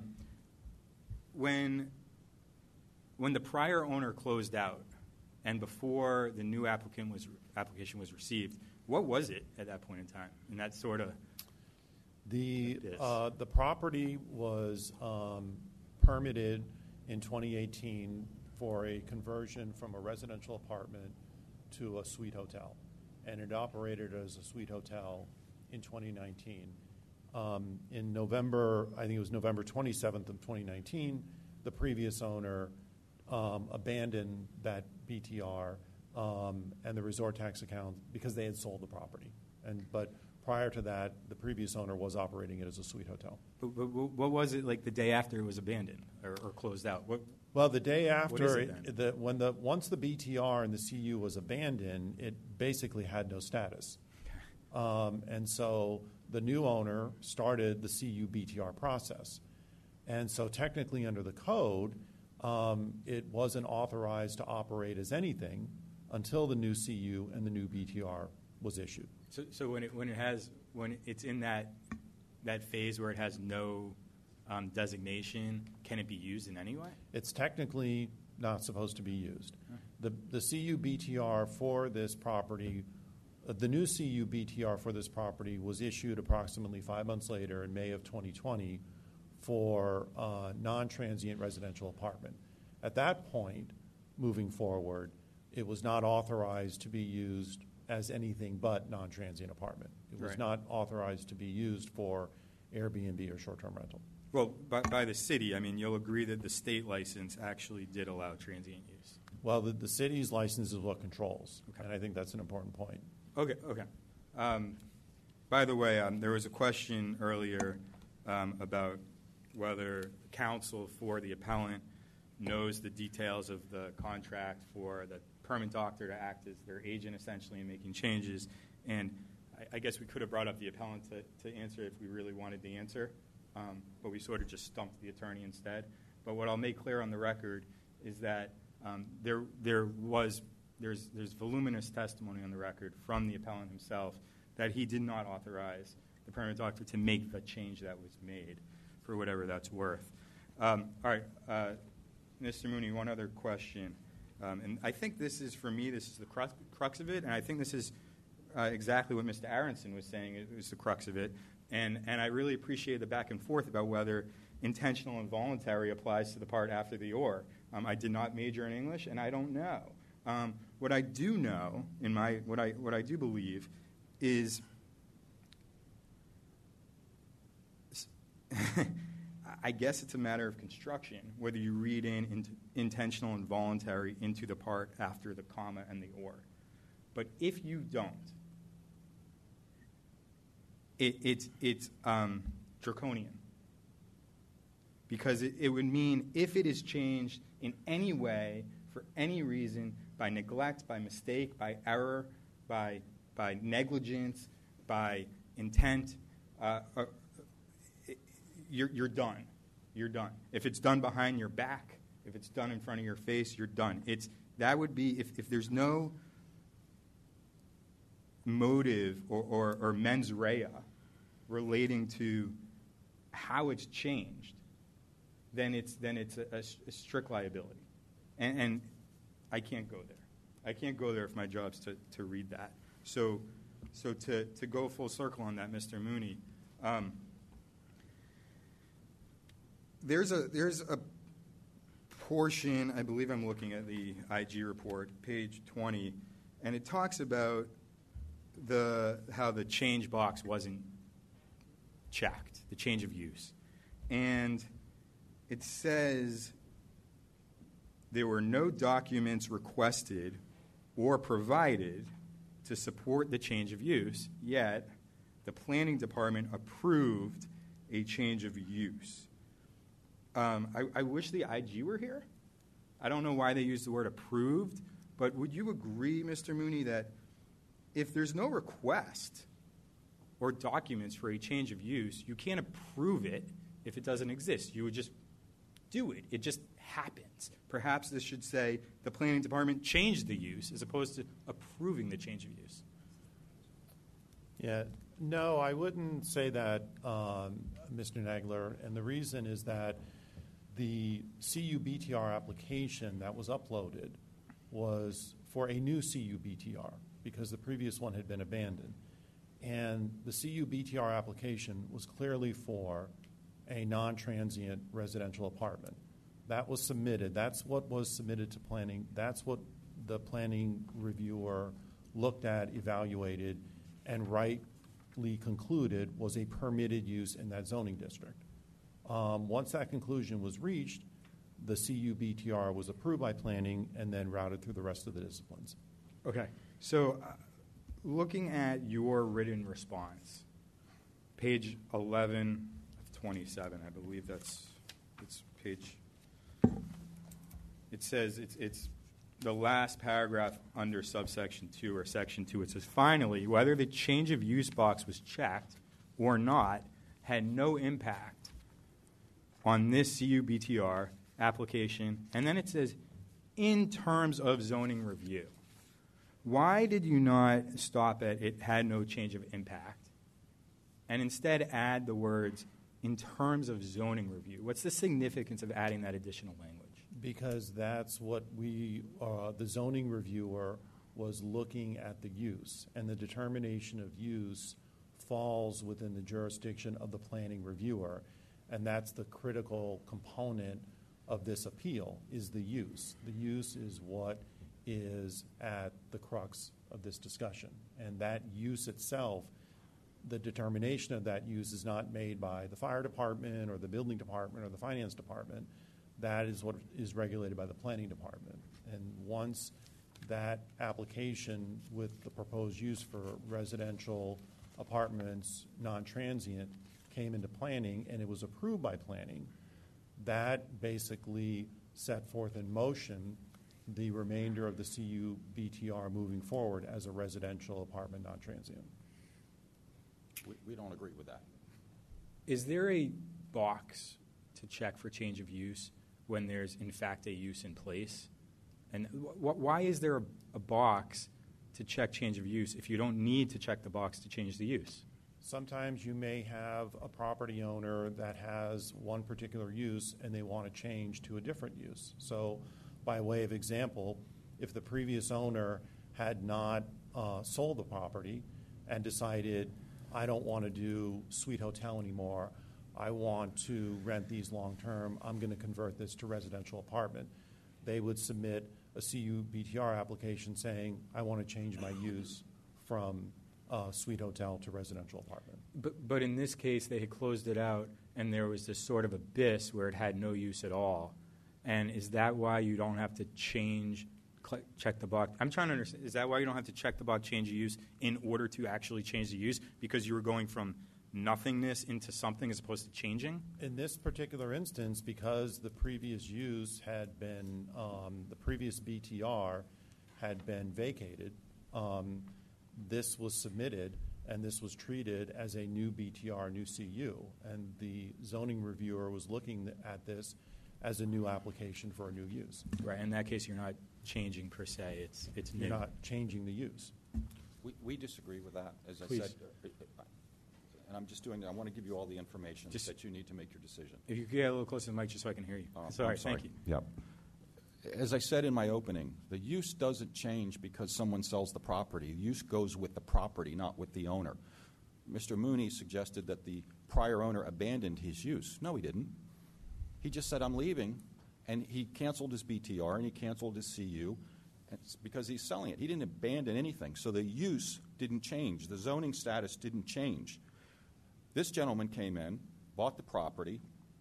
when, when the prior owner closed out and before the new applicant was, application was received, what was it at that point in time? And that sort of The, uh, the property was um, permitted in twenty eighteen for a conversion from a residential apartment to a suite hotel. And it operated as a suite hotel in twenty nineteen. Um, in November, I think it was November twenty-seventh of twenty nineteen, the previous owner um, abandoned that B T R um, and the resort tax account because they had sold the property. And but prior to that, the previous owner was operating it as a suite hotel. But, but what was it like the day after it was abandoned or, or closed out? What, well, the day after, what is it it, the, when the once the B T R and the C U was abandoned, it basically had no status. Um, and so the new owner started the C U B T R process. And so technically under the code, um, it wasn't authorized to operate as anything until the new C U and the new B T R was issued. So, so when it when it has when it's in that that phase where it has no um, designation, can it be used in any way? It's technically not supposed to be used. The, the C U B T R for this property, uh, the new C U B T R for this property was issued approximately five months later in May of twenty twenty for uh, non-transient residential apartment. At that point, moving forward, it was not authorized to be used as anything but non-transient apartment. It was Right. not authorized to be used for Airbnb or short-term rental. Well, by, by the city, I mean, you'll agree that the state license actually did allow transient use. Well, the, the city's license is what controls, okay. And I think that's an important point. Okay, okay. Um, by the way, um, there was a question earlier um, about whether counsel for the appellant knows the details of the contract for the permit doctor to act as their agent, essentially, in making changes. And I, I guess we could have brought up the appellant to, to answer if we really wanted the answer, um, but we sort of just stumped the attorney instead. But what I'll make clear on the record is that um, there there was there's there's voluminous testimony on the record from the appellant himself that he did not authorize the permit doctor to make the change that was made, for whatever that's worth. Um, all right, uh, Mister Mooney, one other question. Um, and I think this is, for me, this is the crux, crux of it, and I think this is uh, exactly what Mister Aronson was saying. It was the crux of it. And, and I really appreciate the back and forth about whether intentional and voluntary applies to the part after the or. Um, I did not major in English, and I don't know. Um, what I do know, in my what I what I do believe, is I guess it's a matter of construction, whether you read in, in intentional and voluntary into the part after the comma and the or. But if you don't, it, it's, it's um, draconian. Because it, it would mean if it is changed in any way, for any reason, by neglect, by mistake, by error, by, by negligence, by intent, uh, uh, it, you're, you're done. You're done. If it's done behind your back, if it's done in front of your face, you're done. It's, that would be, if, if there's no motive or, or, or mens rea relating to how it's changed, then it's, then it's a, a, a strict liability. And, and I can't go there. I can't go there if my job's to, to read that. So, so to, to go full circle on that, Mister Mooney, um, There's a there's a portion, I believe I'm looking at the I G report, page twenty, and it talks about the how the change box wasn't checked, the change of use. And it says there were no documents requested or provided to support the change of use, yet the planning department approved a change of use. Um, I, I wish the I G were here. I don't know why they use the word approved, but would you agree, Mister Mooney, that if there's no request or documents for a change of use, you can't approve it if it doesn't exist? You would just do it. It just happens. Perhaps this should say the planning department changed the use as opposed to approving the change of use. Yeah, no, I wouldn't say that, um, Mister Nagler, and the reason is that the C U B T R application that was uploaded was for a new C U B T R because the previous one had been abandoned. And the C U B T R application was clearly for a non-transient residential apartment. That was submitted. That's what was submitted to planning. That's what the planning reviewer looked at, evaluated, and rightly concluded was a permitted use in that zoning district. Um, once that conclusion was reached, the C U B T R was approved by planning and then routed through the rest of the disciplines. Okay. So uh, looking at your written response, page eleven of twenty-seven, I believe that's it's page. It says it's, it's the last paragraph under subsection two or section two. It says, finally, whether the change of use box was checked or not had no impact on this C U B T R application. And then it says, in terms of zoning review. Why did you not stop at it had no change of impact and instead add the words in terms of zoning review? What's the significance of adding that additional language? Because that's what we, uh, the zoning reviewer was looking at the use, and the determination of use falls within the jurisdiction of the planning reviewer, and that's the critical component of this appeal, is the use. The use is what is at the crux of this discussion, and that use itself, the determination of that use is not made by the fire department or the building department or the finance department. That is what is regulated by the planning department. And once that application with the proposed use for residential apartments, non-transient, came into planning and it was approved by planning, that basically set forth in motion the remainder of the C U B T R moving forward as a residential apartment non-transient. We, we don't agree with that. Is there a box to check for change of use when there's, in fact, a use in place? And wh- why is there a, a box to check change of use if you don't need to check the box to change the use? Sometimes you may have a property owner that has one particular use and they want to change to a different use. So by way of example, if the previous owner had not uh, sold the property and decided, I don't want to do Sweet Hotel anymore, I want to rent these long-term, I'm going to convert this to residential apartment, they would submit a C U B T R application saying, I want to change my use from uh, Sweet Hotel to residential apartment. But, but in this case, they had closed it out, and there was this sort of abyss where it had no use at all. And is that why you don't have to change, cl- check the box? I'm trying to understand, is that why you don't have to check the box, change the use, in order to actually change the use? Because you were going from nothingness into something as opposed to changing? In this particular instance, because the previous use had been, um, the previous B T R had been vacated, um, this was submitted and this was treated as a new B T R, new C U. And the zoning reviewer was looking at this as a new application for a new use. Right. In that case, you're not changing per se. It's it's You're new. not changing the use. We, we disagree with that. As I Please. said, uh, and I'm just doing that. I want to give you all the information Just- that you need to make your decision. If you could get a little closer to the mic just so I can hear you. Uh, sorry, I'm sorry. thank you. Yep. As I said in my opening, the use doesn't change because someone sells the property. The use goes with the property, not with the owner. Mister Mooney suggested that the prior owner abandoned his use. No, he didn't. He just said, I'm leaving, and he canceled his B T R and he canceled his C U it's because he's selling it. He didn't abandon anything, so the use didn't change. The zoning status didn't change. This gentleman came in, bought the property.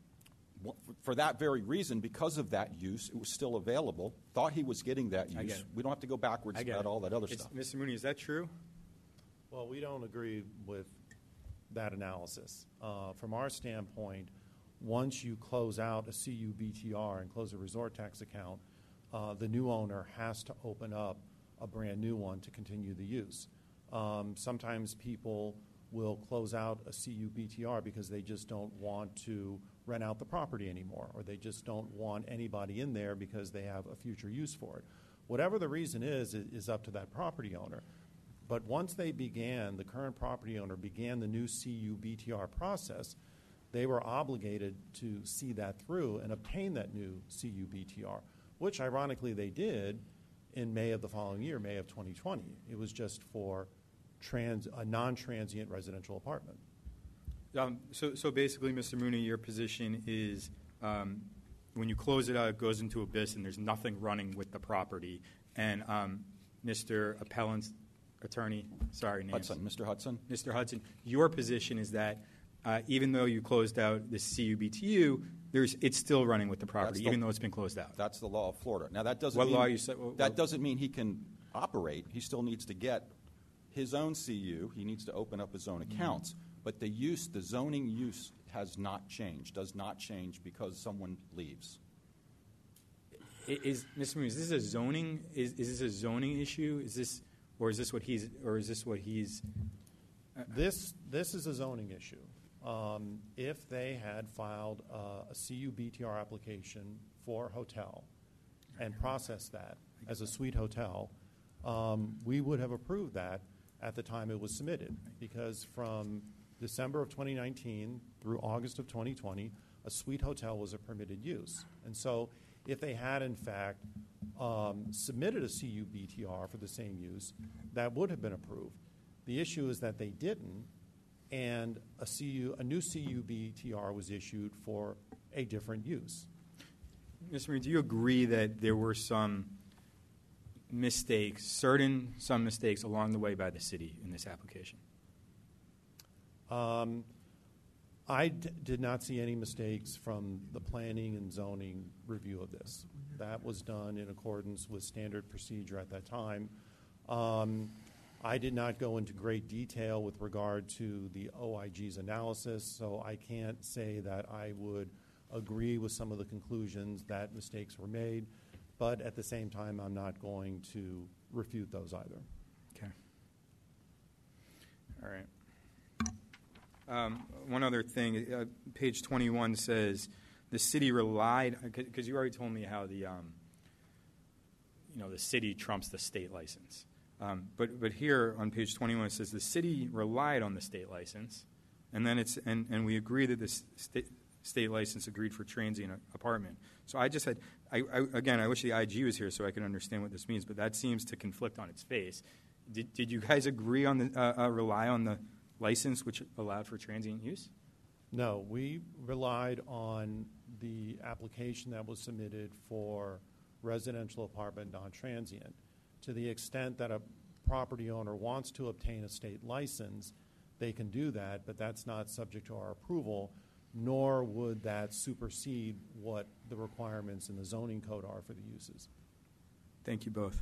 For that very reason, because of that use, it was still available, thought he was getting that I use. get it. We don't have to go backwards I get about it. all that other It's- stuff. Mister Mooney, is that true? Well, we don't agree with that analysis. Uh, from our standpoint, once you close out a C U B T R and close a resort tax account, uh, the new owner has to open up a brand new one to continue the use. Um, sometimes people will close out a C U B T R because they just don't want to rent out the property anymore, or they just don't want anybody in there because they have a future use for it. Whatever the reason is, it is up to that property owner. But once they began, the current property owner began the new C U B T R process, they were obligated to see that through and obtain that new C U B T R, which ironically they did in May of the following year, May of twenty twenty. It was just for trans, a non-transient residential apartment. Um, so, so basically, Mister Mooney, your position is um, when you close it out, it goes into abyss, and there's nothing running with the property. And um, Mister Appellant's attorney, sorry, names. Hudson, Mister Hudson. Mister Hudson, your position is that uh, even though you closed out the C U B T U, there's it's still running with the property, the- even though it's been closed out. That's the law of Florida. Now, that doesn't What mean, law you said- what- that doesn't mean he can operate. He still needs to get his own C U. He needs to open up his own accounts. But the use, the zoning use has not changed, does not change because someone leaves. I- Is Mister Mooney, is this a zoning? Is, is this a zoning issue? Is this, or is this what he's, or is this what he's? This, this is a zoning issue. Um, if they had filed uh, a C U B T R application for a hotel and processed that as a suite hotel, um, we would have approved that at the time it was submitted, because from December of twenty nineteen through August of twenty twenty, a suite hotel was a permitted use. And so if they had, in fact, um, submitted a C U B T R for the same use, that would have been approved. The issue is that they didn't, and a, C U, a new C U B T R was issued for a different use. Mister Marine, do you agree that there were some mistakes, certain some mistakes along the way by the city in this application? Um, I d- did not see any mistakes from the planning and zoning review of this. That was done in accordance with standard procedure at that time. Um, I did not go into great detail with regard to the O I G's analysis, so I can't say that I would agree with some of the conclusions that mistakes were made, but at the same time, I'm not going to refute those either. Okay. All right. Um, one other thing, uh, page twenty-one says the city relied, because you already told me how the, um, you know, the city trumps the state license. Um, but but here on page twenty-one it says the city relied on the state license, and then it's and, and we agree that the state state license agreed for transient apartment. So I just had, I, I, again, I wish the I G was here so I could understand what this means, but that seems to conflict on its face. Did did you guys agree on the uh, uh, rely on the license which allowed for transient use? No, we relied on the application that was submitted for residential apartment non-transient. To the extent that a property owner wants to obtain a state license, they can do that, but that's not subject to our approval, nor would that supersede what the requirements in the zoning code are for the uses. Thank you both.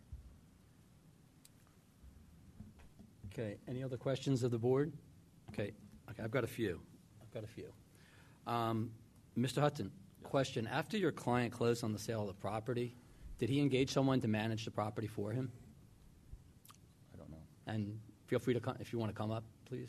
Okay, any other questions of the board? Okay, okay, I've got a few. I've got a few. Um, Mister Hudson, question. After your client closed on the sale of the property, did he engage someone to manage the property for him? I don't know. And feel free to come, if you want to come up, please.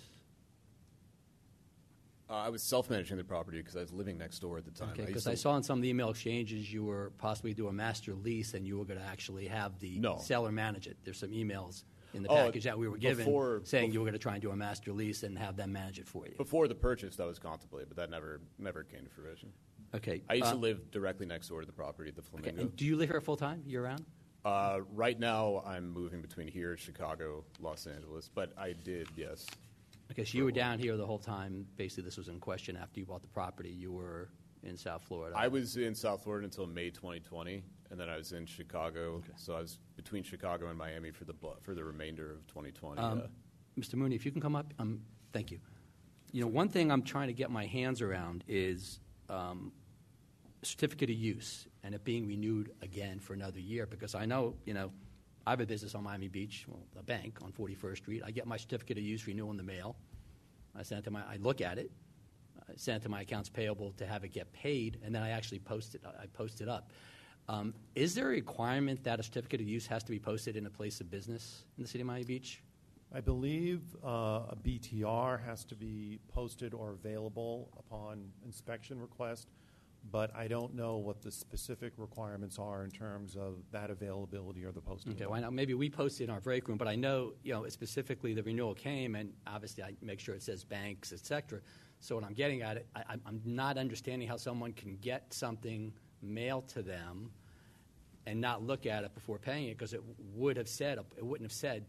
Uh, I was self-managing the property because I was living next door at the time. Okay, because I, I saw in some of the email exchanges you were possibly do a master lease and you were going to actually have the no. seller manage it. There's some emails in the oh, package that we were given before, saying before, you were going to try and do a master lease and have them manage it for you. Before the purchase, that was contemplated, but that never never came to fruition. Okay. I used uh, to live directly next door to the property at the Flamingo. Okay. And do you live here full-time, year-round? Uh, right now, I'm moving between here, Chicago, Los Angeles, but I did, yes. Okay, so you were down here the whole time. Basically, this was in question after you bought the property. You were in South Florida. I was in South Florida until May twenty twenty, and then I was in Chicago. Okay. So I was between Chicago and Miami for the for the remainder of twenty twenty. Um, uh, Mister Mooney, if you can come up. Um, thank you. You know, one thing I'm trying to get my hands around is um, certificate of use and it being renewed again for another year, because I know, you know, I have a business on Miami Beach, well, a bank on forty-first Street. I get my certificate of use renewal in the mail. I send it to my, I look at it, I send it to my accounts payable to have it get paid, and then I actually post it. I post it up. Um, is there a requirement that a certificate of use has to be posted in a place of business in the city of Miami Beach? I believe uh, a B T R has to be posted or available upon inspection request, but I don't know what the specific requirements are in terms of that availability or the posting. Okay, well, I know maybe we posted in our break room, but I know, you know, specifically the renewal came, and obviously I make sure it says banks, et cetera. So what I'm getting at, it, I, I'm not understanding how someone can get something mailed to them and not look at it before paying it, because it would have said, it wouldn't have said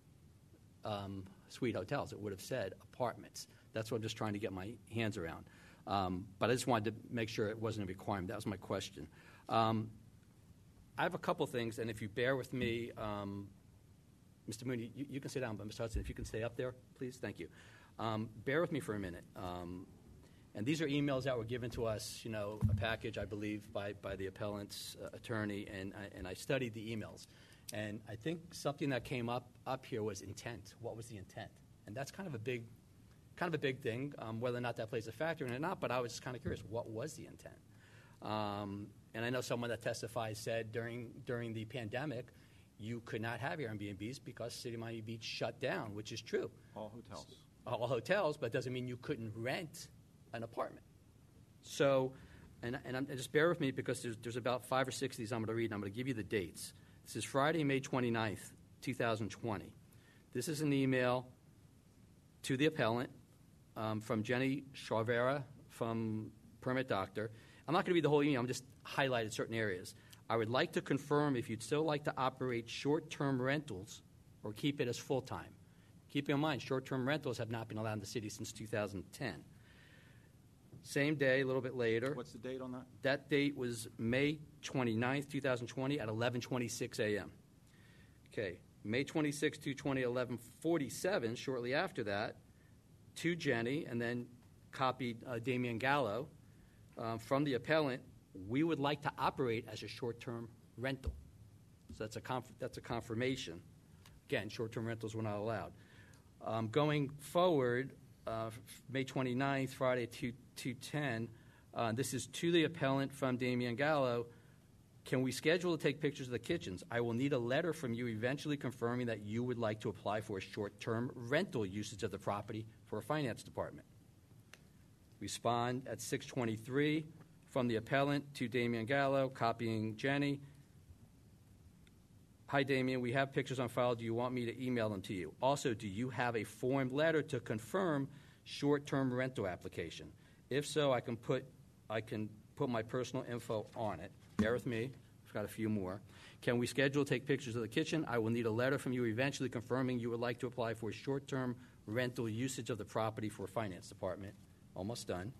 um, suite hotels. It would have said apartments. That's what I'm just trying to get my hands around. Um, but I just wanted to make sure it wasn't a requirement. That was my question. Um, I have a couple things, and if you bear with me, um, Mister Mooney, you, you can sit down, but Mister Hudson, if you can stay up there, please. Thank you. Um, bear with me for a minute. Um, and these are emails that were given to us, you know, a package, I believe, by, by the appellant's uh, attorney, and, and I studied the emails. And I think something that came up, up here was intent. What was the intent? And that's kind of a big kind of a big thing, um, whether or not that plays a factor in it or not, but I was just kind of curious, what was the intent? Um, and I know someone that testified said during during the pandemic, you could not have Airbnbs because City of Miami Beach shut down, which is true. All hotels. All hotels, but it doesn't mean you couldn't rent an apartment. So, and, and, I'm, and just bear with me because there's, there's about five or six of these I'm going to read, and I'm going to give you the dates. This is Friday, May twenty-ninth, twenty twenty. This is an email to the appellant um, from Jenny Charvera from Permit Doctor, I'm not going to read the whole email. I'm just highlighted certain areas. I would like to confirm if you'd still like to operate short-term rentals or keep it as full-time. Keeping in mind, short-term rentals have not been allowed in the city since two thousand ten. Same day, a little bit later. What's the date on that? That date was May twenty-ninth, twenty twenty at eleven twenty-six a.m. Okay, May twenty-sixth, two twenty, eleven forty-seven, shortly after that, to Jenny, and then copied uh, Damian Gallo um, from the appellant, we would like to operate as a short-term rental. So that's a, conf- that's a confirmation. Again, short-term rentals were not allowed. Um, going forward, uh, May twenty-ninth, Friday, two ten, uh, this is to the appellant from Damian Gallo. Can we schedule to take pictures of the kitchens? I will need a letter from you eventually confirming that you would like to apply for a short-term rental usage of the property for a finance department. Respond at six twenty-three from the appellant to Damian Gallo, copying Jenny. Hi, Damian. We have pictures on file. Do you want me to email them to you? Also, do you have a formed letter to confirm short-term rental application? If so, I can put I can put my personal info on it. Bear with me. I've got a few more. Can we schedule to take pictures of the kitchen? I will need a letter from you eventually confirming you would like to apply for short-term rental usage of the property for a finance department. Almost done.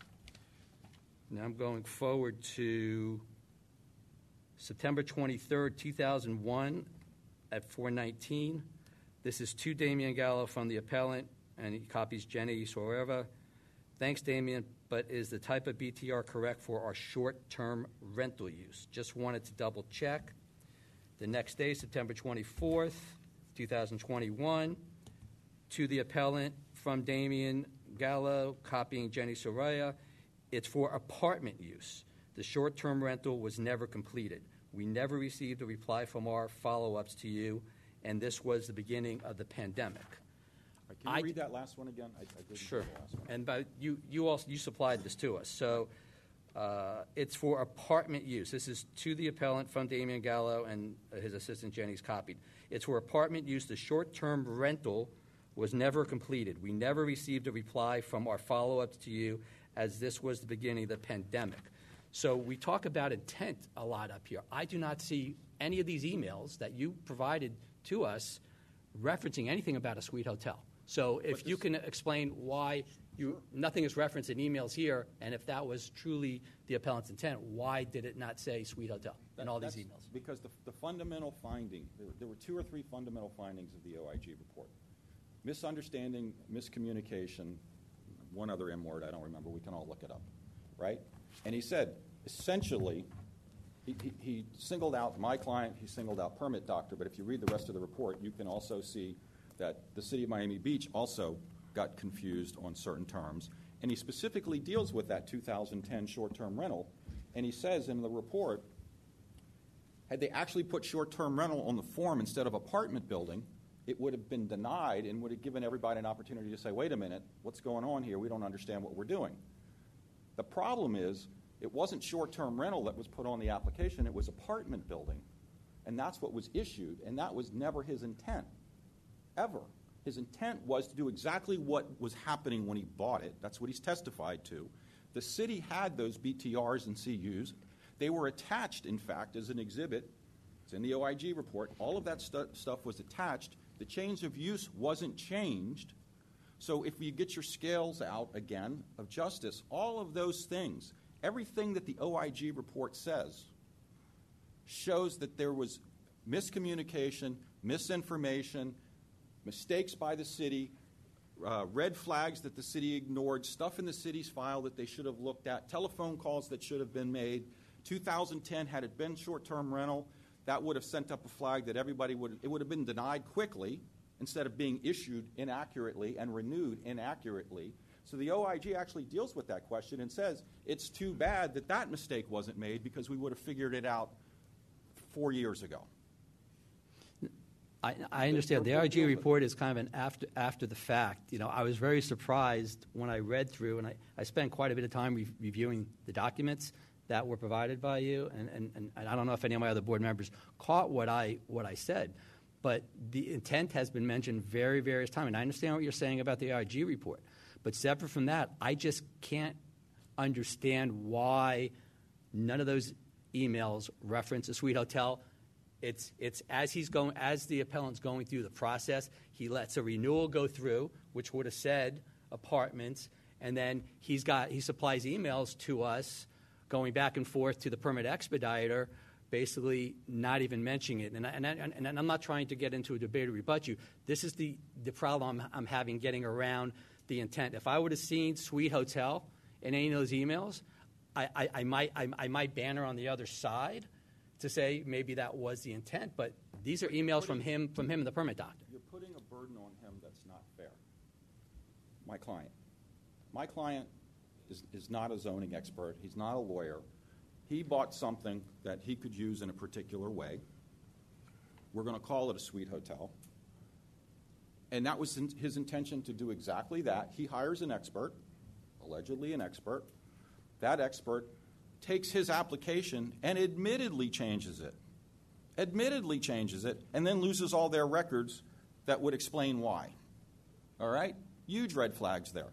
Now I'm going forward to September twenty-third, two thousand one at four nineteen. This is to Damian Gallo from the appellant, and he copies Jenny Soreva. Thanks, Damian, but is the type of B T R correct for our short-term rental use? Just wanted to double check. The next day, September twenty-fourth, two thousand twenty-one, to the appellant from Damian Gallo, copying Jenny Soraya. It's for apartment use. The short-term rental was never completed. We never received a reply from our follow-ups to you, and this was the beginning of the pandemic. Right, can you I, read that last one again? I, I didn't sure. read the last one. And by, you, you also you supplied this to us. So uh, it's for apartment use. This is to the appellant from Damian Gallo, and his assistant Jenny's copied. It's for apartment use. The short-term rental was never completed. We never received a reply from our follow-ups to you, as this was the beginning of the pandemic. So we talk about intent a lot up here. I do not see any of these emails that you provided to us referencing anything about a suite hotel. So if you can explain why you, nothing is referenced in emails here, and if that was truly the appellant's intent, why did it not say suite hotel in all these emails? Because the, the fundamental finding, there, there were two or three fundamental findings of the O I G report. Misunderstanding, miscommunication, one other M word, I don't remember, we can all look it up, right? And he said, essentially, he, he, he singled out my client, he singled out Permit Doctor, but if you read the rest of the report, you can also see that the city of Miami Beach also got confused on certain terms. And he specifically deals with that two thousand ten short-term rental, and he says in the report, had they actually put short-term rental on the form instead of apartment building, it would have been denied and would have given everybody an opportunity to say, wait a minute, what's going on here? We don't understand what we're doing. The problem is, it wasn't short-term rental that was put on the application, it was apartment building. And that's what was issued, and that was never his intent, ever. His intent was to do exactly what was happening when he bought it. That's what he's testified to. The city had those B T Rs and C Us. They were attached, in fact, as an exhibit. It's in the O I G report. All of that stu- stuff was attached. The change of use wasn't changed. So if you get your scales out again of justice, all of those things, everything that the O I G report says shows that there was miscommunication, misinformation, mistakes by the city, uh, red flags that the city ignored, stuff in the city's file that they should have looked at, telephone calls that should have been made. two thousand ten, had it been short-term rental, that would have sent up a flag that everybody would, it would have been denied quickly instead of being issued inaccurately and renewed inaccurately. So the O I G actually deals with that question and says, it's too bad that that mistake wasn't made because we would have figured it out four years ago. I, I understand. The O I G report is kind of an after after the fact. You know, I was very surprised when I read through, and I, I spent quite a bit of time re- reviewing the documents that were provided by you, and, and, and I don't know if any of my other board members caught what I what I said, but the intent has been mentioned very, various times, and I understand what you're saying about the O I G report. But separate from that, I just can't understand why none of those emails reference a suite hotel. It's, it's as he's going, as the appellant's going through the process, he lets a renewal go through, which would have said apartments, and then he's got, he supplies emails to us going back and forth to the permit expediter, basically not even mentioning it. And, I, and, I, and I'm not trying to get into a debate or rebut you. This is the, the problem I'm, I'm having getting around the intent. If I would have seen Suite Hotel in any of those emails, I, I, I, might, I, I might banner on the other side to say maybe that was the intent, but these are emails from him, from him and the permit doctor. You're putting a burden on him that's not fair. My client. My client is, is not a zoning expert. He's not a lawyer. He bought something that he could use in a particular way. We're going to call it a suite hotel. And that was his intention, to do exactly that. He hires an expert, allegedly an expert. That expert takes his application and admittedly changes it. Admittedly changes it, and then loses all their records that would explain why. All right? Huge red flags there.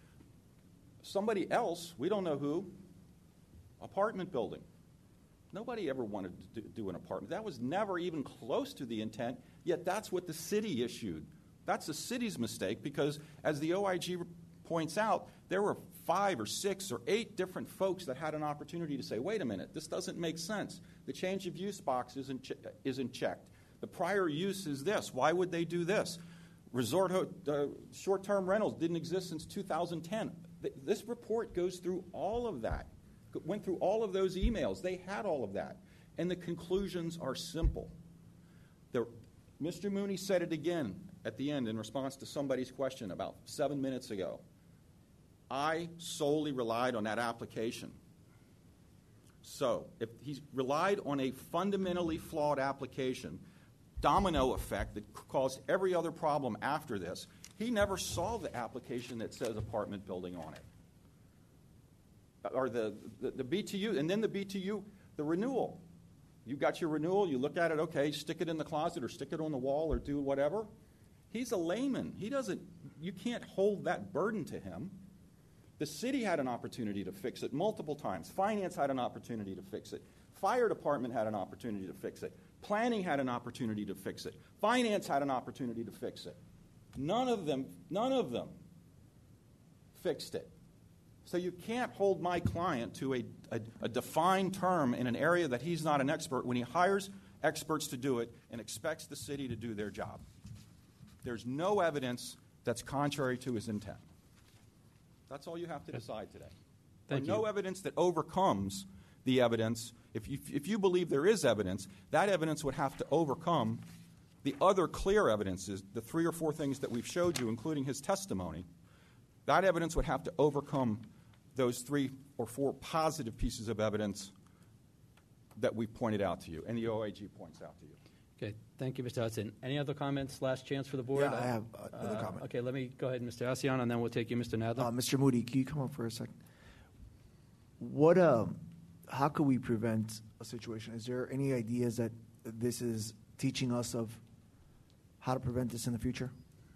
Somebody else, we don't know who, apartment building. Nobody ever wanted to do an apartment. That was never even close to the intent, yet that's what the city issued. That's the city's mistake, because as the O I G points out, there were five or six or eight different folks that had an opportunity to say, wait a minute, this doesn't make sense. The change of use box isn't, che- isn't checked. The prior use is this. Why would they do this? Resort ho- uh, short-term rentals didn't exist since two thousand ten. Th- this report goes through all of that, went through all of those emails. They had all of that. And the conclusions are simple. The, Mister Mooney said it again at the end in response to somebody's question about seven minutes ago. I solely relied on that application. So if he relied on a fundamentally flawed application, domino effect that caused every other problem after this, he never saw the application that says apartment building on it. Or the, the, the B T U, and then the B T U, the renewal. You got your renewal, you look at it, okay, stick it in the closet or stick it on the wall or do whatever. He's a layman. He doesn't, you can't hold that burden to him. The city had an opportunity to fix it multiple times. Finance had an opportunity to fix it. Fire department had an opportunity to fix it. Planning had an opportunity to fix it. Finance had an opportunity to fix it. None of them, none of them fixed it. So you can't hold my client to a, a, a defined term in an area that he's not an expert when he hires experts to do it and expects the city to do their job. There's no evidence that's contrary to his intent. That's all you have to decide today. Thank no you. evidence that overcomes the evidence. If you, if you believe there is evidence, that evidence would have to overcome the other clear evidences, the three or four things that we've showed you, including his testimony. That evidence would have to overcome those three or four positive pieces of evidence that we've pointed out to you, and the O I G points out to you. Okay, thank you, Mister Hudson. Any other comments? Last chance for the board. Yeah, I have another Uh, comment. Okay, let me go ahead, Mister Alciano, and then we'll take you, Mister Nadler. Uh, Mister Moody, can you come up for a second? What, um, how could we prevent a situation? Is there any ideas that this is teaching us of how to prevent this in the future?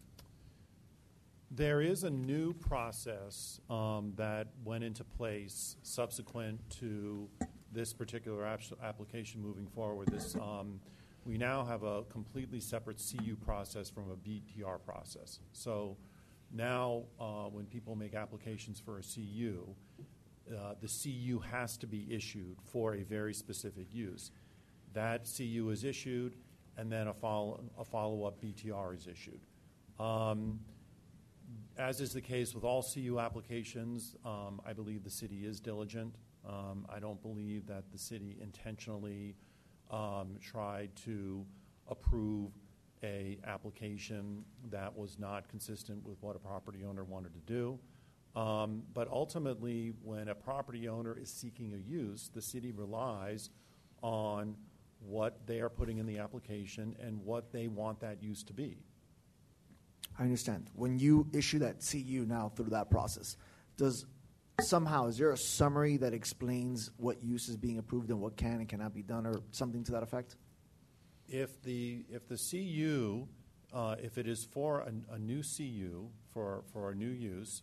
There is a new process um, that went into place subsequent to this particular ap- application moving forward. This, um, we now have a completely separate C U process from a B T R process. So now uh, when people make applications for a C U, uh, the C U has to be issued for a very specific use. That C U is issued, and then a, follow, a follow-up B T R is issued. Um, As is the case with all C U applications, um, I believe the city is diligent. Um, I don't believe that the city intentionally um, tried to approve a application that was not consistent with what a property owner wanted to do. Um, but ultimately, when a property owner is seeking a use, the city relies on what they are putting in the application and what they want that use to be. I understand. When you issue that C U now through that process, does somehow, is there a summary that explains what use is being approved and what can and cannot be done, or something to that effect? If the if the C U, uh, if it is for a, a new C U for for a new use,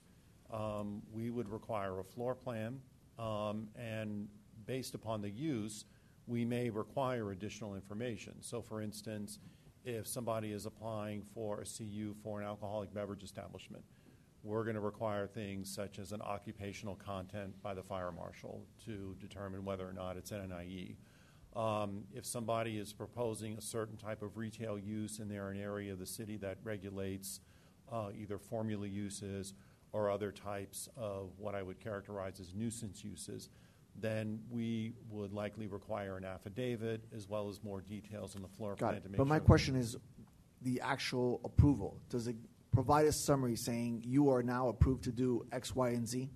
um, we would require a floor plan, um, and based upon the use, we may require additional information. So, for instance, if somebody is applying for a C U for an alcoholic beverage establishment, we're going to require things such as an occupational content by the fire marshal to determine whether or not it's N I E. Um, if somebody is proposing a certain type of retail use and they're an area of the city that regulates uh, either formula uses or other types of what I would characterize as nuisance uses, then we would likely require an affidavit as well as more details on the floor Got plan it. to make But my sure. question is the actual approval. Does it provide a summary saying you are now approved to do X, Y, and Z?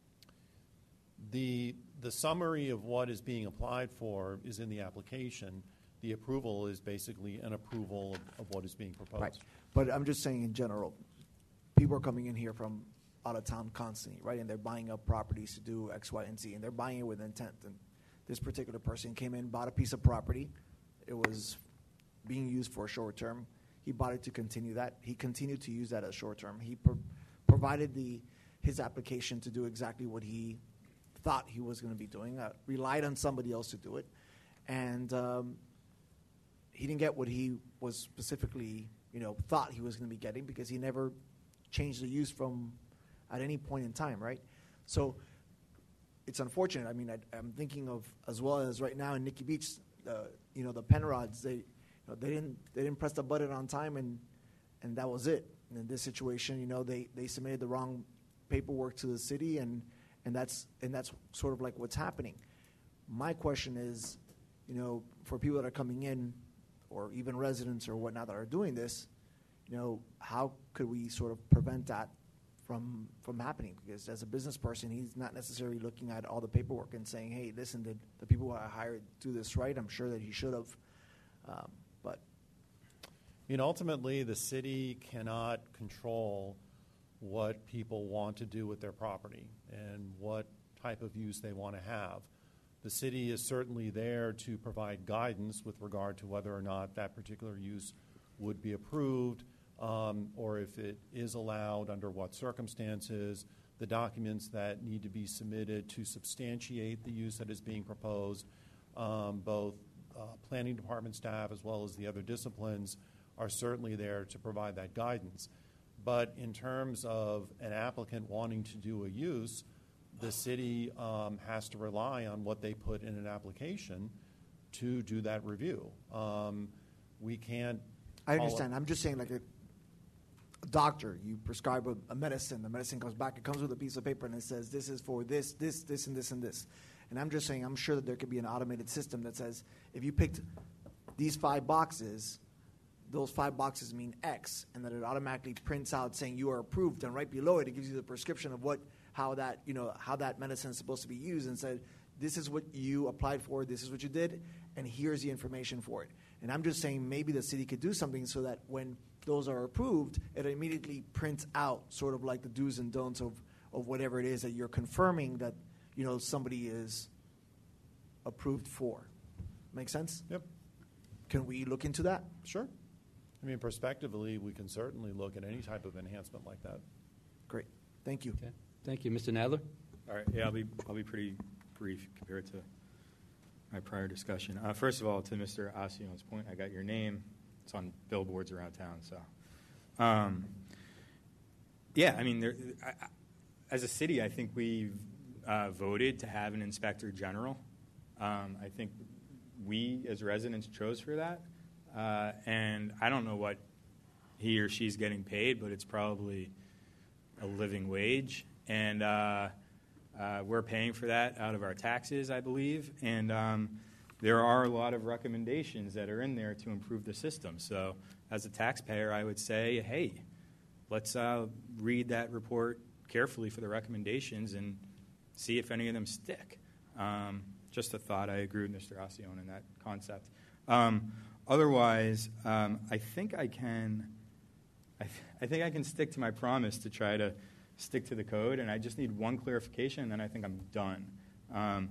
The, the summary of what is being applied for is in the application. The approval is basically an approval of, of what is being proposed. Right. But I'm just saying in general, people are coming in here from out of town constantly, right? And they're buying up properties to do X, Y, and Z, and they're buying it with intent. And this particular person came in, bought a piece of property. It was being used for a short term. He bought it to continue that. He continued to use that as short term. He pro- provided the his application to do exactly what he thought he was going to be doing, uh, relied on somebody else to do it, and um, he didn't get what he was specifically, you know, thought he was going to be getting because he never changed the use from at any point in time, right? So it's unfortunate. I mean, I, I'm thinking of as well as right now in Nikki Beach, uh, you know, the Penrods, they, you know, they didn't they didn't press the button on time, and and that was it. And in this situation, you know, they, they submitted the wrong paperwork to the city, and and that's and that's sort of like what's happening. My question is, you know, for people that are coming in, or even residents or whatnot that are doing this, you know, how could we sort of prevent that from from happening? Because as a business person, he's not necessarily looking at all the paperwork and saying, hey, listen, did the people I hired do this right? I'm sure that he should have. Um, but You know, ultimately, the city cannot control what people want to do with their property and what type of use they want to have. The city is certainly there to provide guidance with regard to whether or not that particular use would be approved, um, or if it is allowed, under what circumstances, the documents that need to be submitted to substantiate the use that is being proposed. Um, both uh, planning department staff as well as the other disciplines are certainly there to provide that guidance. But in terms of an applicant wanting to do a use, the city um, has to rely on what they put in an application to do that review. Um, we can't. I understand. I'm just saying, like a, a doctor, you prescribe a, a medicine. The medicine comes back. It comes with a piece of paper, and it says this is for this, this, this, and this, and this. And I'm just saying, I'm sure that there could be an automated system that says if you picked these five boxes, those five boxes mean X, and that it automatically prints out saying you are approved, and right below it, it gives you the prescription of what, how that, you know, how that medicine is supposed to be used, and said, this is what you applied for, this is what you did, and here's the information for it. And I'm just saying maybe the city could do something so that when those are approved, it immediately prints out sort of like the do's and don'ts of, of whatever it is that you're confirming that, you know, somebody is approved for. Make sense? Yep. Can we look into that? Sure. I mean, prospectively, we can certainly look at any type of enhancement like that. Great. Thank you. Okay. Thank you. Mister Nadler? All right. Yeah, I'll be, I'll be pretty brief compared to my prior discussion. Uh, first of all, to Mister Asione's point, I got your name. It's on billboards around town. So, um, yeah, I mean, there, I, I, as a city, I think we've uh, voted to have an inspector general. Um, I think we, as residents, chose for that. Uh, and I don't know what he or she's getting paid, but it's probably a living wage. And uh, uh, we're paying for that out of our taxes, I believe. And um, there are a lot of recommendations that are in there to improve the system. So as a taxpayer, I would say, hey, let's uh, read that report carefully for the recommendations and see if any of them stick. Um, just a thought. I agree with Mister Asione in that concept. Um, Otherwise, um, I think I can. I, th- I think I can stick to my promise to try to stick to the code, and I just need one clarification, and then I think I'm done. Um,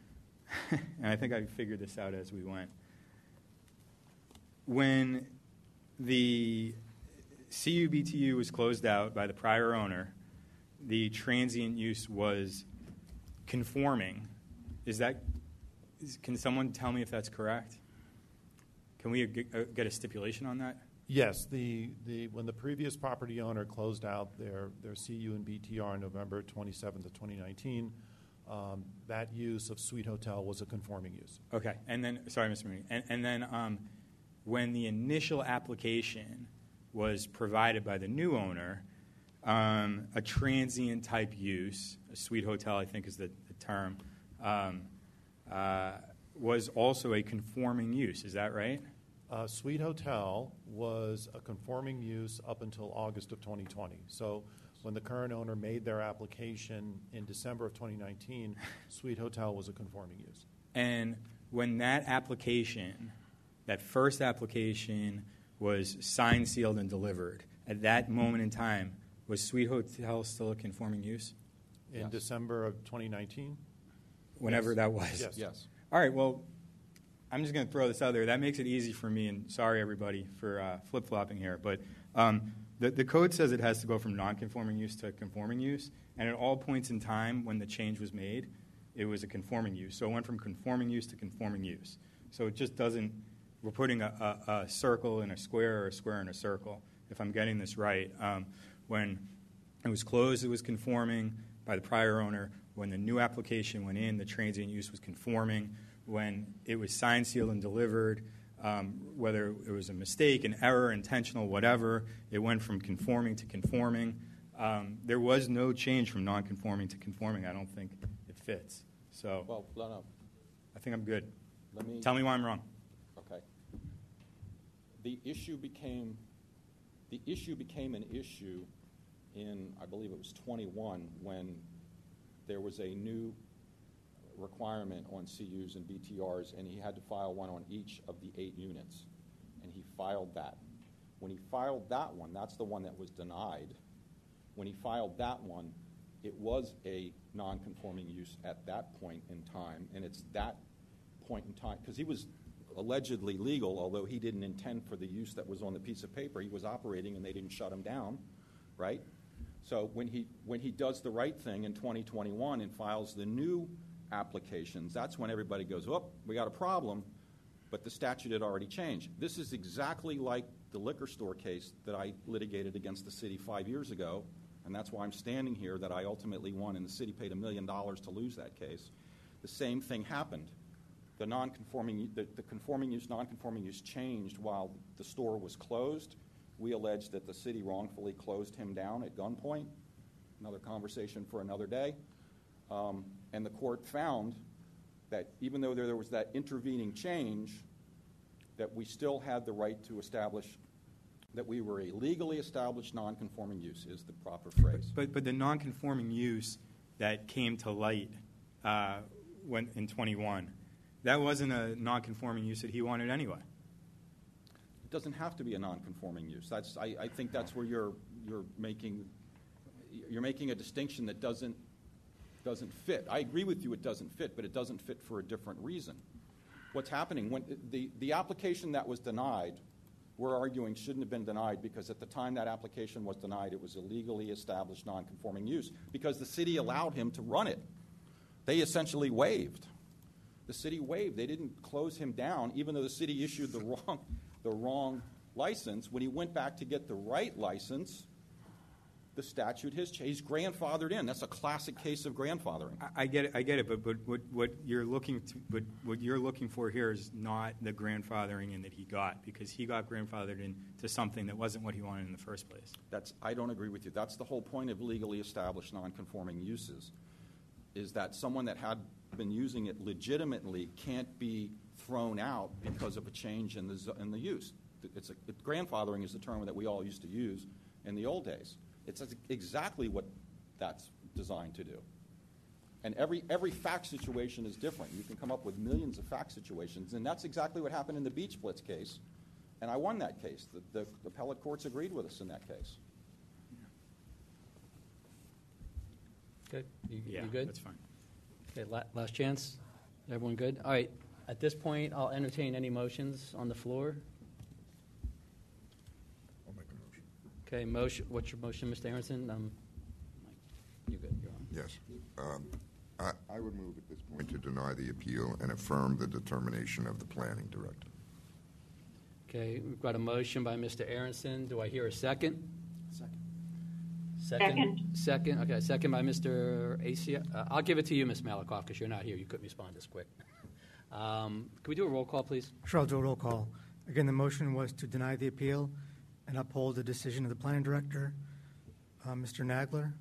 and I think I figured this out as we went. When the C U B T U was closed out by the prior owner, the transient use was conforming. Is that? Is, can someone tell me if that's correct? Can we get, get a stipulation on that? Yes, the, the when the previous property owner closed out their, their C U and B T R on November twenty-seventh of twenty nineteen, um, that use of Suite Hotel was a conforming use. Okay, and then, sorry, Mister Mooney, and, and then um, when the initial application was provided by the new owner, um, a transient type use, a Suite Hotel I think is the, the term, um, uh, was also a conforming use, is that right? Uh, Suite Hotel was a conforming use up until August of twenty twenty. So when the current owner made their application in December of twenty nineteen, Suite Hotel was a conforming use. And when that application, that first application was signed, sealed, and delivered, at that moment in time, was Suite Hotel still a conforming use? In Yes. December of twenty nineteen? Whenever Yes. that was? Yes. Yes. All right, well, I'm just going to throw this out there. That makes it easy for me, and sorry, everybody, for uh, flip-flopping here. But um, the, the code says it has to go from non-conforming use to conforming use, and at all points in time when the change was made, it was a conforming use. So it went from conforming use to conforming use. So it just doesn't – we're putting a, a, a circle in a square or a square in a circle, if I'm getting this right. Um, when it was closed, it was conforming by the prior owner. When the new application went in, the transient use was conforming. When it was signed, sealed, and delivered, um, whether it was a mistake, an error, intentional, whatever, it went from conforming to conforming. Um, there was no change from non-conforming to conforming. I don't think it fits. So, Well, no, no. I think I'm good. Let me Tell me why I'm wrong. Okay. The issue became the issue became an issue in, I believe it was twenty-one, when there was a new requirement on C Us and B T Rs, and he had to file one on each of the eight units, and he filed that. When he filed that one, that's the one that was denied. When he filed that one, it was a non-conforming use at that point in time, and it's that point in time, because he was allegedly legal, although he didn't intend for the use that was on the piece of paper. He was operating, and they didn't shut him down, right? So when he when he does the right thing in twenty twenty-one and files the new applications, that's when everybody goes, oh, we got a problem, but the statute had already changed. This is exactly like the liquor store case that I litigated against the city five years ago, and that's why I'm standing here, that I ultimately won, and the city paid a million dollars to lose that case. The same thing happened. The non-conforming, the, the conforming use, non-conforming use changed while the store was closed. We alleged that the city wrongfully closed him down at gunpoint. Another conversation for another day. Um, and the court found that even though there, there was that intervening change, that we still had the right to establish that we were a legally established non-conforming use, is the proper phrase. But but the non-conforming use that came to light uh, when in twenty-one, that wasn't a non-conforming use that he wanted anyway. It doesn't have to be a non-conforming use. That's I, I think that's where you're you're making you're making a distinction that doesn't doesn't fit. I agree with you, it doesn't fit, but it doesn't fit for a different reason. What's happening when the the application that was denied, we're arguing shouldn't have been denied, because at the time that application was denied, it was a legally established non-conforming use because the city allowed him to run it. They essentially waived. The city waived. They didn't close him down, even though the city issued the wrong the wrong license. When he went back to get the right license, the statute has changed. He's grandfathered in. That's a classic case of grandfathering. I, I get it. I get it. But but what, what you're looking to, but what you're looking for here is not the grandfathering in that he got, because he got grandfathered into something that wasn't what he wanted in the first place. That's I don't agree with you. That's the whole point of legally established non-conforming uses, is that someone that had been using it legitimately can't be thrown out because of a change in the in the use. It's a, it, grandfathering is the term that we all used to use in the old days. It's exactly what that's designed to do. And every every fact situation is different. You can come up with millions of fact situations, and that's exactly what happened in the Beach Blitz case. And I won that case. The, the, the appellate courts agreed with us in that case. Good. You, Yeah, you good? that's fine. Okay, la- last chance. Everyone good? All right. At this point, I'll entertain any motions on the floor. I'll make a motion. Okay, motion. What's your motion, Mister Aronson? Um, You good? You're on. Yes. Um, I, I would move at this point to deny the appeal and affirm the determination of the planning director. Okay, we've got a motion by Mister Aronson. Do I hear a second? Second. Second. Second. Okay, second by Mister Acia. Uh, I'll give it to you, Miz Malakoff, because you're not here. You couldn't respond this quick. Um, can we do a roll call, please? Sure, I'll do a roll call. Again, the motion was to deny the appeal and uphold the decision of the planning director. Uh, Mister Nagler?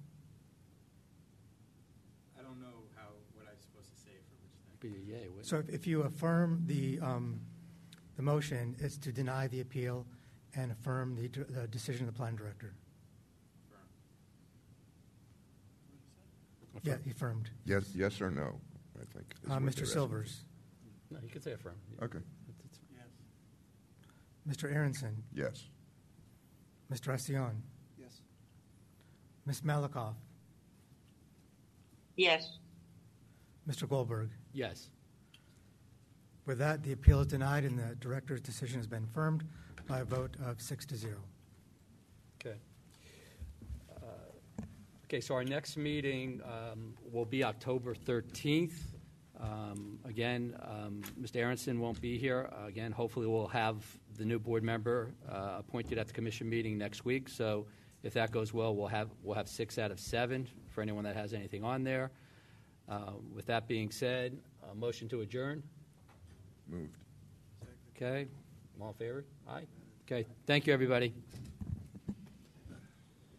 I don't know how what I'm supposed to say for which thing. Be a yay. So if, if you affirm the, um, the motion, it's to deny the appeal and affirm the, the decision of the planning director. Yeah, affirmed. Yes, yes or no, I think. is Uh, what Mister they're asking. Silvers? No, you can say affirm. Okay. Mister Aronson? Yes. Mister Estienne? Yes. Miz Malakoff? Yes. Mister Goldberg? Yes. With that, the appeal is denied and the director's decision has been affirmed by a vote of six to zero. Okay. Uh, Okay, so our next meeting um, will be October thirteenth. Um, Again, um, Mister Aronson won't be here. Uh, Again, hopefully we'll have the new board member uh, appointed at the commission meeting next week. So if that goes well, we'll have, we'll have six out of seven for anyone that has anything on there. Uh, With that being said, a motion to adjourn? Moved. Okay, all in favor? Aye. Okay, thank you, everybody.